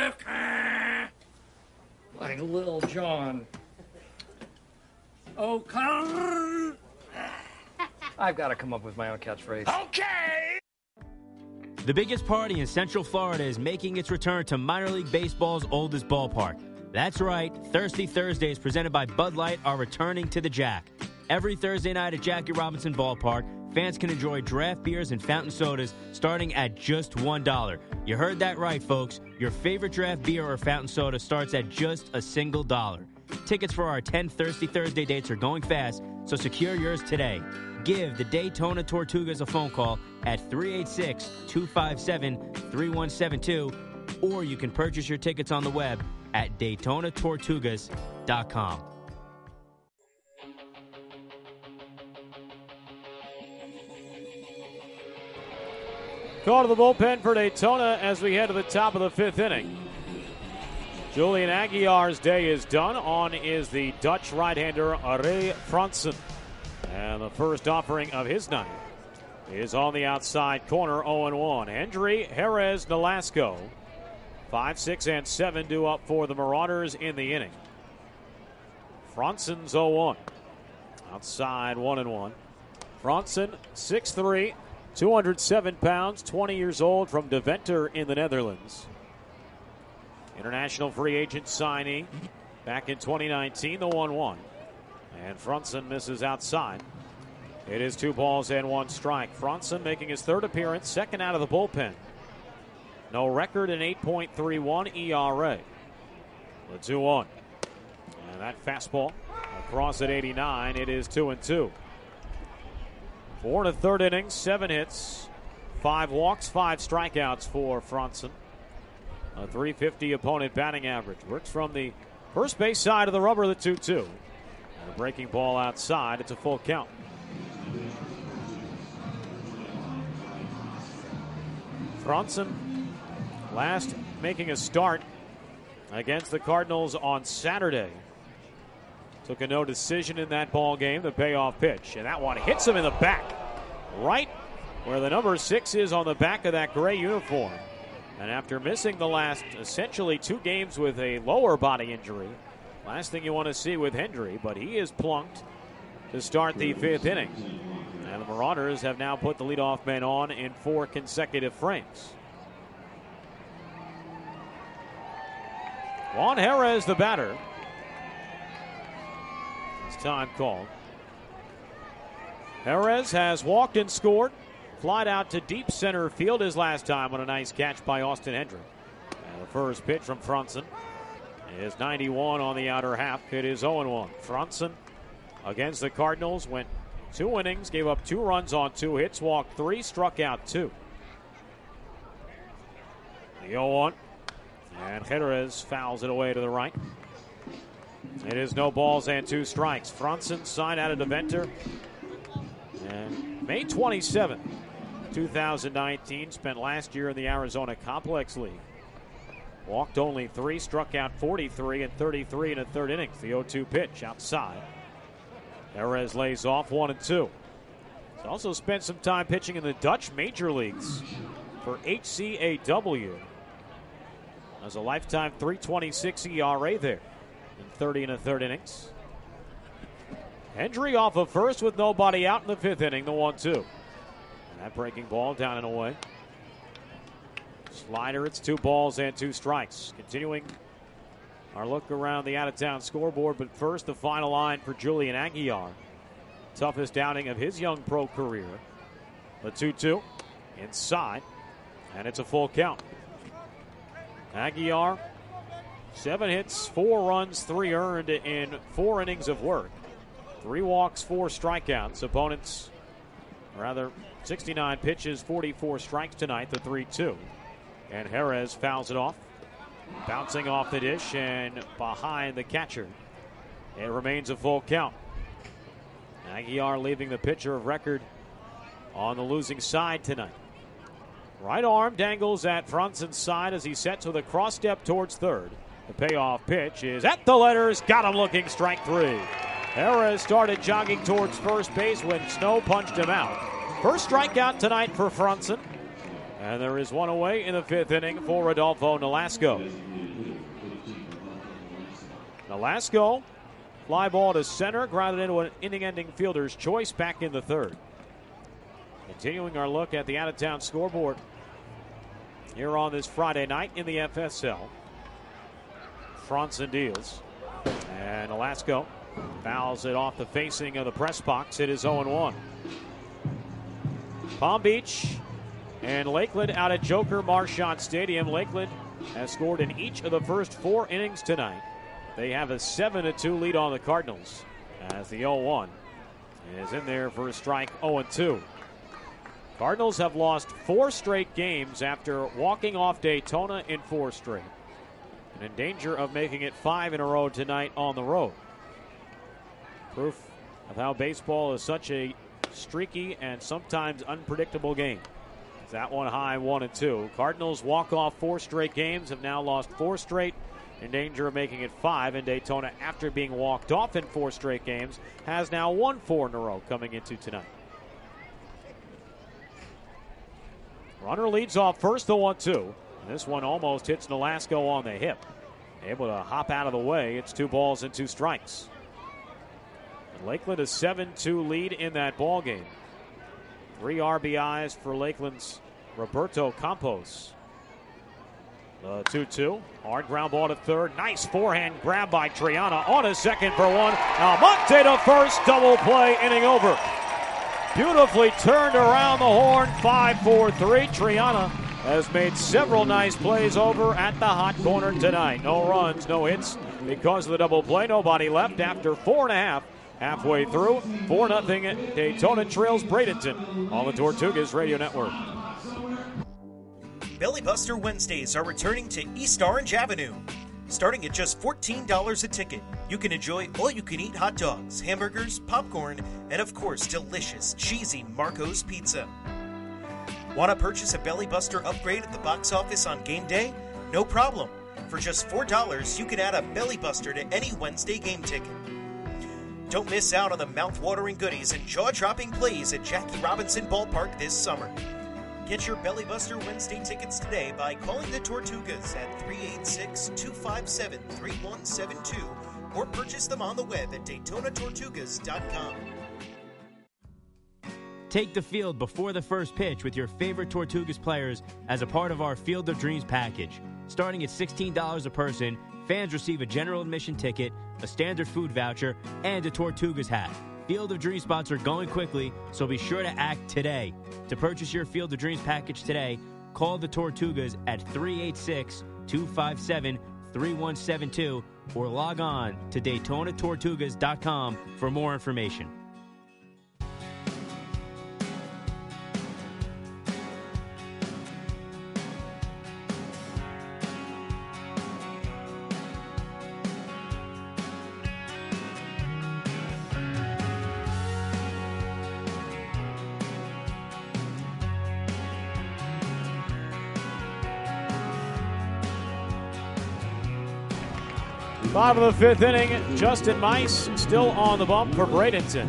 Like Little John. Oh, come. I've got to come up with my own catchphrase. Okay! The biggest party in Central Florida is making its return to minor league baseball's oldest ballpark. That's right, Thirsty Thursdays presented by Bud Light are returning to the Jack. Every Thursday night at Jackie Robinson Ballpark, fans can enjoy draft beers and fountain sodas starting at just one dollar. You heard that right, folks. Your favorite draft beer or fountain soda starts at just a single dollar. Tickets for our ten Thirsty Thursday dates are going fast, so secure yours today. Give the Daytona Tortugas a phone call at three eight six, two five seven, three one seven two, or you can purchase your tickets on the web at Daytona Tortugas dot com. Call to the bullpen for Daytona as we head to the top of the fifth inning. Julian Aguilar's day is done. On is the Dutch right-hander Ray Franson. And the first offering of his night is on the outside corner, oh and one. Hendry, Jerez, Nolasco. five, six, and seven due up for the Marauders in the inning. Franson's oh one. Outside, one and one. Franson, six three, two hundred seven pounds, twenty years old, from Deventer in the Netherlands. International free agent signee back in twenty nineteen, the one one. And Franson misses outside. It is two balls and one strike. Franson making his third appearance, second out of the bullpen. No record, an eight point three one E R A. The two one. And that fastball across at eighty-nine. It is two and two. Four and a third innings, seven hits, five walks, five strikeouts for Franson. A three fifty opponent batting average. Works from the first base side of the rubber, the two two. And a breaking ball outside. It's a full count. Franzen last making a start against the Cardinals on Saturday. Took a no decision in that ball game, the payoff pitch. And that one hits him in the back, right where the number six is on the back of that gray uniform. And after missing the last essentially two games with a lower body injury, last thing you want to see with Hendry, but he is plunked to start the fifth inning. And the Marauders have now put the leadoff man on in four consecutive frames. Juan Jerez, the batter. It's time called. Jerez has walked and scored. Flied out to deep center field his last time on a nice catch by Austin Hendry. And the first pitch from Franzen is ninety-one on the outer half. It is oh and one. Franzen against the Cardinals went two innings, gave up two runs on two hits, walked three, struck out two. The oh one. And Jerez fouls it away to the right. It is no balls and two strikes. Franzen signed out of Deventer. And May twenty-seventh, twenty nineteen, spent last year in the Arizona Complex League. Walked only three, struck out forty-three and thirty-three in the third innings. The oh two pitch outside. Jerez lays off one and two. He's also spent some time pitching in the Dutch major leagues for H C A W. Has a lifetime three twenty-six E R A there in thirty and a third innings. Hendry off of first with nobody out in the fifth inning, the one two. And that breaking ball down and away. Slider, it's two balls and two strikes. Continuing our look around the out-of-town scoreboard, but first the final line for Julian Aguilar. Toughest outing of his young pro career. The two two inside, and it's a full count. Aguilar, seven hits, four runs, three earned in four innings of work. Three walks, four strikeouts. Opponents, rather, sixty-nine pitches, forty-four strikes tonight, the three two. And Jerez fouls it off. Bouncing off the dish and behind the catcher. It remains a full count. Aguilar leaving the pitcher of record on the losing side tonight. Right arm dangles at Franzen's side as he sets with a cross step towards third. The payoff pitch is at the letters. Got him looking, strike three. Jerez started jogging towards first base when Snow punched him out. First strikeout tonight for Franzen. And there is one away in the fifth inning for Rodolfo Nolasco. Nolasco, fly ball to center, grounded into an inning-ending fielder's choice back in the third. Continuing our look at the out-of-town scoreboard here on this Friday night in the F S L. Franzen deals. And Nolasco fouls it off the facing of the press box. It is oh and one. Palm Beach and Lakeland out at Joker Marchant Stadium. Lakeland has scored in each of the first four innings tonight. They have a seven to two lead on the Cardinals as the oh one is in there for a strike, oh and two. Cardinals have lost four straight games after walking off Daytona in four straight, and in danger of making it five in a row tonight on the road. Proof of how baseball is such a streaky and sometimes unpredictable game. That one high, one and two. Cardinals walk off four straight games, have now lost four straight, in danger of making it five. And Daytona, after being walked off in four straight games, has now won four in a row coming into tonight. Runner leads off first, the one two. This one almost hits Nolasco on the hip. Able to hop out of the way. It's two balls and two strikes. And Lakeland a seven two lead in that ball game. Three R B Is for Lakeland's Roberto Campos. The two two. Hard ground ball to third. Nice forehand grab by Triana on a second for one. Almonte to first. Double play, inning over. Beautifully turned around the horn. five four three. Triana has made several nice plays over at the hot corner tonight. No runs, no hits because of the double play. Nobody left after four and a half. Halfway through, four nothing. Daytona trails Bradenton on the Tortugas Radio Network. Belly Buster Wednesdays are returning to East Orange Avenue. Starting at just fourteen dollars a ticket, you can enjoy all-you-can-eat hot dogs, hamburgers, popcorn, and of course, delicious, cheesy Marco's Pizza. Want to purchase a Belly Buster upgrade at the box office on game day? No problem. For just four dollars, you can add a Belly Buster to any Wednesday game ticket. Don't miss out on the mouth-watering goodies and jaw-dropping plays at Jackie Robinson Ballpark this summer. Get your Belly Buster Wednesday tickets today by calling the Tortugas at three eight six, two five seven, three one seven two or purchase them on the web at Daytona Tortugas dot com. Take the field before the first pitch with your favorite Tortugas players as a part of our Field of Dreams package. Starting at sixteen dollars a person, fans receive a general admission ticket, a standard food voucher, and a Tortugas hat. Field of Dreams spots are going quickly, so be sure to act today. To purchase your Field of Dreams package today, call the Tortugas at three eight six, two five seven, three one seven two or log on to Daytona Tortugas dot com for more information. Bottom of the fifth inning, Justin Mice still on the bump for Bradenton.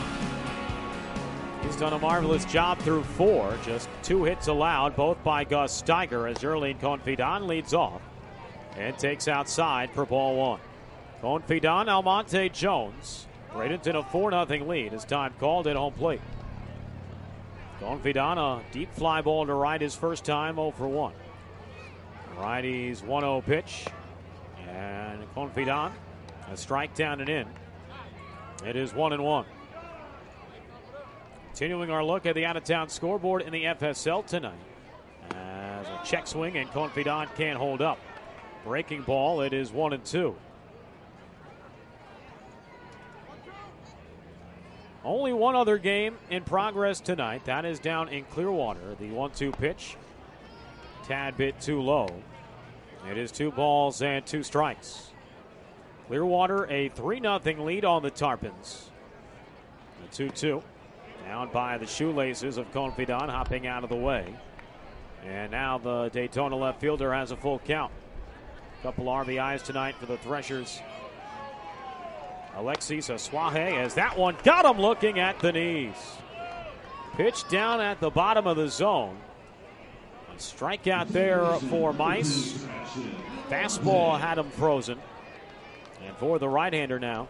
He's done a marvelous job through four. Just two hits allowed, both by Gus Steiger, as Jerlene Confidant leads off and takes outside for ball one. Confidant, Almonte Jones. Bradenton a four nothing lead as time called at home plate. Confidant, a deep fly ball to right his first time, oh for one. Righty's one oh pitch. And Confidant, a strike down and in. It is one and one. Continuing our look at the out-of-town scoreboard in the F S L tonight. As a check swing and Confidant can't hold up. Breaking ball, it is one and two. Only one other game in progress tonight. That is down in Clearwater. The one two pitch, tad bit too low. It is two balls and two strikes. Clearwater a three nothing lead on the Tarpons. The two two. Down by the shoelaces of Confidant, hopping out of the way. And now the Daytona left fielder has a full count. Couple R B Is tonight for the Threshers. Alexis Aswahe, as that one got him looking at the knees. Pitch down at the bottom of the zone. A strikeout there for Mice. Fastball had him frozen. And for the right-hander now,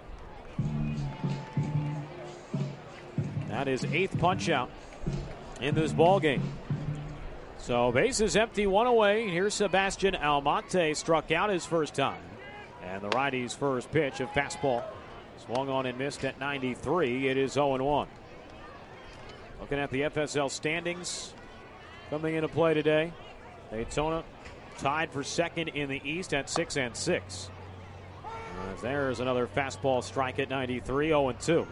that is eighth punch out in this ball game. So bases empty, one away. Here's Sebastian Almonte, struck out his first time. And the righty's first pitch, a fastball, swung on and missed at ninety-three. It is oh and one. Looking at the F S L standings coming into play today. Daytona tied for second in the East at six and six. As there's another fastball strike at ninety-three, oh and two.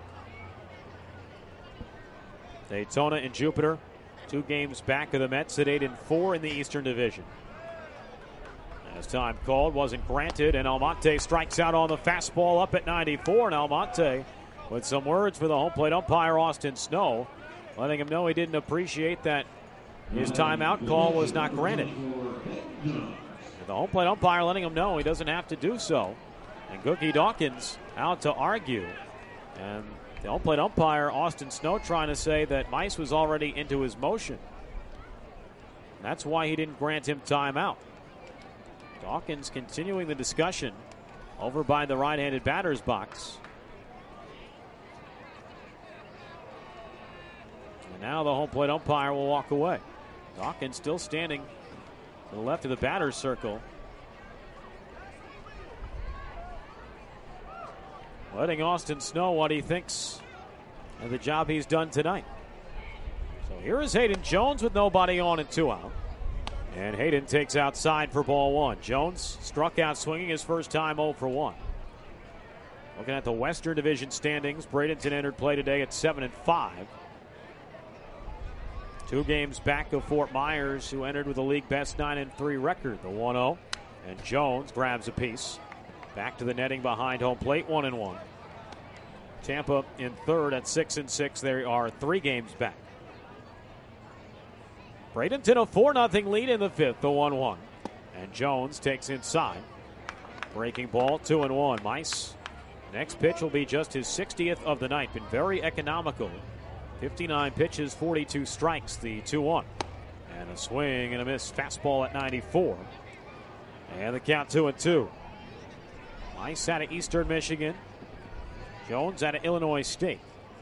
Daytona and Jupiter, two games back of the Mets at eight and four in the Eastern Division. As time called, wasn't granted, and Almonte strikes out on the fastball up at ninety-four. And Almonte with some words for the home plate umpire, Austin Snow, letting him know he didn't appreciate that his timeout call was not granted. And the home plate umpire letting him know he doesn't have to do so. And Cookie Dawkins out to argue. And the home plate umpire, Austin Snow, trying to say that Mice was already into his motion. That's why he didn't grant him timeout. Dawkins continuing the discussion over by the right-handed batter's box. And now the home plate umpire will walk away. Dawkins still standing to the left of the batter's circle. Letting Austin Snow what he thinks of the job he's done tonight. So here is Hayden Jones with nobody on and two out. And Hayden takes outside for ball one. Jones struck out swinging his first time, oh for one. Looking at the Western Division standings, Bradenton entered play today at seven and five. Two games back of Fort Myers, who entered with a league best nine and three record, the one oh. And Jones grabs a piece. Back to the netting behind home plate, one and one. Tampa in third at six and six. They are three games back. Bradenton a four nothing lead in the fifth, the one one. And Jones takes inside. Breaking ball, two and one. Mice, next pitch will be just his sixtieth of the night. Been very economical. fifty-nine pitches, forty-two strikes, the two one. And a swing and a miss. Fastball at ninety-four. And the count two and two. Mice out of Eastern Michigan. Jones out of Illinois State.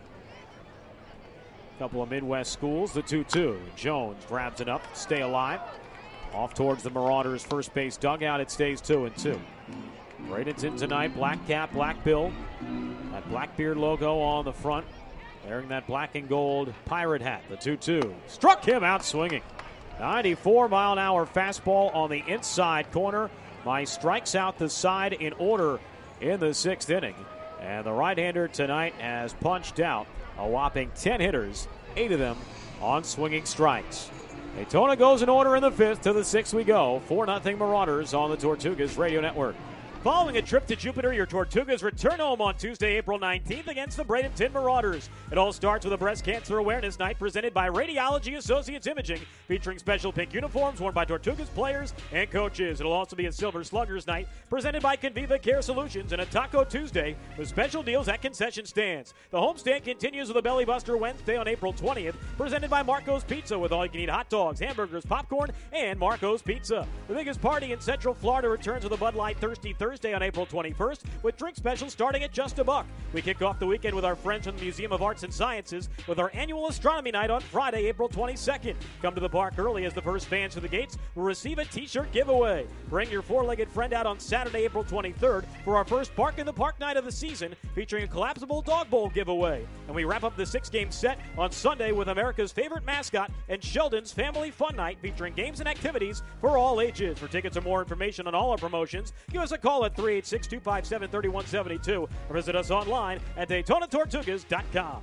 Couple of Midwest schools, the two two. Jones grabs it up, stay alive. Off towards the Marauders' first base dugout. It stays two and two. Bradenton tonight, black cap, black bill. That Blackbeard logo on the front. Wearing that black and gold pirate hat, the two two. Struck him out swinging. ninety-four mile an hour fastball on the inside corner. Mice strikes out the side in order in the sixth inning. And the right-hander tonight has punched out a whopping ten hitters, eight of them on swinging strikes. Daytona goes in order in the fifth. To the sixth we go. four nothing Marauders on the Tortugas Radio Network. Following a trip to Jupiter, your Tortugas return home on Tuesday, April nineteenth against the Bradenton Marauders. It all starts with a Breast Cancer Awareness Night presented by Radiology Associates Imaging, featuring special pink uniforms worn by Tortugas players and coaches. It'll also be a Silver Sluggers Night presented by Conviva Care Solutions and a Taco Tuesday with special deals at concession stands. The homestand continues with a Belly Buster Wednesday on April twentieth, presented by Marco's Pizza with all-you-can-eat hot dogs, hamburgers, popcorn, and Marco's Pizza. The biggest party in Central Florida returns with a Bud Light Thirsty Thursday on April twenty-first with drink specials starting at just a buck. We kick off the weekend with our friends from the Museum of Arts and Sciences with our annual astronomy night on Friday, April twenty-second. Come to the park early as the first fans to the gates will receive a t-shirt giveaway. Bring your four-legged friend out on Saturday, April twenty-third for our first Park in the Park night of the season featuring a collapsible dog bowl giveaway. And we wrap up the six-game set on Sunday with America's favorite mascot and Sheldon's Family Fun Night featuring games and activities for all ages. For tickets or more information on all our promotions, give us a call at three eight six, two five seven, three one seven two or visit us online at Daytona Tortugas dot com.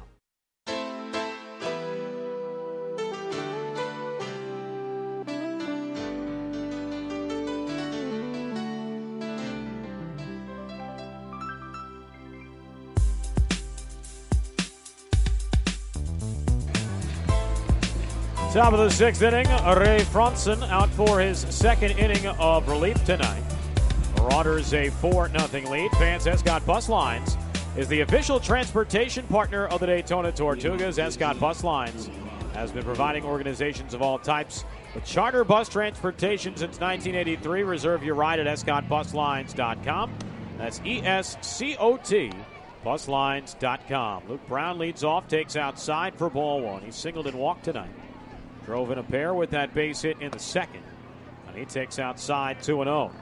Top of the sixth inning, Ray Franson out for his second inning of relief tonight. Marauders a four nothing lead. Vance Escott Bus Lines is the official transportation partner of the Daytona Tortugas. Escott Bus Lines has been providing organizations of all types with charter bus transportation since nineteen eighty-three. Reserve your ride at escott bus lines dot com. That's E S C O T, bus lines dot com. Luke Brown leads off, takes outside for ball one. He singled and walked tonight. Drove in a pair with that base hit in the second. And he takes outside two and oh.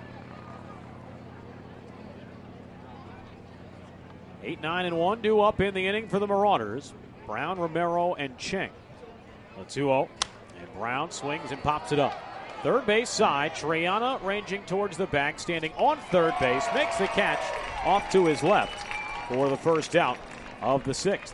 eight nine and one due up in the inning for the Marauders. Brown, Romero, and Cheng. A two oh. And Brown swings and pops it up. Third base side, Triana ranging towards the back, standing on third base, makes the catch off to his left for the first out of the sixth.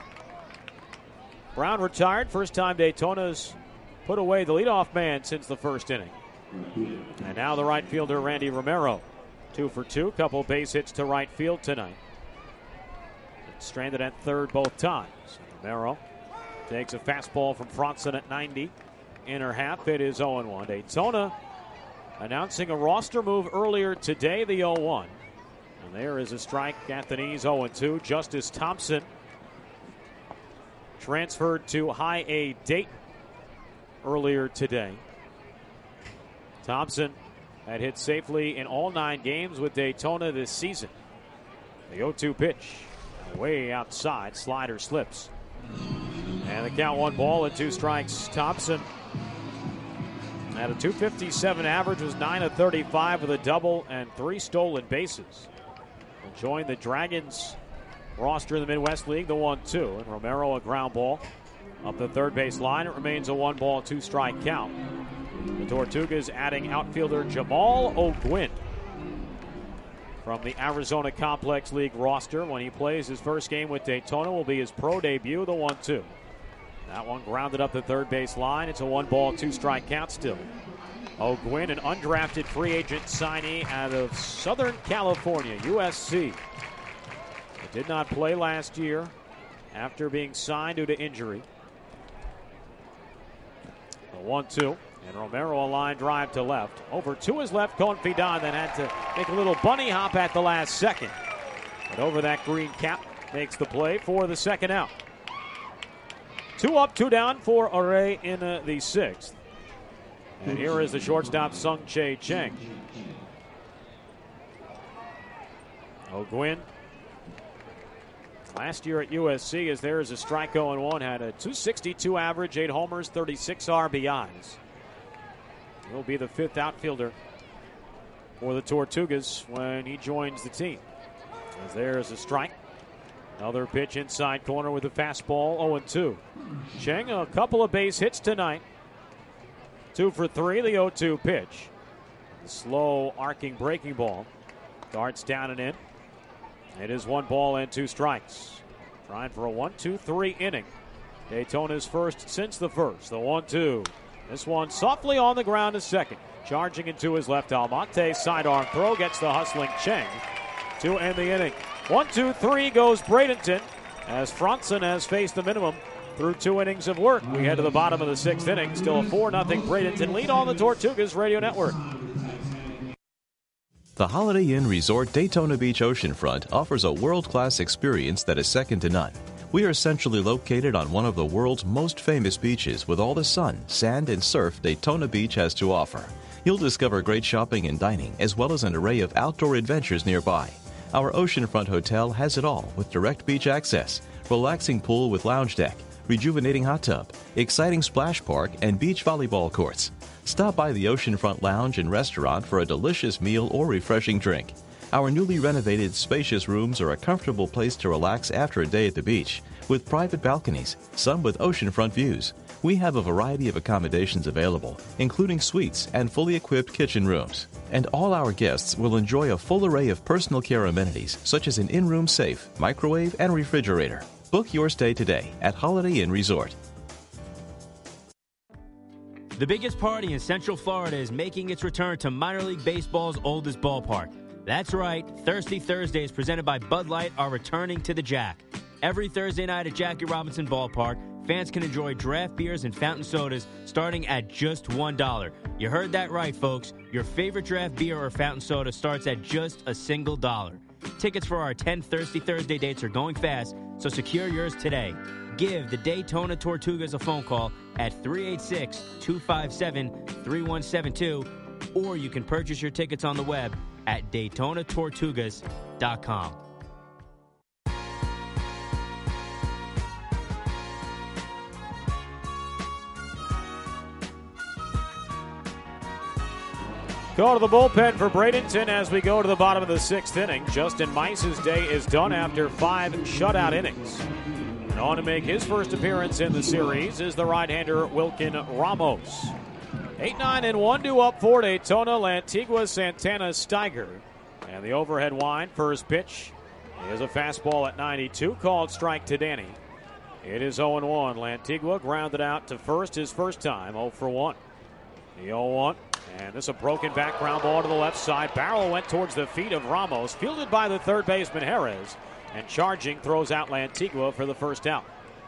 Brown retired. First time Daytona's put away the leadoff man since the first inning. And now the right fielder, Randy Romero. Two for two. Couple base hits to right field tonight. Stranded at third both times. Romero takes a fastball from Franson at ninety. Inner half. It is oh and one. Daytona announcing a roster move earlier today, the oh one. And there is a strike at the knees, oh and two. Justice Thompson transferred to High A Dayton earlier today. Thompson had hit safely in all nine games with Daytona this season. The oh two pitch, way outside, slider slips. And the count, one ball and two strikes. Thompson had a two fifty-seven average, was nine of thirty-five with a double and three stolen bases. Will join the Dragons roster in the Midwest League, the one two. And Romero, a ground ball up the third base line. It remains a one ball, two strike count. The Tortugas adding outfielder Jamal O'Gwin from the Arizona Complex League roster. When he plays his first game with Daytona, will be his pro debut, the one two. That one grounded up the third base line. It's a one ball, two strike count still. O'Gwin, an undrafted free agent signee out of Southern California, U S C. He did not play last year after being signed due to injury. The one two. And Romero a line drive to left. Over to his left, Confidan then had to make a little bunny hop at the last second. But over that green cap, makes the play for the second out. Two up, two down for Array in uh, the sixth. And here is the shortstop, Sung Chae Cheng. O'Gwin, last year at U S C, as there is a strike oh one, had a two sixty-two average, eight homers, thirty-six R B Is. He'll be the fifth outfielder for the Tortugas when he joins the team. As there's a strike. Another pitch inside corner with a fastball, oh two. Cheng, a couple of base hits tonight. Two for three, the oh two pitch. The slow arcing breaking ball. Darts down and in. It is one ball and two strikes. Trying for a one two three inning. Daytona's first since the first. The one two. This one softly on the ground to second. Charging into his left, Almonte. Sidearm throw gets the hustling Cheng to end the inning. One, two, three goes Bradenton as Franson has faced the minimum through two innings of work. We head to the bottom of the sixth inning. Still a four nothing Bradenton lead on the Tortugas Radio Network. The Holiday Inn Resort Daytona Beach Oceanfront offers a world-class experience that is second to none. We are centrally located on one of the world's most famous beaches with all the sun, sand, and surf Daytona Beach has to offer. You'll discover great shopping and dining, as well as an array of outdoor adventures nearby. Our oceanfront hotel has it all with direct beach access, relaxing pool with lounge deck, rejuvenating hot tub, exciting splash park, and beach volleyball courts. Stop by the Oceanfront Lounge and Restaurant for a delicious meal or refreshing drink. Our newly renovated spacious rooms are a comfortable place to relax after a day at the beach, with private balconies, some with oceanfront views. We have a variety of accommodations available, including suites and fully equipped kitchen rooms. And all our guests will enjoy a full array of personal care amenities, such as an in-room safe, microwave, and refrigerator. Book your stay today at Holiday Inn Resort. The biggest party in Central Florida is making its return to minor league baseball's oldest ballpark. That's right, Thirsty Thursdays presented by Bud Light are returning to the Jack. Every Thursday night at Jackie Robinson Ballpark, fans can enjoy draft beers and fountain sodas starting at just one dollar. You heard that right, folks. Your favorite draft beer or fountain soda starts at just a single dollar. Tickets for our ten Thirsty Thursday dates are going fast, so secure yours today. Give the Daytona Tortugas a phone call at three eight six, two five seven, three one seven two, or you can purchase your tickets on the web at Daytona Tortugas dot com. Go to the bullpen for Bradenton as we go to the bottom of the sixth inning. Justin Mice's day is done after five shutout innings. And on to make his first appearance in the series is the right-hander Wilkin Ramos. eight nine and one due up for Daytona, Lantigua, Santana, Steiger. And the overhead wind, first pitch is a fastball at ninety-two, called strike to Danny. It is oh one. Lantigua grounded out to first his first time, oh for one. The oh one, and this a broken back ground ball to the left side. Barrel went towards the feet of Ramos, fielded by the third baseman Jerez, and charging throws out Lantigua for the first out.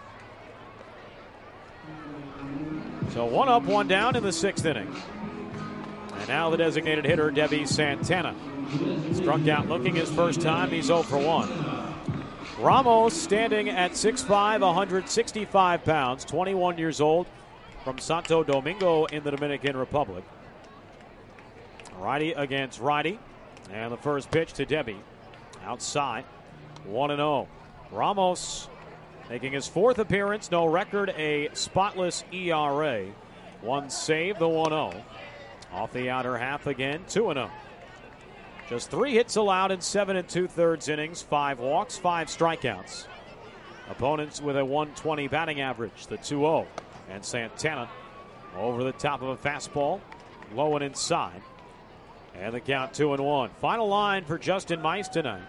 So one up, one down in the sixth inning. And now the designated hitter, Debbie Santana. Struck out looking his first time. He's oh for one. Ramos standing at six five, one hundred sixty-five pounds, twenty-one years old, from Santo Domingo in the Dominican Republic. Righty against righty. And the first pitch to Debbie. Outside. one and oh. Ramos making his fourth appearance. No record. A spotless E R A. One save, the one oh. Off the outer half again. two and oh. Just three hits allowed in seven and two-thirds innings. Five walks, five strikeouts. Opponents with a one twenty batting average. The two oh. And Santana over the top of a fastball, low and inside. And the count two and one. Final line for Justin Mice tonight.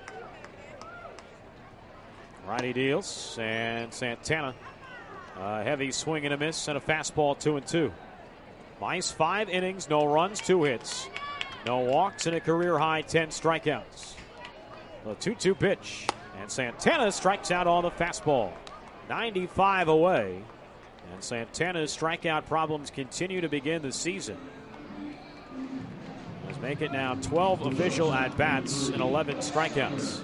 Righty deals, and Santana a heavy swing and a miss, and a fastball two and two. Mice five innings, no runs, two hits, no walks, and a career high ten strikeouts. The two two pitch, and Santana strikes out on the fastball. ninety-five away. And Santana's strikeout problems continue to begin the season. Let's make it now twelve official at-bats and eleven strikeouts.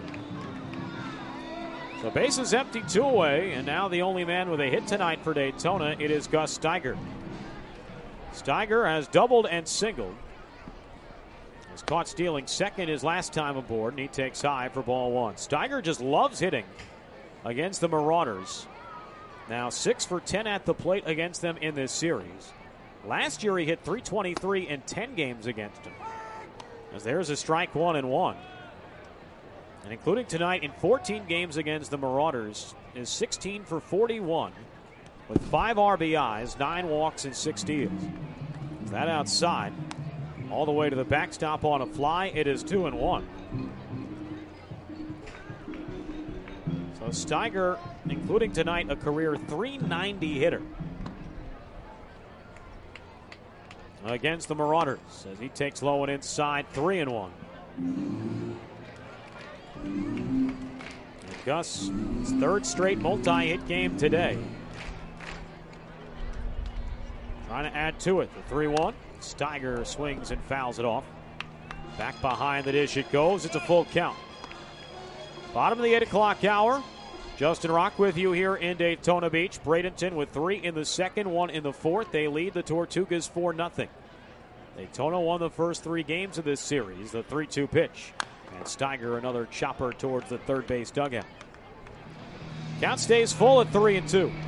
So bases empty, two away, and now the only man with a hit tonight for Daytona, it is Gus Steiger. Steiger has doubled and singled. Was caught stealing second his last time aboard, and he takes high for ball one. Steiger just loves hitting against the Marauders. Now six for ten at the plate against them in this series. Last year he hit three twenty-three in ten games against them. As there's a strike one and one. And including tonight in fourteen games against the Marauders is sixteen for forty-one with five R B Is, nine walks, and six steals. That outside, all the way to the backstop on a fly. It is two and one. So Steiger, including tonight, a career three ninety hitter against the Marauders as he takes low and inside, three and one. And Gus, his third straight multi-hit game today. Trying to add to it, the three one. Steiger swings and fouls it off. Back behind the dish it goes. It's a full count. Bottom of the eight o'clock hour. Justin Rock with you here in Daytona Beach. Bradenton with three in the second, one in the fourth. They lead the Tortugas four nothing. Daytona won the first three games of this series. The three two pitch. And Steiger another chopper towards the third base dugout. Count stays full at three and two.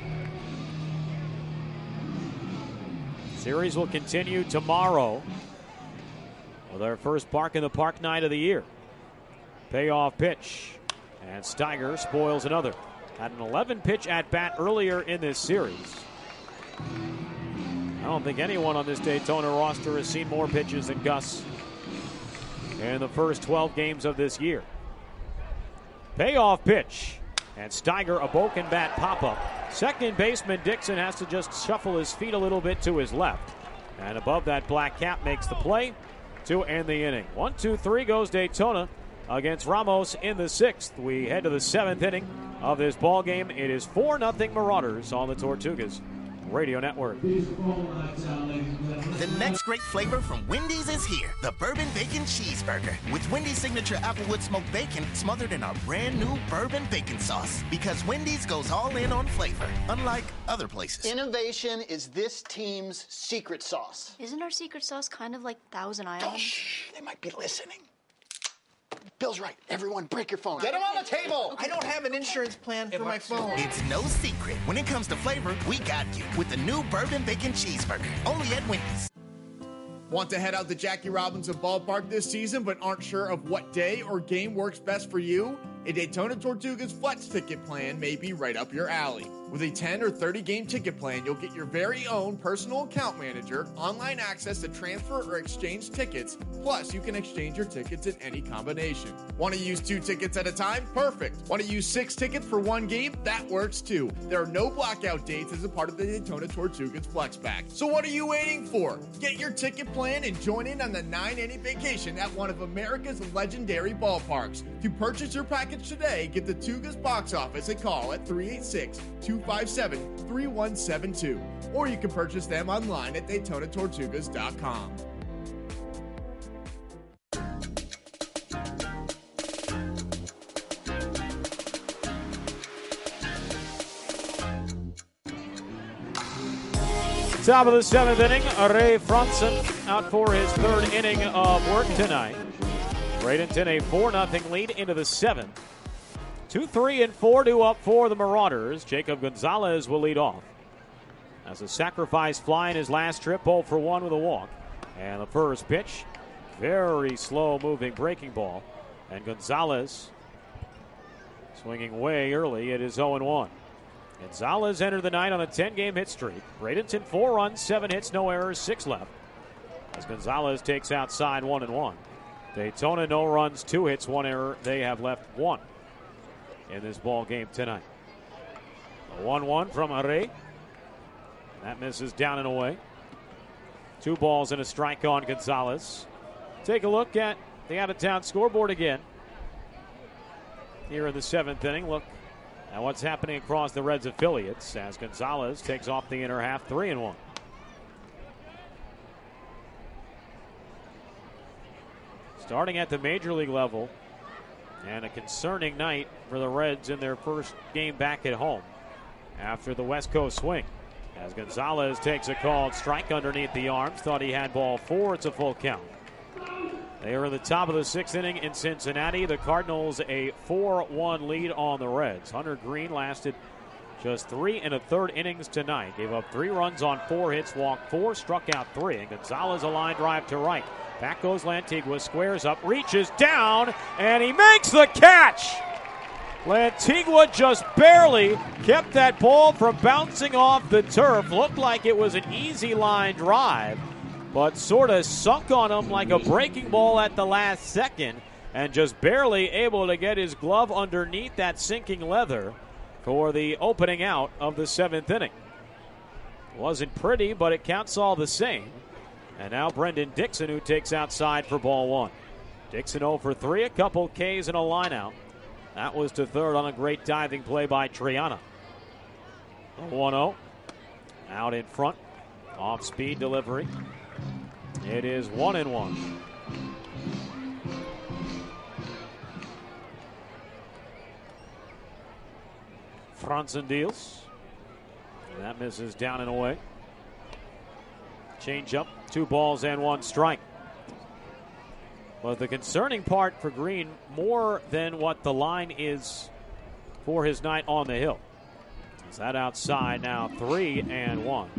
Series will continue tomorrow with our first Bark in the Park night of the year. Payoff pitch. And Steiger spoils another. Had an eleven pitch at bat earlier in this series. I don't think anyone on this Daytona roster has seen more pitches than Gus in the first twelve games of this year. Payoff pitch. And Steiger, a broken bat pop-up. Second baseman Dixon has to just shuffle his feet a little bit to his left. And above that black cap makes the play to end the inning. One, two, three goes Daytona against Ramos in the sixth. We head to the seventh inning of this ball game. It is four nothing Marauders on the Tortugas Radio Network. The next great flavor from Wendy's is here. The Bourbon Bacon Cheeseburger. With Wendy's signature Applewood smoked bacon smothered in our brand new bourbon bacon sauce. Because Wendy's goes all in on flavor, unlike other places. Innovation is this team's secret sauce. Isn't our secret sauce kind of like Thousand Island? Shh, they might be listening. Bill's right. Everyone break your phone. Get him on the table. I don't have an insurance plan for my phone. It's no secret. When it comes to flavor, we got you. With the new Bourbon Bacon Cheeseburger. Only at Wendy's. Want to head out to Jackie Robinson Ballpark this season but aren't sure of what day or game works best for you? A Daytona Tortugas Flex ticket plan may be right up your alley. With a ten or thirty game ticket plan, you'll get your very own personal account manager, online access to transfer or exchange tickets, plus you can exchange your tickets in any combination. Want to use two tickets at a time? Perfect. Want to use six tickets for one game? That works too. There are no blackout dates as a part of the Daytona Tortugas Flex Pack. So what are you waiting for? Get your ticket plan and join in on the nine inning vacation at one of America's legendary ballparks. To purchase your package today, get the Tugas box office a call at three eight six, two five seven, three one seven two. Or you can purchase them online at Daytona Tortugas dot com. Top of the seventh inning, Ray Franson out for his third inning of work tonight. Bradenton a four nothing lead into the seventh. Two, three, and four to up for the Marauders. Jacob Gonzalez will lead off. As a sacrifice fly in his last trip, oh for one with a walk. And the first pitch, very slow-moving breaking ball. And Gonzalez swinging way early. It is oh and one. Gonzalez entered the night on a ten game hit streak. Bradenton four runs, seven hits, no errors, six left. As Gonzalez takes outside one and one. Daytona no runs, two hits, one error. They have left one in this ball game tonight. A one one from Array. That misses down and away. Two balls and a strike on Gonzalez. Take a look at the out-of-town scoreboard again. Here in the seventh inning, look And what's happening across the Reds affiliates as Gonzalez takes off the inner half, three and one. Starting at the major league level, and a concerning night for the Reds in their first game back at home after the West Coast swing. As Gonzalez takes a called strike underneath the arms, thought he had ball four. It's a full count. They are in the top of the sixth inning in Cincinnati. The Cardinals a four one lead on the Reds. Hunter Greene lasted just three and a third innings tonight. Gave up three runs on four hits, walked four, struck out three. And Gonzalez a line drive to right. Back goes Lantigua, squares up, reaches down, and he makes the catch. Lantigua just barely kept that ball from bouncing off the turf. Looked like it was an easy line drive, but sort of sunk on him like a breaking ball at the last second, and just barely able to get his glove underneath that sinking leather for the opening out of the seventh inning. Wasn't pretty, but it counts all the same. And now Brendan Dixon, who takes outside for ball one. Dixon oh for three, a couple Ks and a line out. That was to third on a great diving play by Triana. one oh. Out in front. Off speed delivery. It is one and one. Franzen deals. That misses down and away. Change up, two balls and one strike. But the concerning part for Greene, more than what the line is for his night on the hill, is that outside now three and one.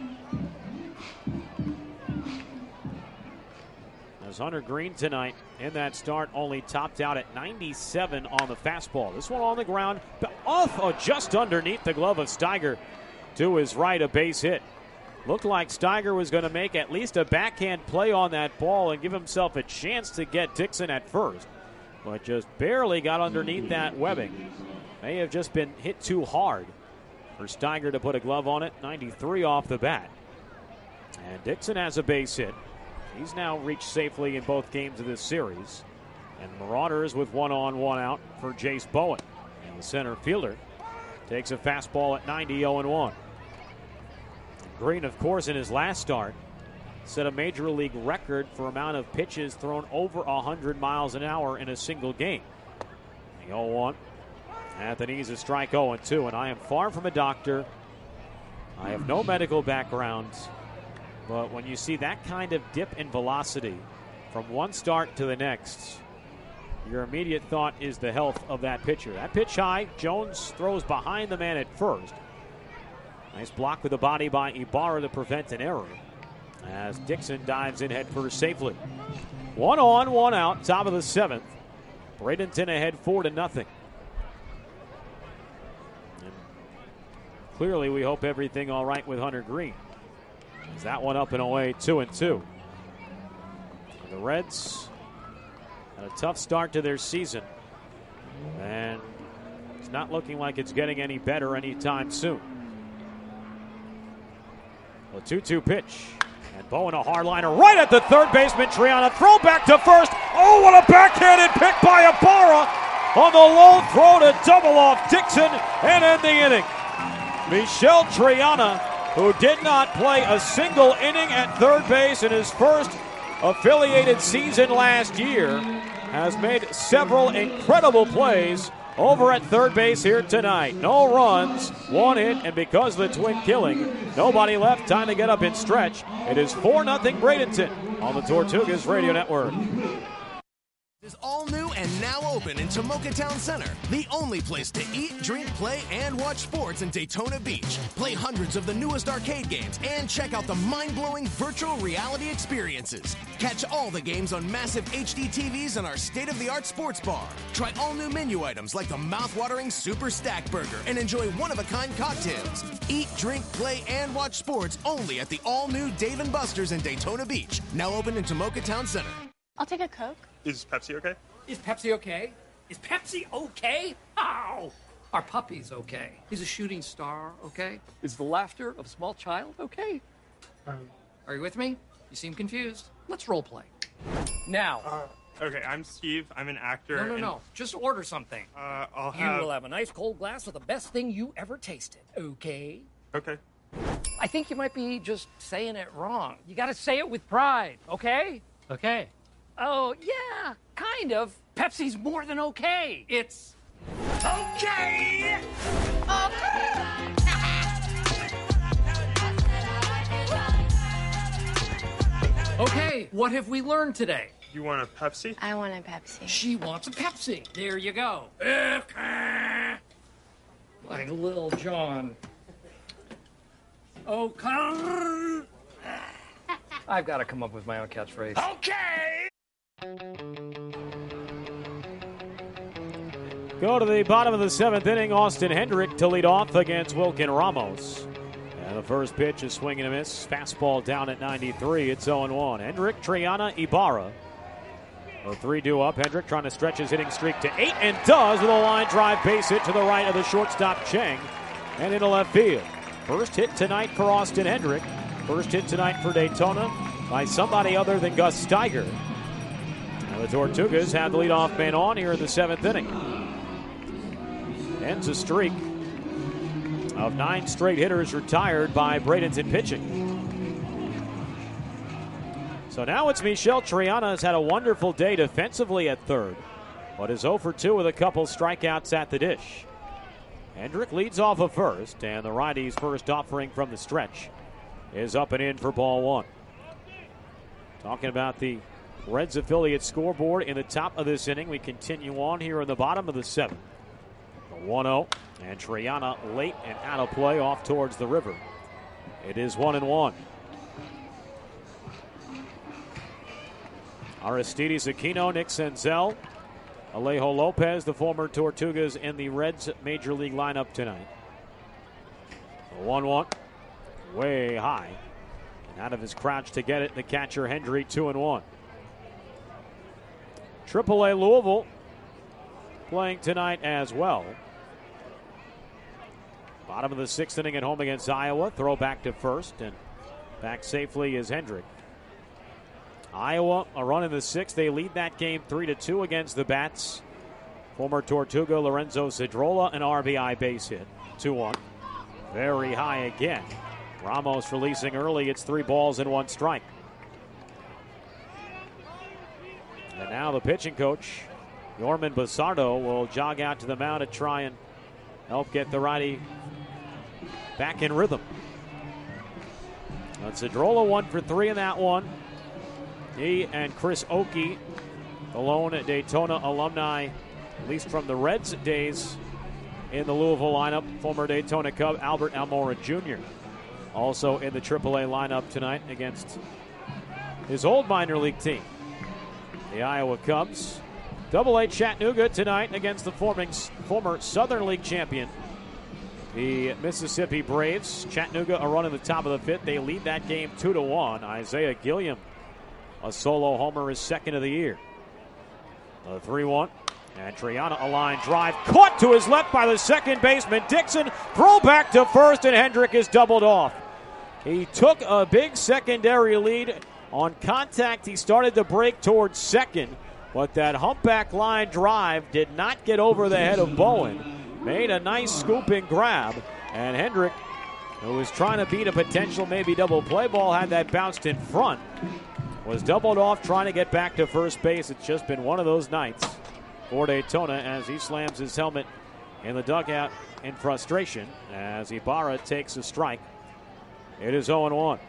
As Hunter Greene tonight in that start only topped out at ninety-seven on the fastball. This one on the ground, off oh, just underneath the glove of Steiger to his right, a base hit. Looked like Steiger was going to make at least a backhand play on that ball and give himself a chance to get Dixon at first, but just barely got underneath that webbing. May have just been hit too hard for Steiger to put a glove on it. ninety-three off the bat. And Dixon has a base hit. He's now reached safely in both games of this series. And Marauders with one on, one out for Jace Bowen. And the center fielder takes a fastball at ninety, oh and one. Greene, of course, in his last start, set a major league record for amount of pitches thrown over one hundred miles an hour in a single game. The oh one. Anthony's a strike oh and two, and I am far from a doctor. I have no medical background, but when you see that kind of dip in velocity from one start to the next, your immediate thought is the health of that pitcher. That pitch high, Jones throws behind the man at first. Nice block with the body by Ibarra to prevent an error as Dixon dives in head first safely. One on, one out, top of the seventh. Bradenton ahead four to nothing. And clearly we hope everything all right with Hunter Greene. Is that one up and away, two and two. And the Reds had a tough start to their season, and it's not looking like it's getting any better anytime soon. A two two pitch. And Bowen a hard liner right at the third baseman. Triana throw back to first. Oh, what a backhanded pick by Ibarra on the low throw to double off Dixon and end the inning. Michel Triana, who did not play a single inning at third base in his first affiliated season last year, has made several incredible plays over at third base here tonight. No runs, one hit, and because of the twin killing, nobody left. Time to get up and stretch. It is four nothing Bradenton on the Tortugas Radio Network. Is all new and now open in Tomoka Town Center, the only place to eat, drink, play, and watch sports in Daytona Beach. Play hundreds of the newest arcade games and check out the mind-blowing virtual reality experiences. Catch all the games on massive H D T Vs in our state-of-the-art sports bar. Try all new menu items like the mouth-watering Super Stack Burger and enjoy one-of-a-kind cocktails. Eat, drink, play, and watch sports only at the all-new Dave and Buster's in Daytona Beach, now open in Tomoka Town Center. I'll take a Coke. Is Pepsi okay? Is Pepsi okay? Is Pepsi okay? Ow! Our puppy's okay. He's a shooting star, okay? Is the laughter of a small child okay? Um, Are you with me? You seem confused. Let's role play. Now, uh, Okay, I'm Steve. I'm an actor. No, no, and- no. Just order something. Uh, I'll You have. will have a nice cold glass of the best thing you ever tasted. Okay? Okay. I think you might be just saying it wrong. You got to say it with pride, okay? Okay. Oh, yeah, kind of. Pepsi's more than okay. It's okay. Okay, what have we learned today? You want a Pepsi? I want a Pepsi. She wants a Pepsi. There you go. Okay. Like Lil Jon. Okay. I've got to come up with my own catchphrase. Okay. Go to the bottom of the seventh inning. Austin Hendrick to lead off against Wilkin Ramos. And the first pitch is swing and a miss. Fastball down at ninety-three. It's oh and one. Hendrick, Triana, Ibarra. A three two up. Hendrick trying to stretch his hitting streak to eight and does with a line drive base hit to the right of the shortstop Cheng and into left field. First hit tonight for Austin Hendrick. First hit tonight for Daytona by somebody other than Gus Steiger. Now the Tortugas have the leadoff man on here in the seventh inning. Ends a streak of nine straight hitters retired by Bradenton pitching. So now it's Michel Triana, has had a wonderful day defensively at third, but is oh for two with a couple strikeouts at the dish. Hendrick leads off of first, and the righty's first offering from the stretch is up and in for ball one. Talking about the Reds affiliate scoreboard in the top of this inning, we continue on here in the bottom of the seventh. one oh, and Triana late and out of play off towards the river. It is one and one. Aristides Aquino, Nick Senzel, Alejo Lopez, the former Tortugas in the Reds Major League lineup tonight. one one, way high. And out of his crouch to get it, the catcher Hendry, two and one. Triple A Louisville playing tonight as well. Bottom of the sixth inning at home against Iowa. Throw back to first, and back safely is Hendrick. Iowa, a run in the sixth. They lead that game three to two against the Bats. Former Tortuga Lorenzo Cedrola, an R B I base hit. two one. Very high again. Ramos releasing early. It's three balls and one strike. And now the pitching coach, Yorman Basardo, will jog out to the mound to try and help get the righty back in rhythm. Now Cedrola one for three in that one. He and Chris Oakey, the lone Daytona alumni, at least from the Reds days in the Louisville lineup. Former Daytona Cub Albert Almora Junior also in the triple A lineup tonight against his old minor league team, the Iowa Cubs. Double A Chattanooga tonight against the forming, former Southern League champion, the Mississippi Braves. Chattanooga a run in the top of the fifth. They lead that game two to one. Isaiah Gilliam, a solo homer, is second of the year. The three one. And Triana, a line drive caught to his left by the second baseman Dixon. Throw back to first, and Hendrick is doubled off. He took a big secondary lead. On contact, he started to break towards second, but that humpback line drive did not get over the head of Bowen. Made a nice scooping grab, and Hendrick, who was trying to beat a potential maybe double play ball, had that bounced in front. Was doubled off trying to get back to first base. It's just been one of those nights for Daytona as he slams his helmet in the dugout in frustration as Ibarra takes a strike. It is oh and one.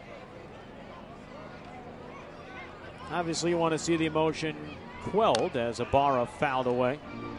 Obviously, you want to see the emotion quelled as Ibarra fouled away.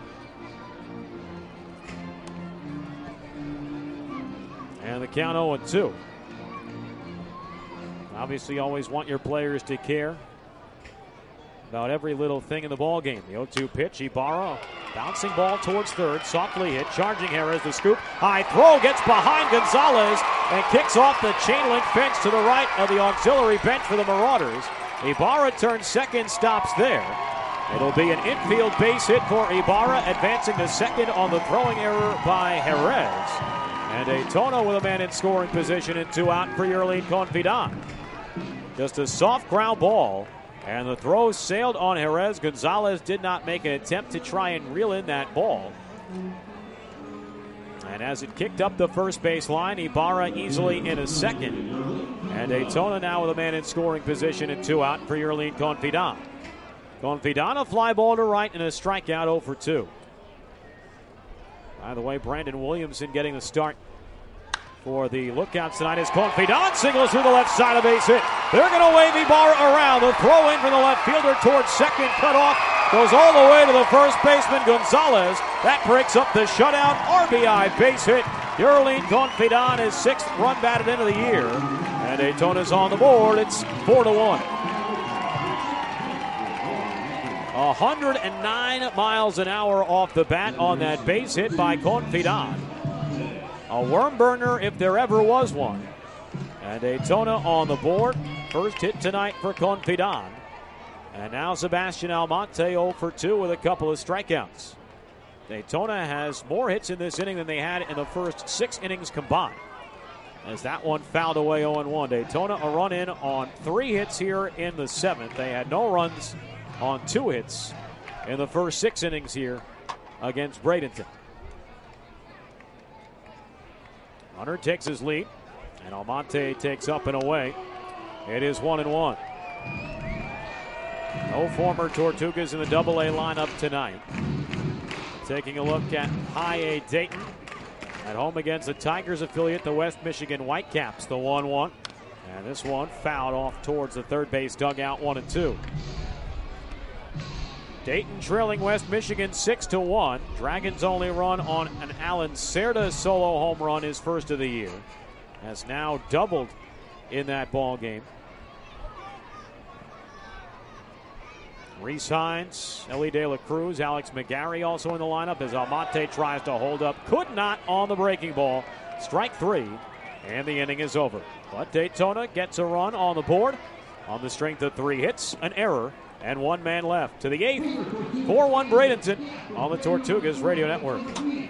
And the count oh and two. Obviously, you always want your players to care about every little thing in the ball game. The oh two pitch, Ibarra, bouncing ball towards third, softly hit, charging Harris, the scoop, high throw, gets behind Gonzalez, and kicks off the chain link fence to the right of the auxiliary bench for the Marauders. Ibarra turns second, stops there. It'll be an infield base hit for Ibarra, advancing to second on the throwing error by Jerez. And Daytona with a man in scoring position and two out for Yerlin Confidant. Just a soft ground ball And the throw sailed on Jerez. Gonzalez did not make an attempt to try and reel in that ball. And as it kicked up the first base line, Ibarra easily in a second. And Daytona now with a man in scoring position and two out for Yerlin Confidan. Confidan, a fly ball to right and a strikeout oh for two. By the way, Brandon Williamson getting the start for the Lookouts tonight as Confidan singles through the left side of base hit. They're going to wave Ibarra around. The throw in from the left fielder towards second, cut off. Goes all the way to the first baseman, Gonzalez. That breaks up the shutout R B I base hit. Yerlin Confidan, his sixth run batted into the year. And Daytona's on the board. It's four to one. one hundred nine miles an hour off the bat on that base hit by Confidan. A worm burner if there ever was one. And Daytona on the board. First hit tonight for Confidan. And now Sebastian Almonte oh for two with a couple of strikeouts. Daytona has more hits in this inning than they had in the first six innings combined. As that one fouled away oh one. Daytona a run in on three hits here in the seventh. They had no runs on two hits in the first six innings here against Bradenton. Hunter takes his lead, and Almonte takes up and away. It is one and one. No former Tortugas in the double A lineup tonight. Taking a look at High A Dayton at home against the Tigers affiliate, the West Michigan Whitecaps, the one one. And this one fouled off towards the third base dugout, one and two. Dayton trailing West Michigan six to one. Dragons only run on an Alan Cerda solo home run, his first of the year. Has now doubled in that ball game. Reese Hines, Ellie De La Cruz, Alex McGarry also in the lineup as Almonte tries to hold up. Could not on the breaking ball. Strike three, and the inning is over. But Daytona gets a run on the board on the strength of three hits, an error, and one man left. To the eighth, four one Bradenton on the Tortugas Radio Network.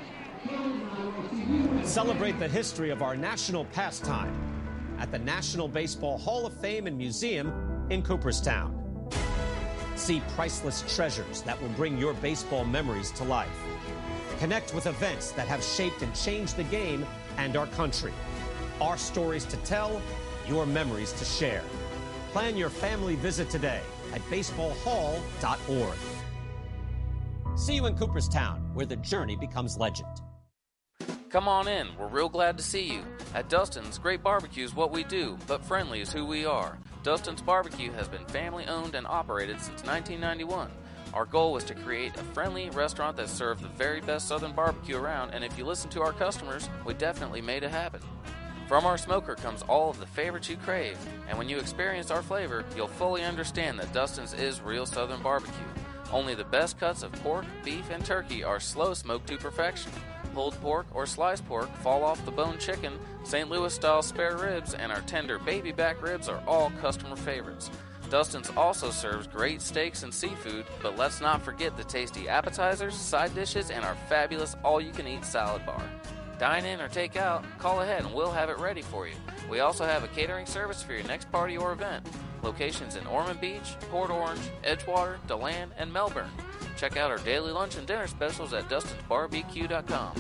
Celebrate the history of our national pastime at the National Baseball Hall of Fame and Museum in Cooperstown. See priceless treasures that will bring your baseball memories to life. Connect with events that have shaped and changed the game and our country. Our stories to tell, your memories to share. Plan your family visit today at baseball hall dot org. See you in Cooperstown, where the journey becomes legend. Come on in. We're real glad to see you. At Dustin's, great barbecue is what we do, but friendly is who we are. Dustin's Barbecue has been family-owned and operated since nineteen ninety-one. Our goal was to create a friendly restaurant that served the very best Southern barbecue around, and if you listen to our customers, we definitely made it happen. From our smoker comes all of the favorites you crave, and when you experience our flavor, you'll fully understand that Dustin's is real Southern barbecue. Only the best cuts of pork, beef, and turkey are slow smoked to perfection. Pulled pork or sliced pork, fall off the bone chicken, Saint Louis style spare ribs, and our tender baby back ribs are all customer favorites. Dustin's also serves great steaks and seafood, but let's not forget the tasty appetizers, side dishes, and our fabulous all-you-can-eat salad bar. Dine in or take out, call ahead and we'll have it ready for you. We also have a catering service for your next party or event. Locations in Ormond Beach, Port Orange, Edgewater, DeLand, and Melbourne. Check out our daily lunch and dinner specials at dustins bar b q dot com.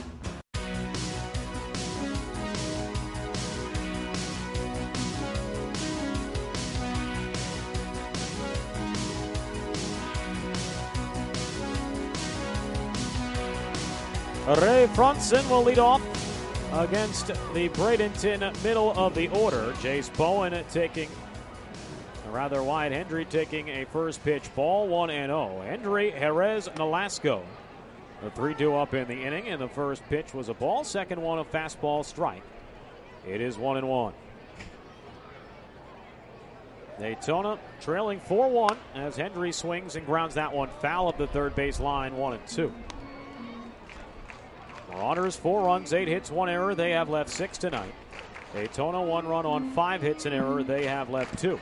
Ray Frunson will lead off against the Bradenton middle of the order. Jace Bowen taking a rather wide. Hendry taking a first pitch ball, one and oh. Hendry, Jerez, Nolasco. The three two up in the inning, and the first pitch was a ball. Second one, a fastball strike. It is one and one. Daytona trailing four one as Hendry swings and grounds that one foul up the third base line, one and two. Marauders, four runs, eight hits, one error. They have left six tonight. Daytona, one run on five hits, an error. They have left two.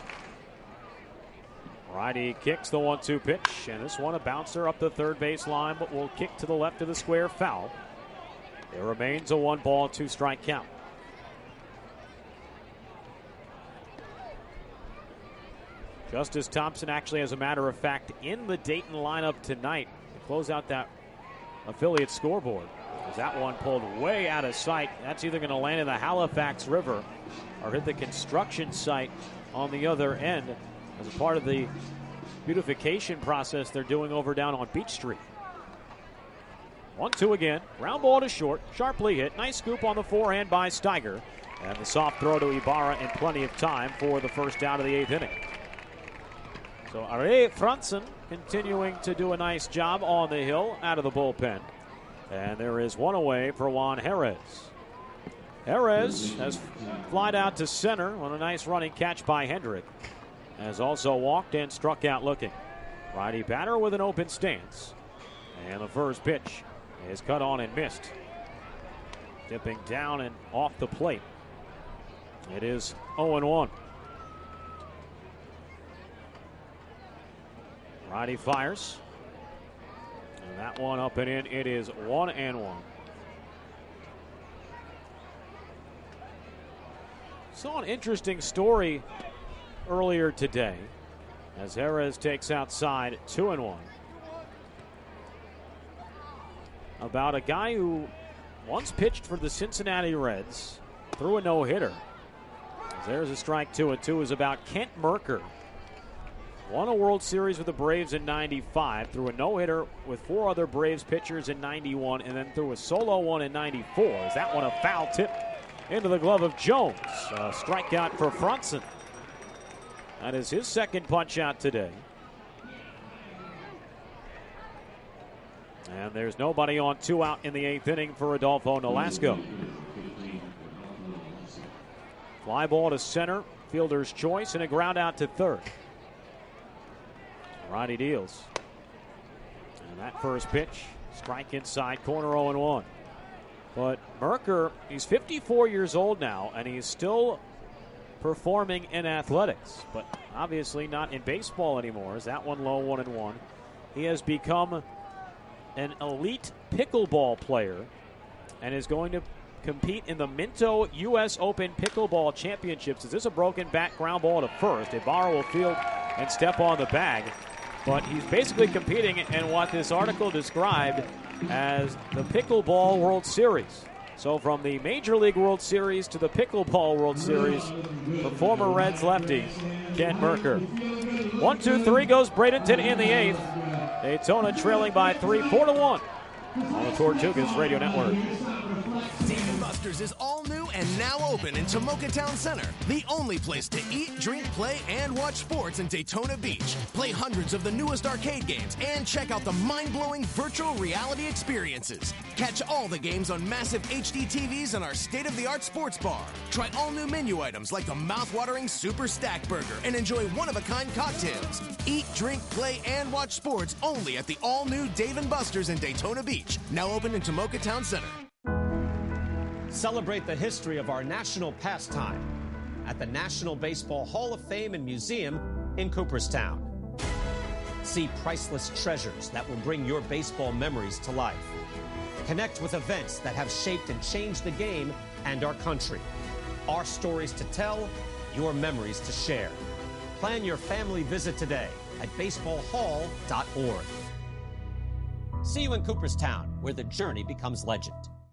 Righty kicks the one two pitch, and this one a bouncer up the third base line, but will kick to the left of the square, foul. It remains a one ball, two strike count. Justice Thompson actually, as a matter of fact, in the Dayton lineup tonight to close out that affiliate scoreboard. As that one pulled way out of sight. That's either going to land in the Halifax River or hit the construction site on the other end as a part of the beautification process they're doing over down on Beach Street. one two again. Ground ball to short. Sharply hit. Nice scoop on the forehand by Steiger. And the soft throw to Ibarra in plenty of time for the first out of the eighth inning. So Are Franson continuing to do a nice job on the hill out of the bullpen. And there is one away for Juan Jerez. Jerez has flied out to center on a nice running catch by Hendrick. Has also walked and struck out looking. Righty batter with an open stance. And the first pitch is cut on and missed. Dipping down and off the plate. It is oh and one. Righty fires. And that one up and in. It is one and one. Saw an interesting story earlier today as Jerez takes outside two and one. About a guy who once pitched for the Cincinnati Reds, threw a no-hitter. There's a strike two and two is about Kent Mercker. Won a World Series with the Braves in ninety-five, threw a no-hitter with four other Braves pitchers in ninety-one, and then threw a solo one in ninety-four. Is that one a foul tip into the glove of Jones? A strikeout for Franson. That is his second punch out today. And there's nobody on, two out in the eighth inning for Adolfo Nolasco. Fly ball to center, fielder's choice, and a ground out to third. Righty deals. And that first pitch, strike inside, corner oh and one. But Mercker, he's fifty-four years old now, and he's still performing in athletics, but obviously not in baseball anymore. Is that one low, one and one? He has become an elite pickleball player and is going to compete in the Minto U S Open Pickleball Championships. Is this a broken back ground ball to first? Ibarra will field and step on the bag, but he's basically competing in what this article described as the Pickleball World Series. So from the Major League World Series to the Pickleball World Series for former Reds lefty Kent Mercker. One, two, three goes Bradenton in the eighth. Daytona trailing by three, four to one on the Tortugas Radio Network. Dave and Buster's is all new and now open in Tomoka Town Center, the only place to eat, drink, play, and watch sports in Daytona Beach. Play hundreds of the newest arcade games and check out the mind-blowing virtual reality experiences. Catch all the games on massive H D T Vs in our state-of-the-art sports bar. Try all new menu items like the mouth-watering Super Stack Burger and enjoy one-of-a-kind cocktails. Eat, drink, play, and watch sports only at the all-new Dave and Buster's in Daytona Beach, now open in Tomoka Town Center. Celebrate the history of our national pastime at the National Baseball Hall of Fame and Museum in Cooperstown. See priceless treasures that will bring your baseball memories to life. Connect with events that have shaped and changed the game and our country. Our stories to tell, your memories to share. Plan your family visit today at baseball hall dot org. See you in Cooperstown, where the journey becomes legend.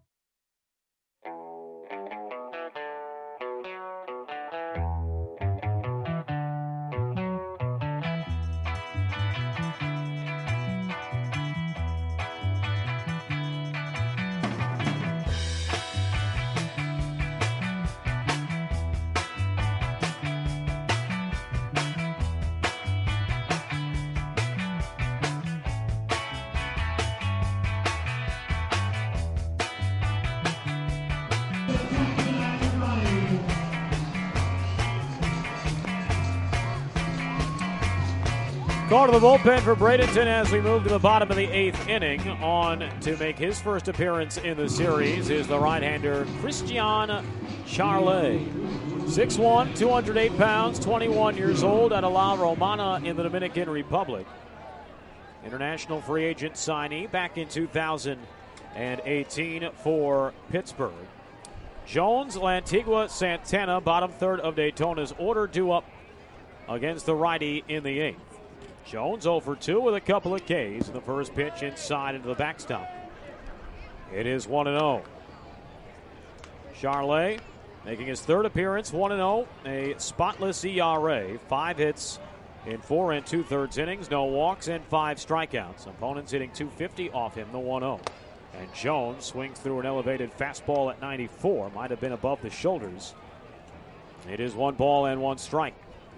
Call to the bullpen for Bradenton as we move to the bottom of the eighth inning. On to make his first appearance in the series is the right-hander Christian Charlet. six one, two hundred eight pounds, twenty-one years old, out of La Romana in the Dominican Republic. International free agent signee back in two thousand eighteen for Pittsburgh. Jones, Lantigua, Santana, bottom third of Daytona's order, due up against the righty in the eighth. Jones oh for two with a couple of Ks in the first pitch inside into the backstop. It is one and oh. Charlet making his third appearance, one and oh, a spotless E R A, five hits in four and two-thirds innings, no walks and five strikeouts. Opponents hitting two fifty off him, the one oh. And Jones swings through an elevated fastball at ninety-four, might have been above the shoulders. It is one ball and one strike.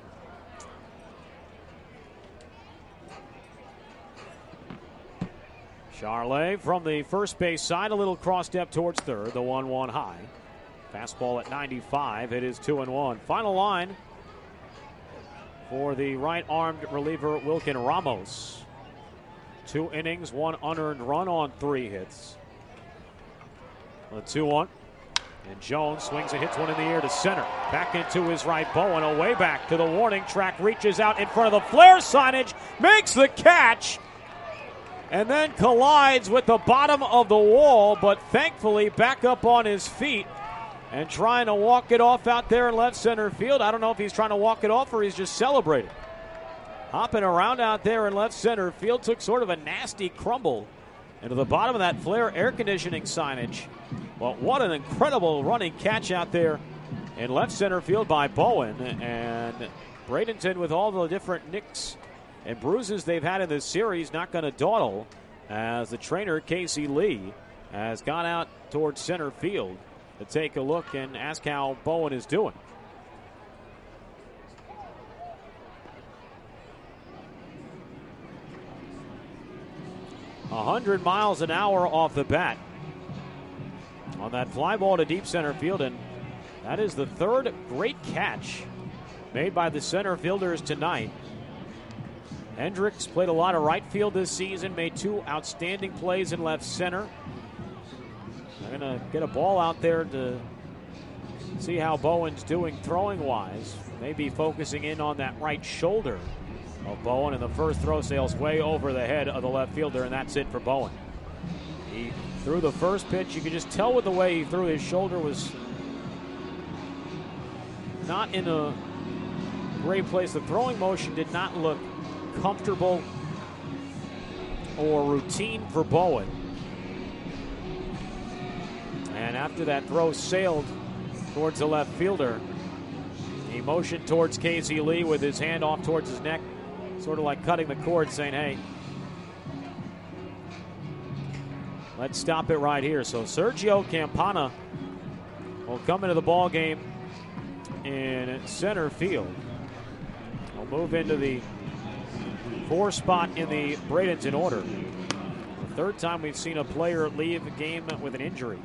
Charlet from the first base side, a little cross step towards third, the one one high. Fastball at ninety-five, it is two and one. Final line for the right-armed reliever Wilkin Ramos. Two innings, one unearned run on three hits. The two one. And Jones swings and hits one in the air to center. Back into his right, Bowen away back to the warning track, reaches out in front of the flare signage, makes the catch, and then collides with the bottom of the wall, but thankfully back up on his feet and trying to walk it off out there in left center field. I don't know if he's trying to walk it off or he's just celebrating. Hopping around out there in left center field, took sort of a nasty crumble into the bottom of that flare air conditioning signage. But what an incredible running catch out there in left center field by Bowen. And Bradenton, with all the different nicks and bruises they've had in this series, not going to dawdle as the trainer, Casey Lee, has gone out towards center field to take a look and ask how Bowen is doing. one hundred miles an hour off the bat on that fly ball to deep center field, and that is the third great catch made by the center fielders tonight. Hendricks played a lot of right field this season, made two outstanding plays in left center. They're going to get a ball out there to see how Bowen's doing throwing-wise. Maybe focusing in on that right shoulder of Bowen, and the first throw sails way over the head of the left fielder, and that's it for Bowen. He threw the first pitch. You could just tell with the way he threw, his shoulder was not in a great place. The throwing motion did not look comfortable or routine for Bowen. And after that throw sailed towards the left fielder, he motioned towards Casey Lee with his hand off towards his neck, sort of like cutting the cord, saying, hey, let's stop it right here. So Sergio Campana will come into the ball game in center field. He'll move into the four spot in the Bradenton order. The third time we've seen a player leave a game with an injury.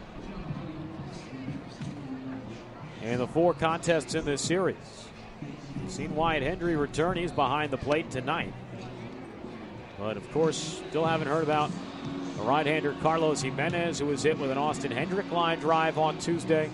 And the four contests in this series. We've seen Wyatt Hendry return. He's behind the plate tonight. But, of course, still haven't heard about the right-hander Carlos Jimenez, who was hit with an Austin Hendrick line drive on Tuesday.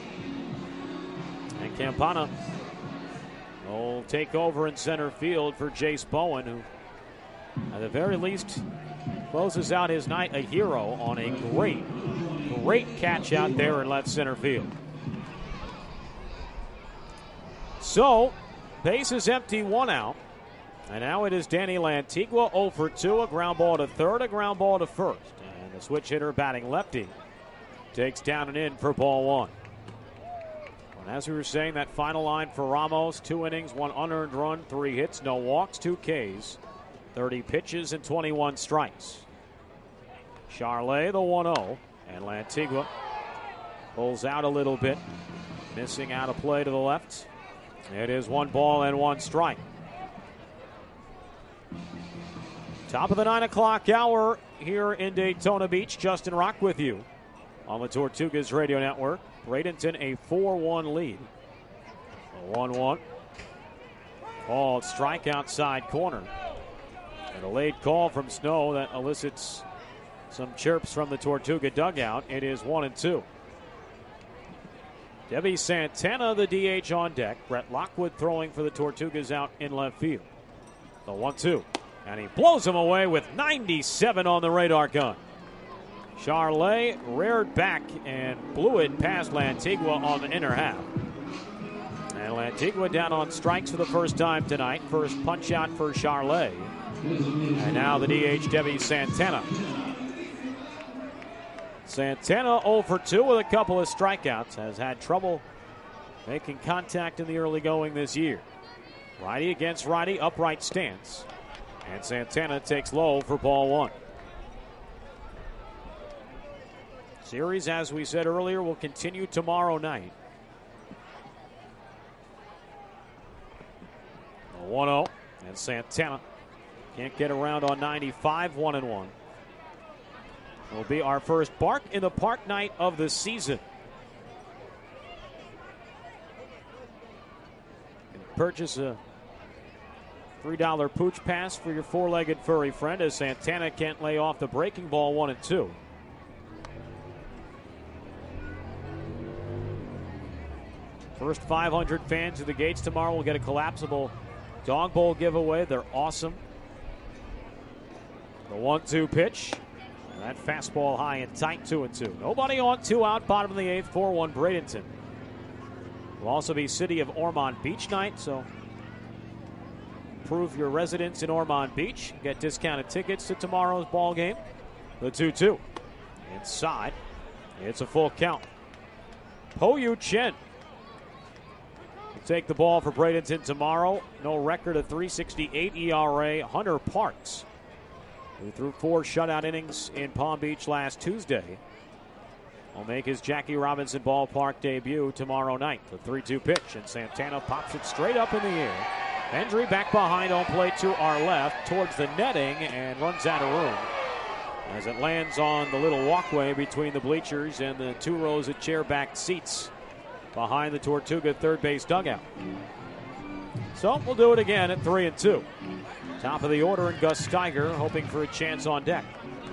And Campana will take over in center field for Jace Bowen, who, at the very least, closes out his night a hero on a great, great catch out there in left center field. So, base is empty, one out. And now it is Danny Lantigua, oh for two, a ground ball to third, a ground ball to first. And the switch hitter batting lefty takes down and in for ball one. And as we were saying, that final line for Ramos, two innings, one unearned run, three hits, no walks, two Ks, thirty pitches and twenty-one strikes. Charlet, the one oh, and Lantigua pulls out a little bit, missing out a play to the left. It is one ball and one strike. Top of the nine o'clock hour here in Daytona Beach. Justin Rock with you on the Tortugas Radio Network. Bradenton a four one lead. one one. Called strike outside corner. And a late call from Snow that elicits some chirps from the Tortuga dugout. It is one and two. Debbie Santana, the D H on deck. Brett Lockwood throwing for the Tortugas out in left field. The one two. And he blows him away with ninety-seven on the radar gun. Charlet reared back and blew it past Lantigua on the inner half. And Lantigua down on strikes for the first time tonight. First punch out for Charlet. And now the D H, Debbie Santana. Santana oh for two with a couple of strikeouts. Has had trouble making contact in the early going this year. Righty against righty, upright stance. And Santana takes low for ball one. Series, as we said earlier, will continue tomorrow night. one oh, and Santana can't get around on ninety-five, one and one. It will be our first Bark in the Park night of the season. You can purchase a three dollar Pooch Pass for your four-legged furry friend as Santana can't lay off the breaking ball one and two. First five hundred fans of the gates tomorrow will get a collapsible dog bowl giveaway. They're awesome. The one two pitch. And that fastball high and tight, two and two. Nobody on, two out, bottom of the eighth, four one Bradenton. Will also be City of Ormond Beach night, so prove your residence in Ormond Beach. Get discounted tickets to tomorrow's ball game. The two two. Inside. It's a full count. Po Yu Chen take the ball for Bradenton tomorrow. No record of three sixty-eight E R A. Hunter Parks, who threw four shutout innings in Palm Beach last Tuesday, will make his Jackie Robinson Ballpark debut tomorrow night. The three two pitch, and Santana pops it straight up in the air. Hendry back behind home plate to our left towards the netting and runs out of room as it lands on the little walkway between the bleachers and the two rows of chair-backed seats behind the Tortuga third base dugout. So we'll do it again at three and two. Top of the order, and Gus Steiger hoping for a chance on deck.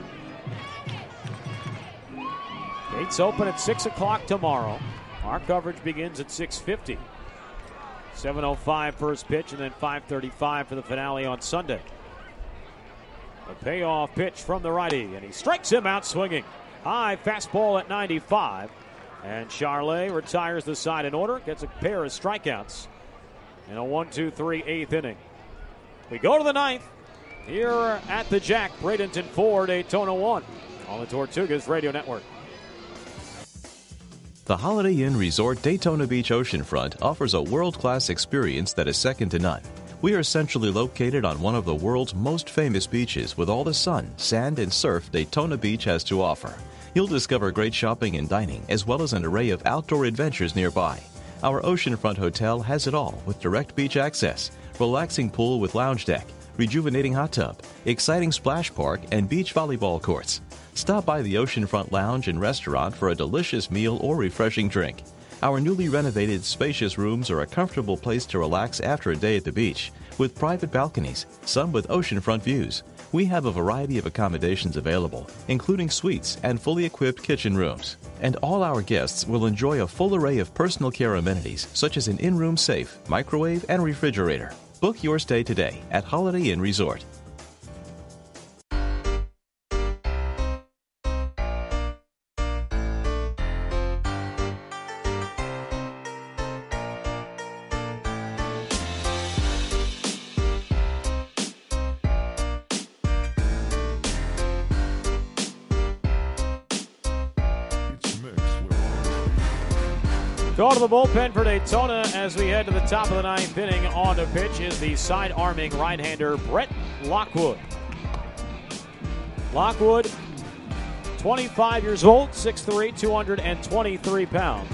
Gates open at six o'clock tomorrow. Our coverage begins at six fifty. seven oh five first pitch, and then five thirty-five for the finale on Sunday. A payoff pitch from the righty, and he strikes him out swinging. High fastball at ninety-five. And Charlet retires the side in order, gets a pair of strikeouts in a one two three eighth inning. We go to the ninth here at the Jack. Bradenton four, Daytona one on the Tortugas Radio Network. The Holiday Inn Resort Daytona Beach Oceanfront offers a world-class experience that is second to none. We are centrally located on one of the world's most famous beaches with all the sun, sand, and surf Daytona Beach has to offer. You'll discover great shopping and dining, as well as an array of outdoor adventures nearby. Our oceanfront hotel has it all with direct beach access, relaxing pool with lounge deck, rejuvenating hot tub, exciting splash park, and beach volleyball courts. Stop by the Oceanfront Lounge and Restaurant for a delicious meal or refreshing drink. Our newly renovated, spacious rooms are a comfortable place to relax after a day at the beach, with private balconies, some with oceanfront views. We have a variety of accommodations available, including suites and fully equipped kitchen rooms. And all our guests will enjoy a full array of personal care amenities, such as an in-room safe, microwave, and refrigerator. Book your stay today at Holiday Inn Resort. Go to the bullpen for Daytona as we head to the top of the ninth inning. On the pitch is the side-arming right-hander Brett Lockwood. Lockwood, twenty-five years old, six three, two hundred twenty-three pounds.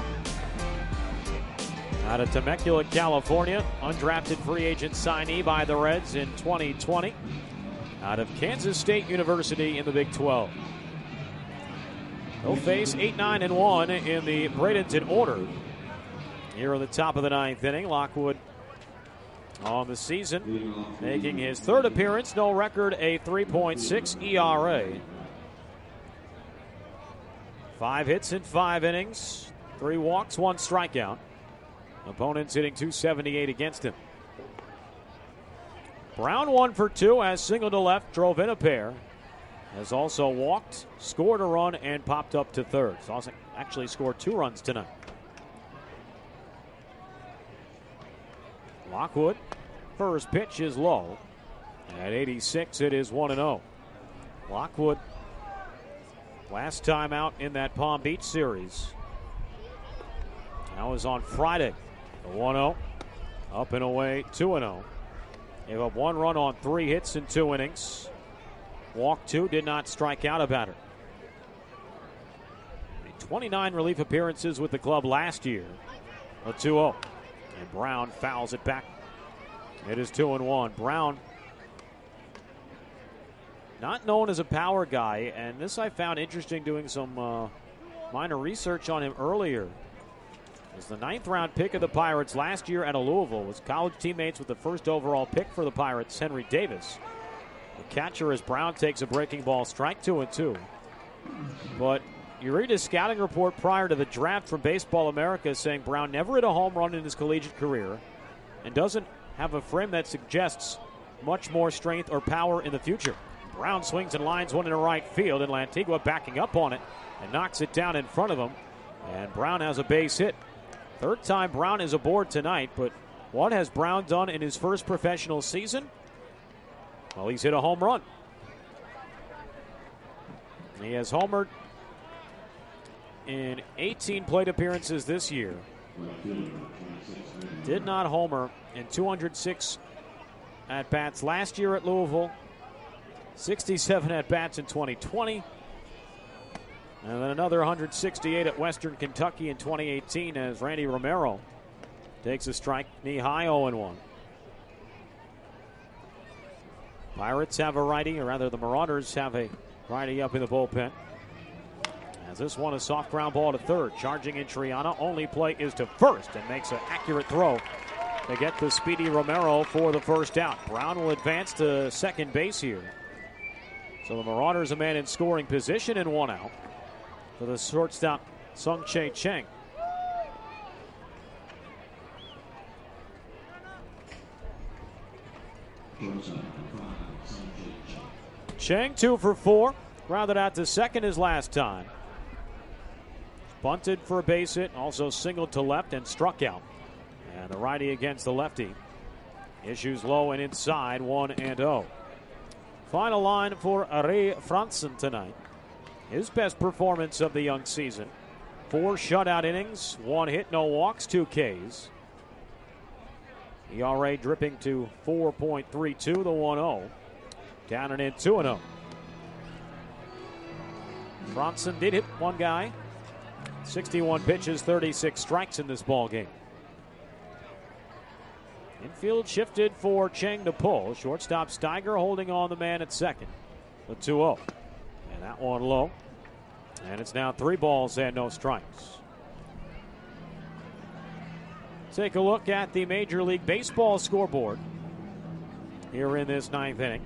Out of Temecula, California, undrafted free agent signee by the Reds in twenty twenty. Out of Kansas State University in the Big twelve. They'll face eight nine and one in the Bradenton order. Here in the top of the ninth inning, Lockwood on the season, making his third appearance, no record, a three point six E R A. Five hits in five innings, three walks, one strikeout. Opponents hitting two seventy-eight against him. Brown one for two, has singled to left, drove in a pair. Has also walked, scored a run, and popped up to third. He's also actually scored two runs tonight. Lockwood, first pitch is low. At eighty-six, it is one and oh. Lockwood, last time out in that Palm Beach series. That was on Friday. The one oh, up and away, two and oh. Gave up one run on three hits in two innings. Walked two, did not strike out a batter. twenty-nine relief appearances with the club last year. A two oh. And Brown fouls it back. It is two and one. Brown, not known as a power guy, and this I found interesting doing some uh, minor research on him earlier. Was the ninth round pick of the Pirates last year at Louisville. Was college teammates with the first overall pick for the Pirates, Henry Davis. The catcher as Brown takes a breaking ball, strike two and two. But you read his scouting report prior to the draft from Baseball America saying Brown never hit a home run in his collegiate career and doesn't have a frame that suggests much more strength or power in the future. Brown swings and lines one in the right field, and Lantigua backing up on it and knocks it down in front of him. And Brown has a base hit. Third time Brown is aboard tonight, but what has Brown done in his first professional season? Well, he's hit a home run. He has homered in eighteen plate appearances this year. Did not homer in two hundred six at-bats last year at Louisville. sixty-seven at-bats in twenty twenty. And then another one hundred sixty-eight at Western Kentucky in twenty eighteen as Randy Romero takes a strike knee high, oh and one. Pirates have a righty, or rather the Marauders have a righty up in the bullpen. As this one a soft ground ball to third. Charging in Triana. Only play is to first and makes an accurate throw to get the speedy Romero for the first out. Brown will advance to second base here. So the Marauders a man in scoring position and one out for the shortstop Sung-Chae Cheng. Cheng two for four. Grounded out to second his last time. Bunted for a base hit, also singled to left and struck out. And the righty against the lefty. Issues low and inside, one and oh. Final line for Ray Franson tonight. His best performance of the young season. Four shutout innings, one hit, no walks, two Ks. E R A dripping to four point three two, the one oh. Down and in, two and oh. Franson did hit one guy. sixty-one pitches, thirty-six strikes in this ball game. Infield shifted for Cheng to pull. Shortstop Steiger holding on the man at second. The two oh. And that one low. And it's now three balls and no strikes. Take a look at the Major League Baseball scoreboard here in this ninth inning.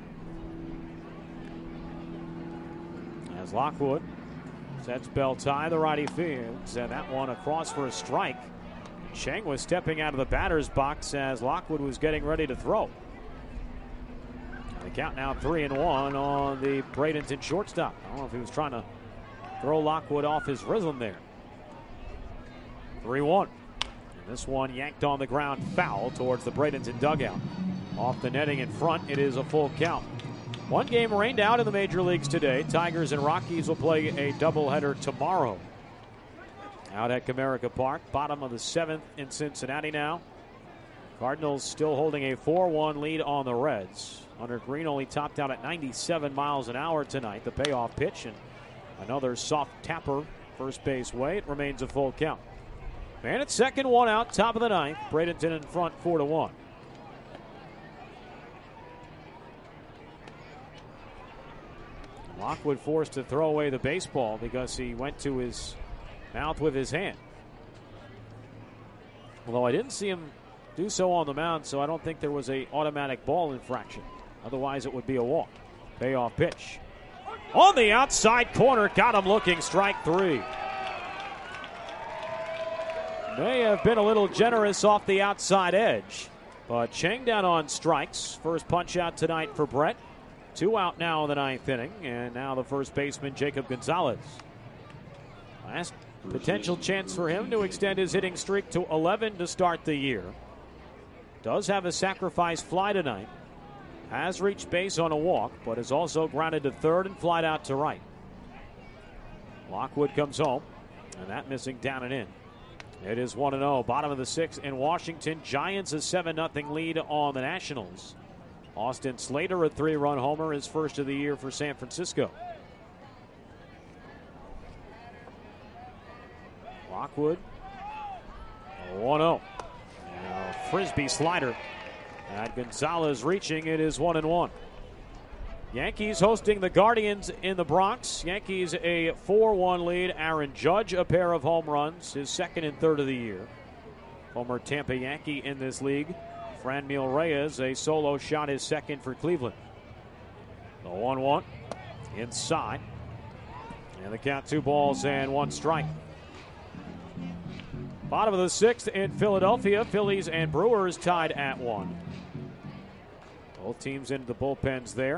As Lockwood sets bell tie, the righty fields, and that one across for a strike. Cheng was stepping out of the batter's box as Lockwood was getting ready to throw. The count now three and one on the Bradenton shortstop. I don't know if he was trying to throw Lockwood off his rhythm there. three one. And this one yanked on the ground foul towards the Bradenton dugout. Off the netting in front, it is a full count. One game rained out in the major leagues today. Tigers and Rockies will play a doubleheader tomorrow out at Comerica Park. Bottom of the seventh in Cincinnati now. Cardinals still holding a four one lead on the Reds. Hunter Green only topped out at ninety-seven miles an hour tonight. The payoff pitch and another soft tapper first base way. It remains a full count. Man at second, one out, top of the ninth. Bradenton in front, four to one. Lockwood forced to throw away the baseball because he went to his mouth with his hand. Although I didn't see him do so on the mound, so I don't think there was a automatic ball infraction. Otherwise, it would be a walk. Payoff pitch. On the outside corner, got him looking, strike three. May have been a little generous off the outside edge, but Cheng down on strikes. First punch out tonight for Brett. Two out now in the ninth inning, and now the first baseman, Jacob Gonzalez. Last potential chance for him to extend his hitting streak to eleven to start the year. Does have a sacrifice fly tonight. Has reached base on a walk, but is also grounded to third and flied out to right. Lockwood comes home, and that missing down and in. It is one and oh. Bottom of the sixth in Washington. Giants a seven nothing lead on the Nationals. Austin Slater, a three-run homer, his first of the year for San Francisco. Lockwood, one oh. Now, frisbee slider. At Gonzalez reaching, it is one and one. Yankees hosting the Guardians in the Bronx. Yankees a four one lead. Aaron Judge, a pair of home runs, his second and third of the year. Former Tampa Yankee in this league. Franmil Reyes, a solo shot, his second for Cleveland. The one one inside. And the count, two balls and one strike. Bottom of the sixth in Philadelphia. Phillies and Brewers tied at one. Both teams into the bullpens there.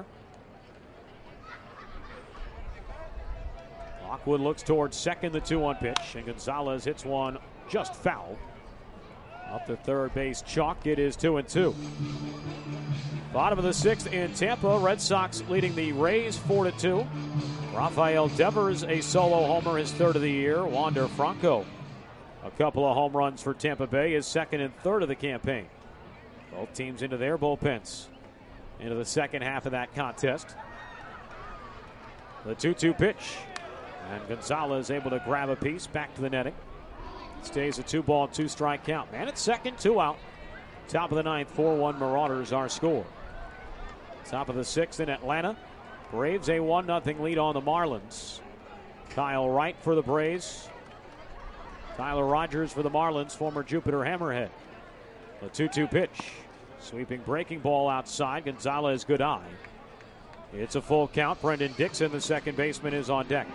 Lockwood looks towards second, the two one pitch, and Gonzalez hits one just foul. Up to third base, chalk. It is two and two. Bottom of the sixth in Tampa. Red Sox leading the Rays four to two. Rafael Devers, a solo homer, his third of the year. Wander Franco, a couple of home runs for Tampa Bay, his second and third of the campaign. Both teams into their bullpens into the second half of that contest. The two two pitch. And Gonzalez able to grab a piece back to the netting. Stays a two-ball, two-strike count. Man at second, two out. Top of the ninth, four one Marauders our score. Top of the sixth in Atlanta. Braves a one nothing lead on the Marlins. Kyle Wright for the Braves. Tyler Rogers for the Marlins, former Jupiter Hammerhead. The two two pitch. Sweeping breaking ball outside. Gonzalez, good eye. It's a full count. Brendan Dixon, the second baseman, is on deck.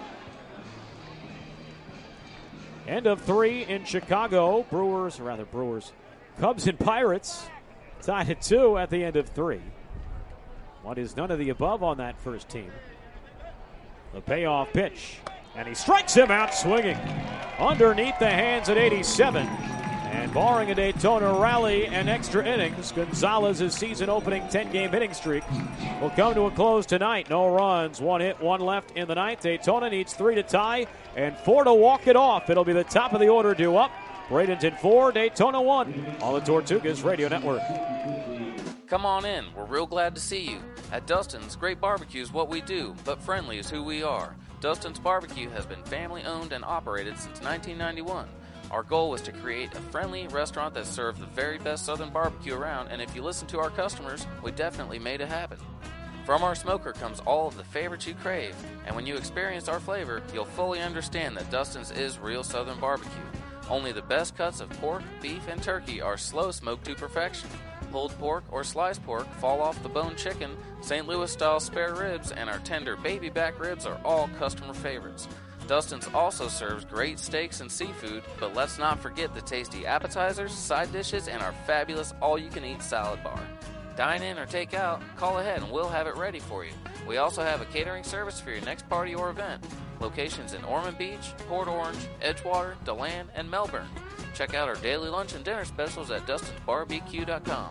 End of three in Chicago. Brewers, or rather Brewers, Cubs and Pirates tied at two at the end of three. What is none of the above on that first team? The payoff pitch, and he strikes him out swinging. Underneath the hands at eighty-seven. And barring a Daytona rally and extra innings, Gonzalez's season-opening ten-game hitting streak will come to a close tonight. No runs, one hit, one left in the ninth. Daytona needs three to tie and four to walk it off. It'll be the top of the order due up. Bradenton four, Daytona one on the Tortugas Radio Network. Come on in. We're real glad to see you. At Dustin's, great barbecue is what we do, but friendly is who we are. Dustin's Barbecue has been family-owned and operated since nineteen ninety-one. Our goal was to create a friendly restaurant that served the very best Southern barbecue around, and if you listen to our customers, we definitely made it happen. From our smoker comes all of the favorites you crave, and when you experience our flavor, you'll fully understand that Dustin's is real Southern barbecue. Only the best cuts of pork, beef, and turkey are slow smoked to perfection. Pulled pork or sliced pork, fall off the bone chicken, Saint Louis-style spare ribs, and our tender baby back ribs are all customer favorites. Dustin's also serves great steaks and seafood, but let's not forget the tasty appetizers, side dishes, and our fabulous all-you-can-eat salad bar. Dine in or take out, call ahead and we'll have it ready for you. We also have a catering service for your next party or event. Locations in Ormond Beach, Port Orange, Edgewater, DeLand, and Melbourne. Check out our daily lunch and dinner specials at dustins bar b q dot com.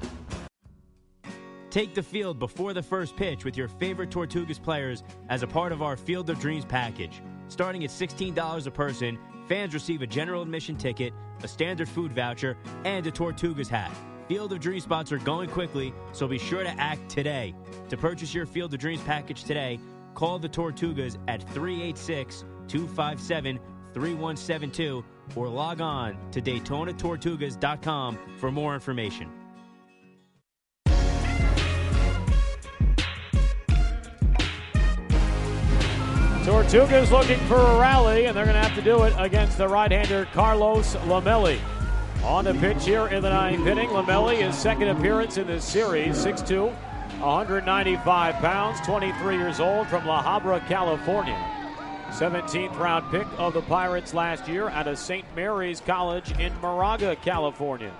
Take the field before the first pitch with your favorite Tortugas players as a part of our Field of Dreams package. Starting at sixteen dollars a person, fans receive a general admission ticket, a standard food voucher, and a Tortugas hat. Field of Dreams spots are going quickly, so be sure to act today. To purchase your Field of Dreams package today, call the Tortugas at three eight six, two five seven, three one seven two or log on to daytona tortugas dot com for more information. Tortugas looking for a rally, and they're going to have to do it against the right-hander Carlos Lamelli. On the pitch here in the ninth inning, Lamelli, his second appearance in this series, six two, one ninety-five pounds, twenty-three years old, from La Habra, California. seventeenth round pick of the Pirates last year out of Saint Mary's College in Moraga, California.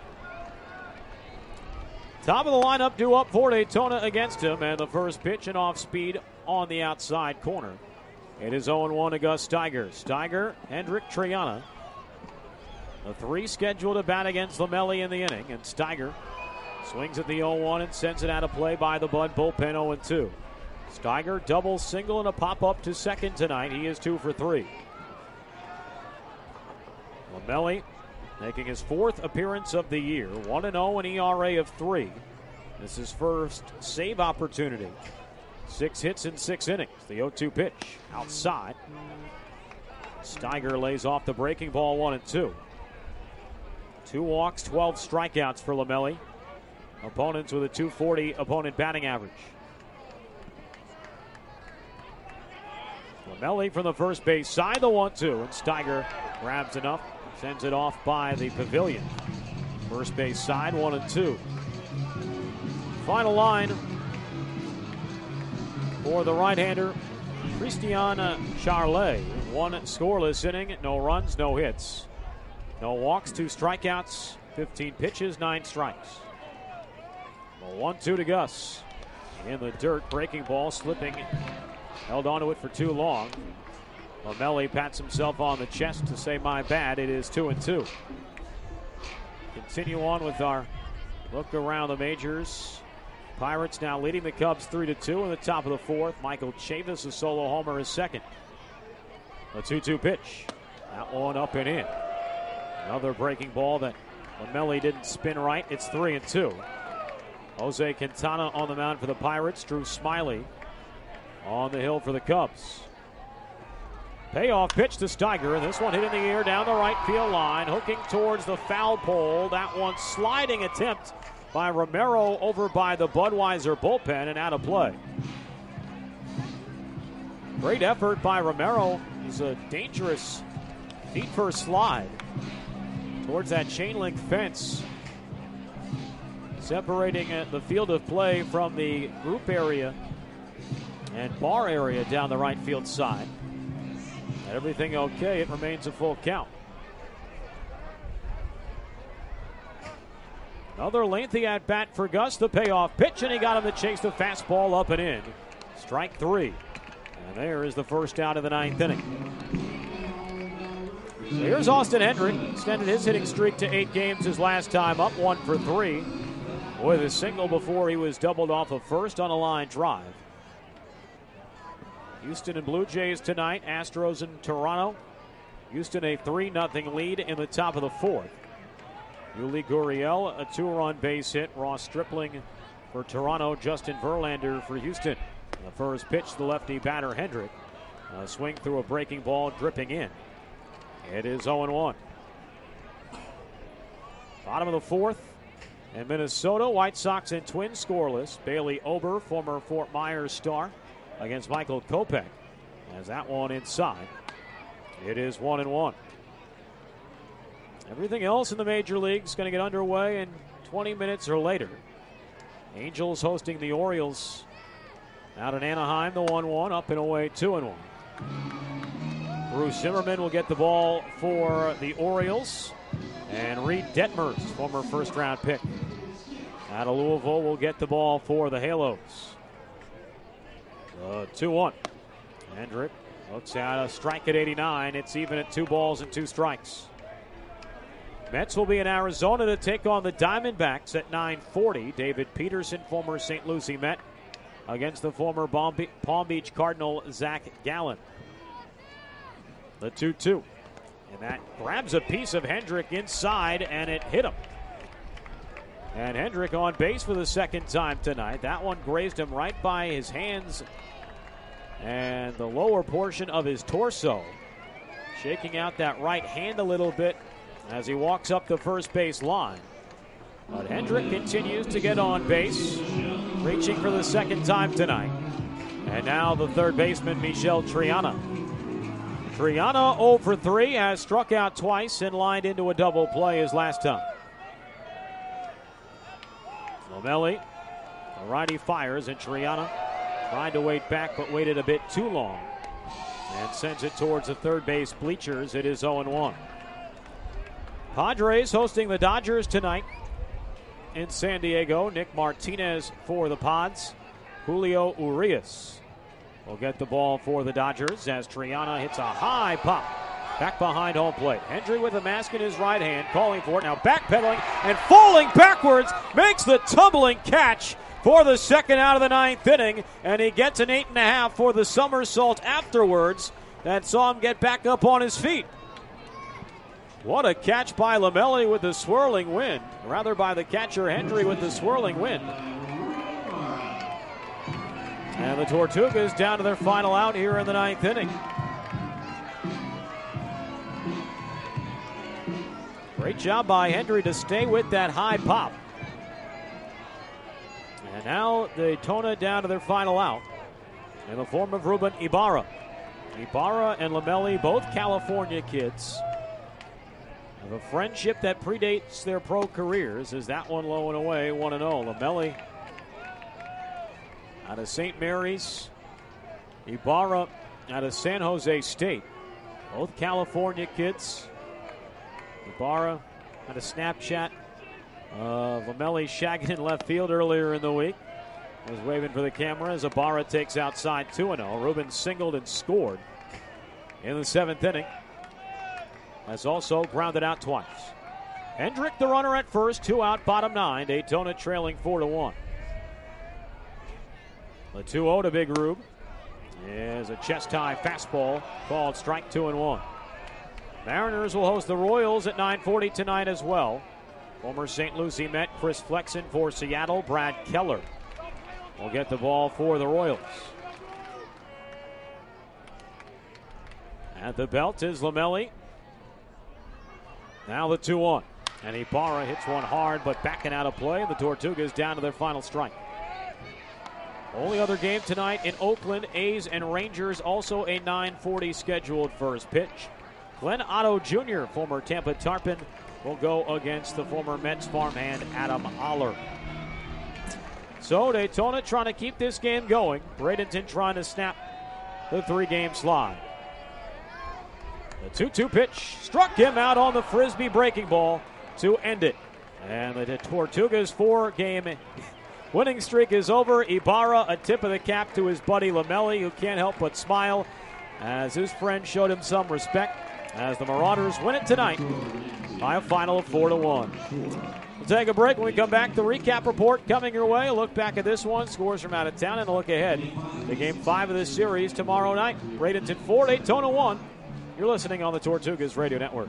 Top of the lineup due up for Daytona against him, and the first pitch and off speed on the outside corner. It is oh one to Gus Steiger. Steiger, Hendrick, Triana. The three scheduled to bat against Lamelli in the inning, and Steiger Swings at the oh one and sends it out of play by the Bud bullpen. oh and two. Steiger double, single, and a pop-up to second tonight. He is two for three. Lamelli making his fourth appearance of the year. one and oh, an E R A of three. This is his first save opportunity. Six hits in six innings. The oh two pitch outside. Steiger lays off the breaking ball, one and two. Two walks, twelve strikeouts for Lamelli. Opponents with a two forty opponent batting average. Lamelli from the first base side, the one two, and Steiger grabs enough, sends it off by the pavilion. First base side, one and two. Final line for the right-hander, Christian Charlet. One scoreless inning, no runs, no hits. No walks, two strikeouts, fifteen pitches, nine strikes. one two to Gus. In the dirt, breaking ball, slipping. Held onto it for too long. Lamelli pats himself on the chest to say, my bad. It is two and two. Continue on with our look around the majors. Pirates now leading the Cubs three to two in the top of the fourth. Michael Chavis, a solo homer, is second. A two two pitch. That one up and in. Another breaking ball that Lamelli didn't spin right. It's three and two. Jose Quintana on the mound for the Pirates. Drew Smiley on the hill for the Cubs. Payoff pitch to Steiger, and this one hit in the air down the right field line, hooking towards the foul pole. That one sliding attempt by Romero over by the Budweiser bullpen and out of play. Great effort by Romero. He's a dangerous feet first slide towards that chain link fence, separating the field of play from the group area and bar area down the right field side. Everything okay, it remains a full count. Another lengthy at bat for Gus, the payoff pitch, and he got him to chase the fastball up and in. Strike three. And there is the first out of the ninth inning. So here's Austin Hendrick, extended his hitting streak to eight games his last time up, one for three, with a single before he was doubled off of first on a line drive. Houston and Blue Jays tonight, Astros and Toronto. Houston a three nothing lead in the top of the fourth. Yuli Gurriel, a two-run base hit. Ross Stripling for Toronto, Justin Verlander for Houston. The first pitch, the lefty batter Hendrick. A swing through a breaking ball, dripping in. It is oh and one. Bottom of the fourth. And Minnesota, White Sox and Twins scoreless. Bailey Ober, former Fort Myers star, against Michael Kopech. As that one inside. It is one and one. Everything else in the major leagues going to get underway in twenty minutes or later. Angels hosting the Orioles out in Anaheim, the one one, up and away two and one. Bruce Zimmerman will get the ball for the Orioles. And Reed Detmers, former first round pick out of Louisville, will get the ball for the Halos. Uh, two one. Hendrick looks at a strike at eighty-nine. It's even at two balls and two strikes. Mets will be in Arizona to take on the Diamondbacks at nine forty. David Peterson, former Saint Lucie Met, against the former Palm Beach Cardinal Zach Gallen. The two two. And that grabs a piece of Hendrick inside, and it hit him. And Hendrick on base for the second time tonight. That one grazed him right by his hands and the lower portion of his torso. Shaking out that right hand a little bit as he walks up the first base line. But Hendrick continues to get on base, reaching for the second time tonight. And now the third baseman, Michel Triana. Triana oh for three, has struck out twice and lined into a double play his last time. Lamelli, the righty fires, and Triana tried to wait back but waited a bit too long and sends it towards the third base bleachers. It is oh and one. Padres hosting the Dodgers tonight in San Diego. Nick Martinez for the Pods. Julio Urias will get the ball for the Dodgers as Triana hits a high pop back behind home plate. Hendry with a mask in his right hand, calling for it. Now backpedaling and falling backwards, makes the tumbling catch for the second out of the ninth inning, and he gets an eight and a half for the somersault afterwards that saw him get back up on his feet. What a catch by Lamelli with the swirling wind, rather by the catcher Hendry with the swirling wind. And the Tortugas down to their final out here in the ninth inning. Great job by Hendry to stay with that high pop. And now Daytona down to their final out in the form of Ruben Ibarra. Ibarra and Lamelli, both California kids, have a friendship that predates their pro careers, as that one low and away, one and oh. Lamelli out of Saint Mary's, Ibarra out of San Jose State. Both California kids. Ibarra had a Snapchat of Lamelli shagging in left field earlier in the week. Was waving for the camera as Ibarra takes outside two and oh. Ruben singled and scored in the seventh inning. Has also grounded out twice. Hendrick, the runner at first, two out, bottom nine. Daytona trailing four to one. The two oh to Big Rube is a chest-high fastball called strike two and one. Mariners will host the Royals at nine forty tonight as well. Former Saint Lucie Met Chris Flexen for Seattle. Brad Keller will get the ball for the Royals. At the belt is Lamelli. Now the two one. And Ibarra hits one hard, but backing out of play. And the Tortugas down to their final strike. Only other game tonight in Oakland, A's and Rangers, also a nine forty scheduled first pitch. Glenn Otto Junior, former Tampa Tarpon, will go against the former Mets farmhand Adam Oller. So Daytona trying to keep this game going. Bradenton trying to snap the three-game slide. The two two pitch struck him out on the Frisbee breaking ball to end it. And the Tortugas four-game winning streak is over. Ibarra, a tip of the cap to his buddy Lamelli, who can't help but smile as his friend showed him some respect, as the Marauders win it tonight by a final of four to one. We'll take a break. When we come back, the recap report coming your way. A look back at this one, scores from out of town, and a look ahead to game five of this series tomorrow night. Bradenton four, Daytona one. You're listening on the Tortugas Radio Network.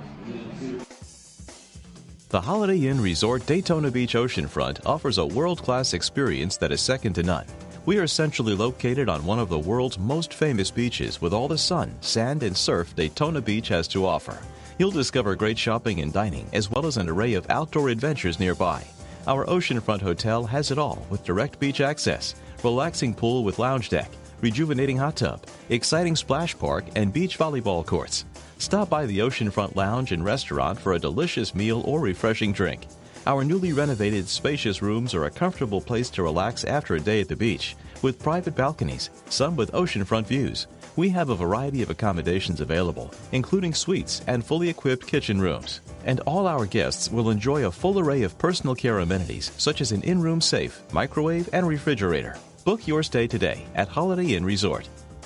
The Holiday Inn Resort Daytona Beach Oceanfront offers a world-class experience that is second to none. We are centrally located on one of the world's most famous beaches with all the sun, sand, and surf Daytona Beach has to offer. You'll discover great shopping and dining, as well as an array of outdoor adventures nearby. Our oceanfront hotel has it all with direct beach access, relaxing pool with lounge deck, rejuvenating hot tub, exciting splash park, and beach volleyball courts. Stop by the Oceanfront Lounge and Restaurant for a delicious meal or refreshing drink. Our newly renovated, spacious rooms are a comfortable place to relax after a day at the beach, with private balconies, some with oceanfront views. We have a variety of accommodations available, including suites and fully equipped kitchen rooms. And all our guests will enjoy a full array of personal care amenities, such as an in-room safe, microwave, and refrigerator. Book your stay today at Holiday Inn Resort.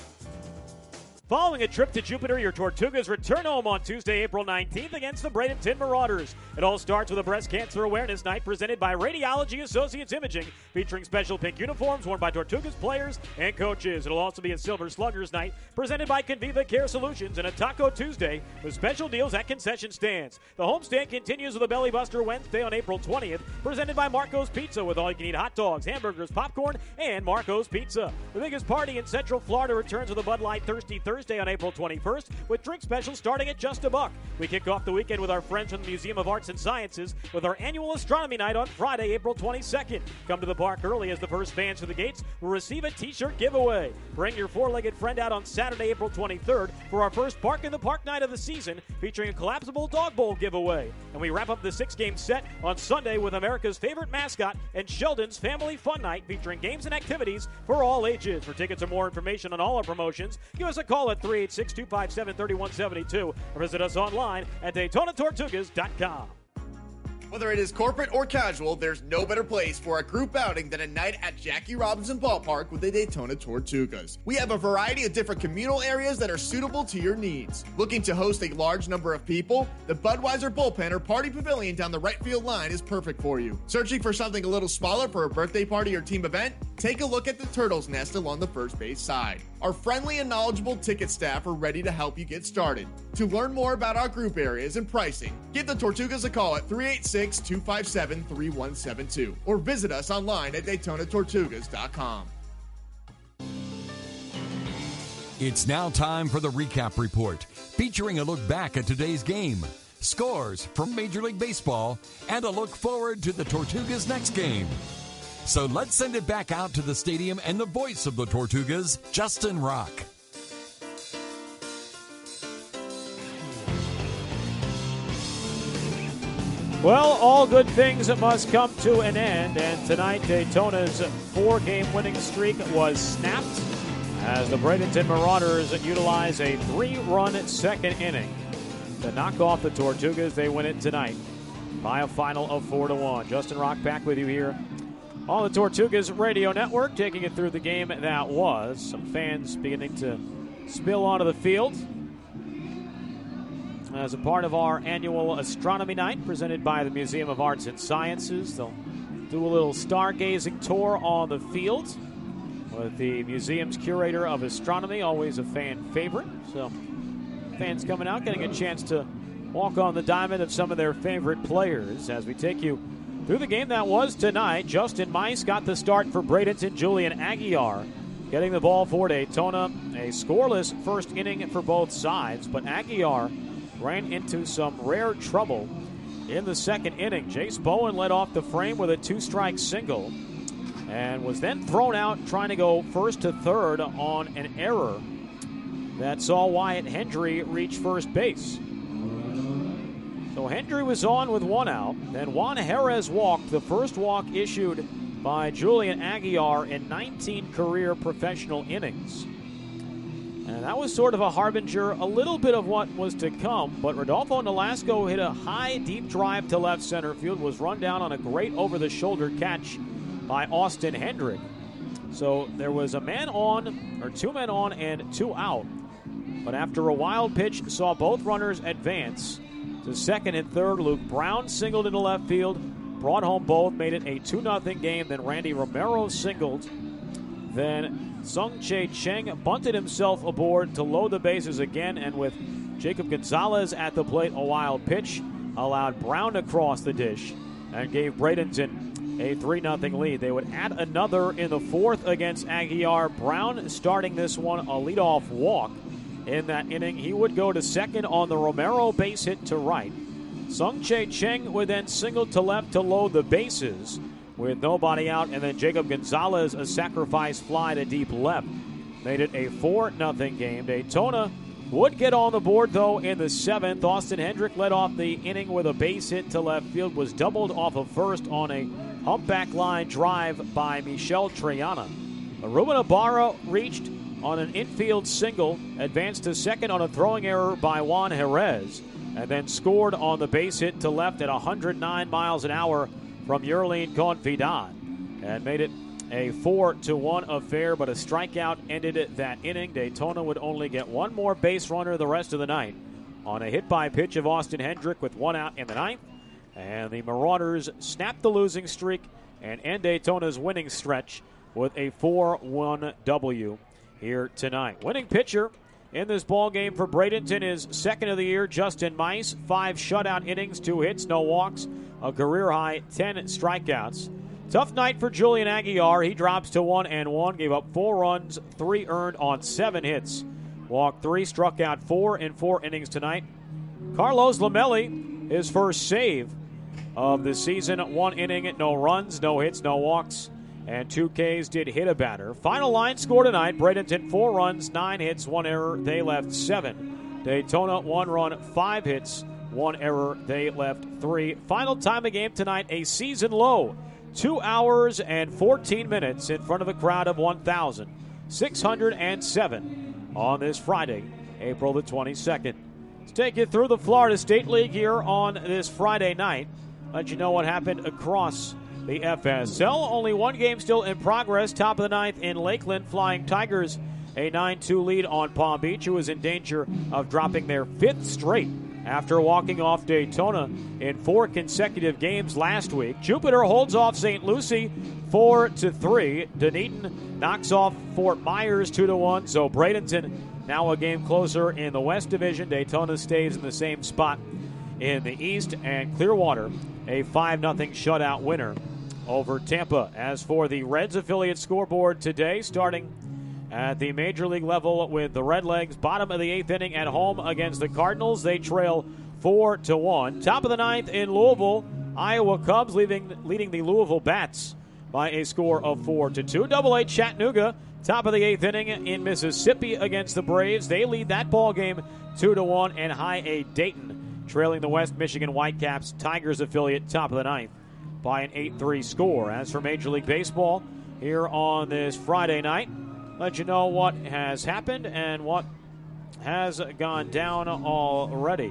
Following a trip to Jupiter, your Tortugas return home on Tuesday, April nineteenth against the Bradenton Marauders. It all starts with a Breast Cancer Awareness Night presented by Radiology Associates Imaging, featuring special pink uniforms worn by Tortugas players and coaches. It'll also be a Silver Sluggers Night presented by Conviva Care Solutions and a Taco Tuesday with special deals at concession stands. The homestand continues with a Belly Buster Wednesday on April twentieth, presented by Marco's Pizza with all-you-can-eat hot dogs, hamburgers, popcorn, and Marco's Pizza. The biggest party in Central Florida returns with a Bud Light Thirsty Thursday Thursday on April twenty-first with drink specials starting at just a buck. We kick off the weekend with our friends from the Museum of Arts and Sciences with our annual astronomy night on Friday, April twenty-second. Come to the park early as the first fans to the gates will receive a t-shirt giveaway. Bring your four-legged friend out on Saturday, April twenty-third for our first Park in the Park night of the season featuring a collapsible dog bowl giveaway. And we wrap up the six-game set on Sunday with America's favorite mascot and Sheldon's Family Fun Night featuring games and activities for all ages. For tickets or more information on all our promotions, give us a call at three eight six, two five seven, three one seven two or visit us online at Daytona Tortugas dot com. Whether it is corporate or casual, there's no better place for a group outing than a night at Jackie Robinson Ballpark with the Daytona Tortugas. We have a variety of different communal areas that are suitable to your needs. Looking to host a large number of people? The Budweiser Bullpen or Party Pavilion down the right field line is perfect for you. Searching for something a little smaller for a birthday party or team event? Take a look at the Turtle's Nest along the first base side. Our friendly and knowledgeable ticket staff are ready to help you get started. To learn more about our group areas and pricing, give the Tortugas a call at three eight six, two five seven, three one seven two or visit us online at Daytona Tortugas dot com. It's now time for the recap report, featuring a look back at today's game, scores from Major League Baseball, and a look forward to the Tortugas' next game. So let's send it back out to the stadium and the voice of the Tortugas, Justin Rock. Well, all good things must come to an end, and tonight Daytona's four-game winning streak was snapped as the Bradenton Marauders utilize a three-run second inning to knock off the Tortugas. They win it tonight by a final of four to one. Justin Rock back with you here on the Tortugas Radio Network, taking it through the game that was. Some fans beginning to spill onto the field as a part of our annual astronomy night presented by the Museum of Arts and Sciences. They'll do a little stargazing tour on the field with the museum's curator of astronomy, always a fan favorite. So fans coming out, getting a chance to walk on the diamond of some of their favorite players as we take you through the game that was tonight. Justin Mice got the start for Bradenton. Julian Aguiar getting the ball for Daytona. A scoreless first inning for both sides, but Aguiar ran into some rare trouble in the second inning. Jace Bowen led off the frame with a two-strike single and was then thrown out trying to go first to third on an error that saw Wyatt Hendry reach first base. So Hendry was on with one out. Then Juan Jerez walked, the first walk issued by Julian Aguiar in nineteen career professional innings. And that was sort of a harbinger, a little bit of what was to come. But Rodolfo Nolasco hit a high, deep drive to left center field, was run down on a great over-the-shoulder catch by Austin Hendrick. So there was a man on, or two men on and two out. But after a wild pitch, saw both runners advance to second and third. Luke Brown singled into left field, brought home both, made it a two nothing game. Then Randy Romero singled. Then Sung Chae Cheng bunted himself aboard to load the bases again, and with Jacob Gonzalez at the plate, a wild pitch allowed Brown to cross the dish and gave Bradenton a three nothing lead. They would add another in the fourth against Aguiar. Brown starting this one, a leadoff walk in that inning. He would go to second on the Romero base hit to right. Sung Chae Cheng would then single to left to load the bases with nobody out, and then Jacob Gonzalez, a sacrifice fly to deep left, made it a four nothing game. Daytona would get on the board, though, in the seventh. Austin Hendrick led off the inning with a base hit to left field, was doubled off of first on a humpback line drive by Michel Triana. Ruben Ibarra reached on an infield single, advanced to second on a throwing error by Juan Jerez, and then scored on the base hit to left at one hundred nine miles an hour from Yerlin Confidant, and made it a four to one affair, but a strikeout ended that inning. Daytona would only get one more base runner the rest of the night on a hit by pitch of Austin Hendrick with one out in the ninth, and the Marauders snapped the losing streak and end Daytona's winning stretch with a four one W here tonight. Winning pitcher in this ball game for Bradenton is second of the year, Justin Mice. Five shutout innings, two hits, no walks, a career-high ten strikeouts. Tough night for Julian Aguiar. He drops to one and one, gave up four runs, three earned on seven hits. Walked three, struck out four in four innings tonight. Carlos Lamelli, his first save of the season. One inning, no runs, no hits, no walks, and two Ks, did hit a batter. Final line score tonight, Bradenton four runs, nine hits, one error. They left seven. Daytona one run, five hits, one error. They left three. Final time of game tonight, a season low. Two hours and fourteen minutes in front of a crowd of one thousand six hundred seven on this Friday, April the twenty-second. Let's take you through the Florida State League here on this Friday night. let you know what happened across the F S L. Only one game still in progress. Top of the ninth in Lakeland. Flying Tigers a nine two lead on Palm Beach, who is in danger of dropping their fifth straight after walking off Daytona in four consecutive games last week. Jupiter holds off Saint Lucie four to three. Dunedin knocks off Fort Myers two to one. So Bradenton now a game closer in the West Division. Daytona stays in the same spot in the East. And Clearwater a five nothing shutout winner over Tampa. As for the Reds affiliate scoreboard today, starting at the Major League level with the Redlegs, bottom of the eighth inning at home against the Cardinals. They trail four to one. Top of the ninth in Louisville, Iowa Cubs leading, leading the Louisville Bats by a score of four to two. Double A Chattanooga, top of the eighth inning in Mississippi against the Braves. They lead that ball game two to one. And High A Dayton trailing the West Michigan Whitecaps, Tigers affiliate, top of the ninth by an eight three score. As for Major League Baseball, here on this Friday night, let you know what has happened and what has gone down already.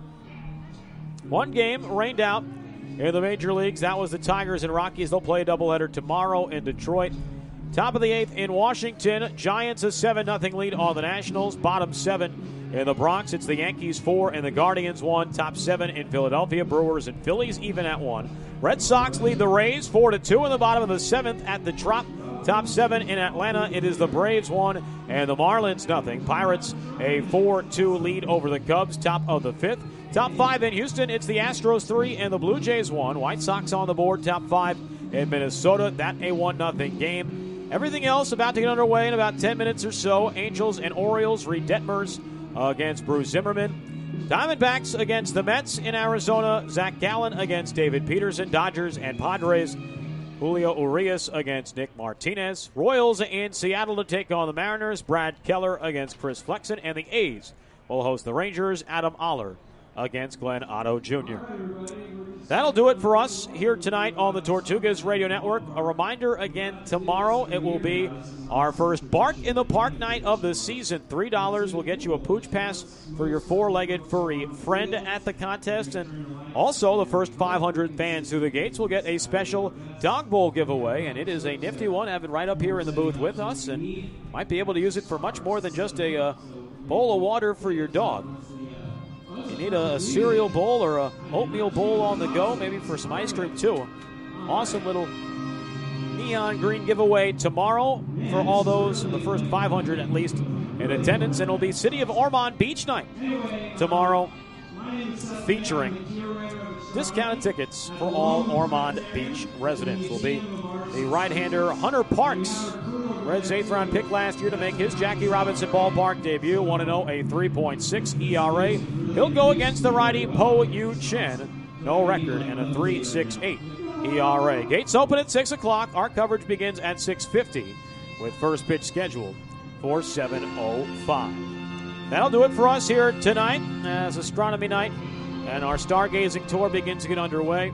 One game rained out in the major leagues. That was the Tigers and Rockies. They'll play a doubleheader tomorrow in Detroit. Top of the eighth in Washington. Giants a seven nothing lead on the Nationals. Bottom seven in the Bronx. It's the Yankees four and the Guardians one. Top seven in Philadelphia. Brewers and Phillies even at one. Red Sox lead the Rays four to two in the bottom of the seventh at the Trop. Top seven in Atlanta, it is the Braves one and the Marlins nothing. Pirates a four two lead over the Cubs, top of the fifth. Top five in Houston, it's the Astros three and the Blue Jays one. White Sox on the board, top five in Minnesota. That a one nothing game. Everything else about to get underway in about ten minutes or so. Angels and Orioles, Reed Detmers against Bruce Zimmerman. Diamondbacks against the Mets in Arizona. Zach Gallen against David Peterson. Dodgers and Padres. Julio Urias against Nick Martinez. Royals in Seattle to take on the Mariners. Brad Keller against Chris Flexen. And the A's will host the Rangers. Adam Oller against Glenn Otto Junior That'll do it for us here tonight on the Tortugas Radio Network. A reminder again, tomorrow it will be our first Bark in the Park night of the season. three dollars will get you a pooch pass for your four-legged furry friend at the contest. And also the first five hundred fans through the gates will get a special dog bowl giveaway. And it is a nifty one. Have it right up here in the booth with us. And might be able to use it for much more than just a uh, bowl of water for your dog. You need a, a cereal bowl or a oatmeal bowl on the go, maybe for some ice cream too. Awesome little neon green giveaway tomorrow for all those, the first five hundred at least in attendance. And it'll be City of Ormond Beach Night tomorrow, featuring discounted tickets for all Ormond Beach residents. Will be the right-hander Hunter Parks, Reds eighth round pick last year to make his Jackie Robinson Ballpark debut. one and oh, a three point six E R A. He'll go against the righty Po Yu Chen. No record and a three point six eight E R A. Gates open at six o'clock. Our coverage begins at six fifty with first pitch scheduled for seven oh five. That'll do it for us here tonight as Astronomy Night and our stargazing tour begins to get underway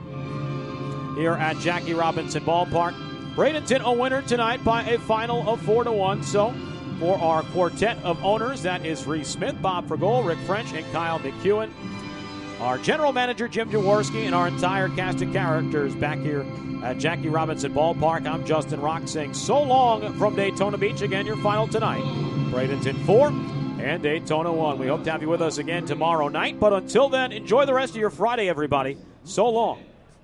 here at Jackie Robinson Ballpark. Bradenton a winner tonight by a final of four to one. So for our quartet of owners, that is Reese Smith, Bob Fragole, Rick French, and Kyle McEwen. Our general manager, Jim Jaworski, and our entire cast of characters back here at Jackie Robinson Ballpark. I'm Justin Rock saying so long from Daytona Beach. Again, your final tonight. Bradenton four and Daytona one. We hope to have you with us again tomorrow night. But until then, enjoy the rest of your Friday, everybody. So long.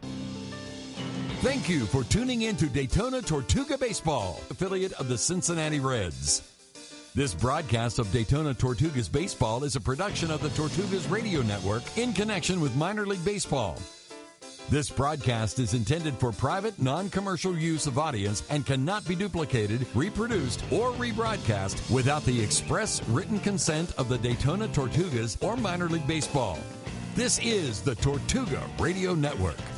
Thank you for tuning in to Daytona Tortuga Baseball, affiliate of the Cincinnati Reds. This broadcast of Daytona Tortugas Baseball is a production of the Tortugas Radio Network in connection with minor league baseball. This broadcast is intended for private, non-commercial use of audience and cannot be duplicated, reproduced, or rebroadcast without the express written consent of the Daytona Tortugas or minor league baseball. This is the Tortuga Radio Network.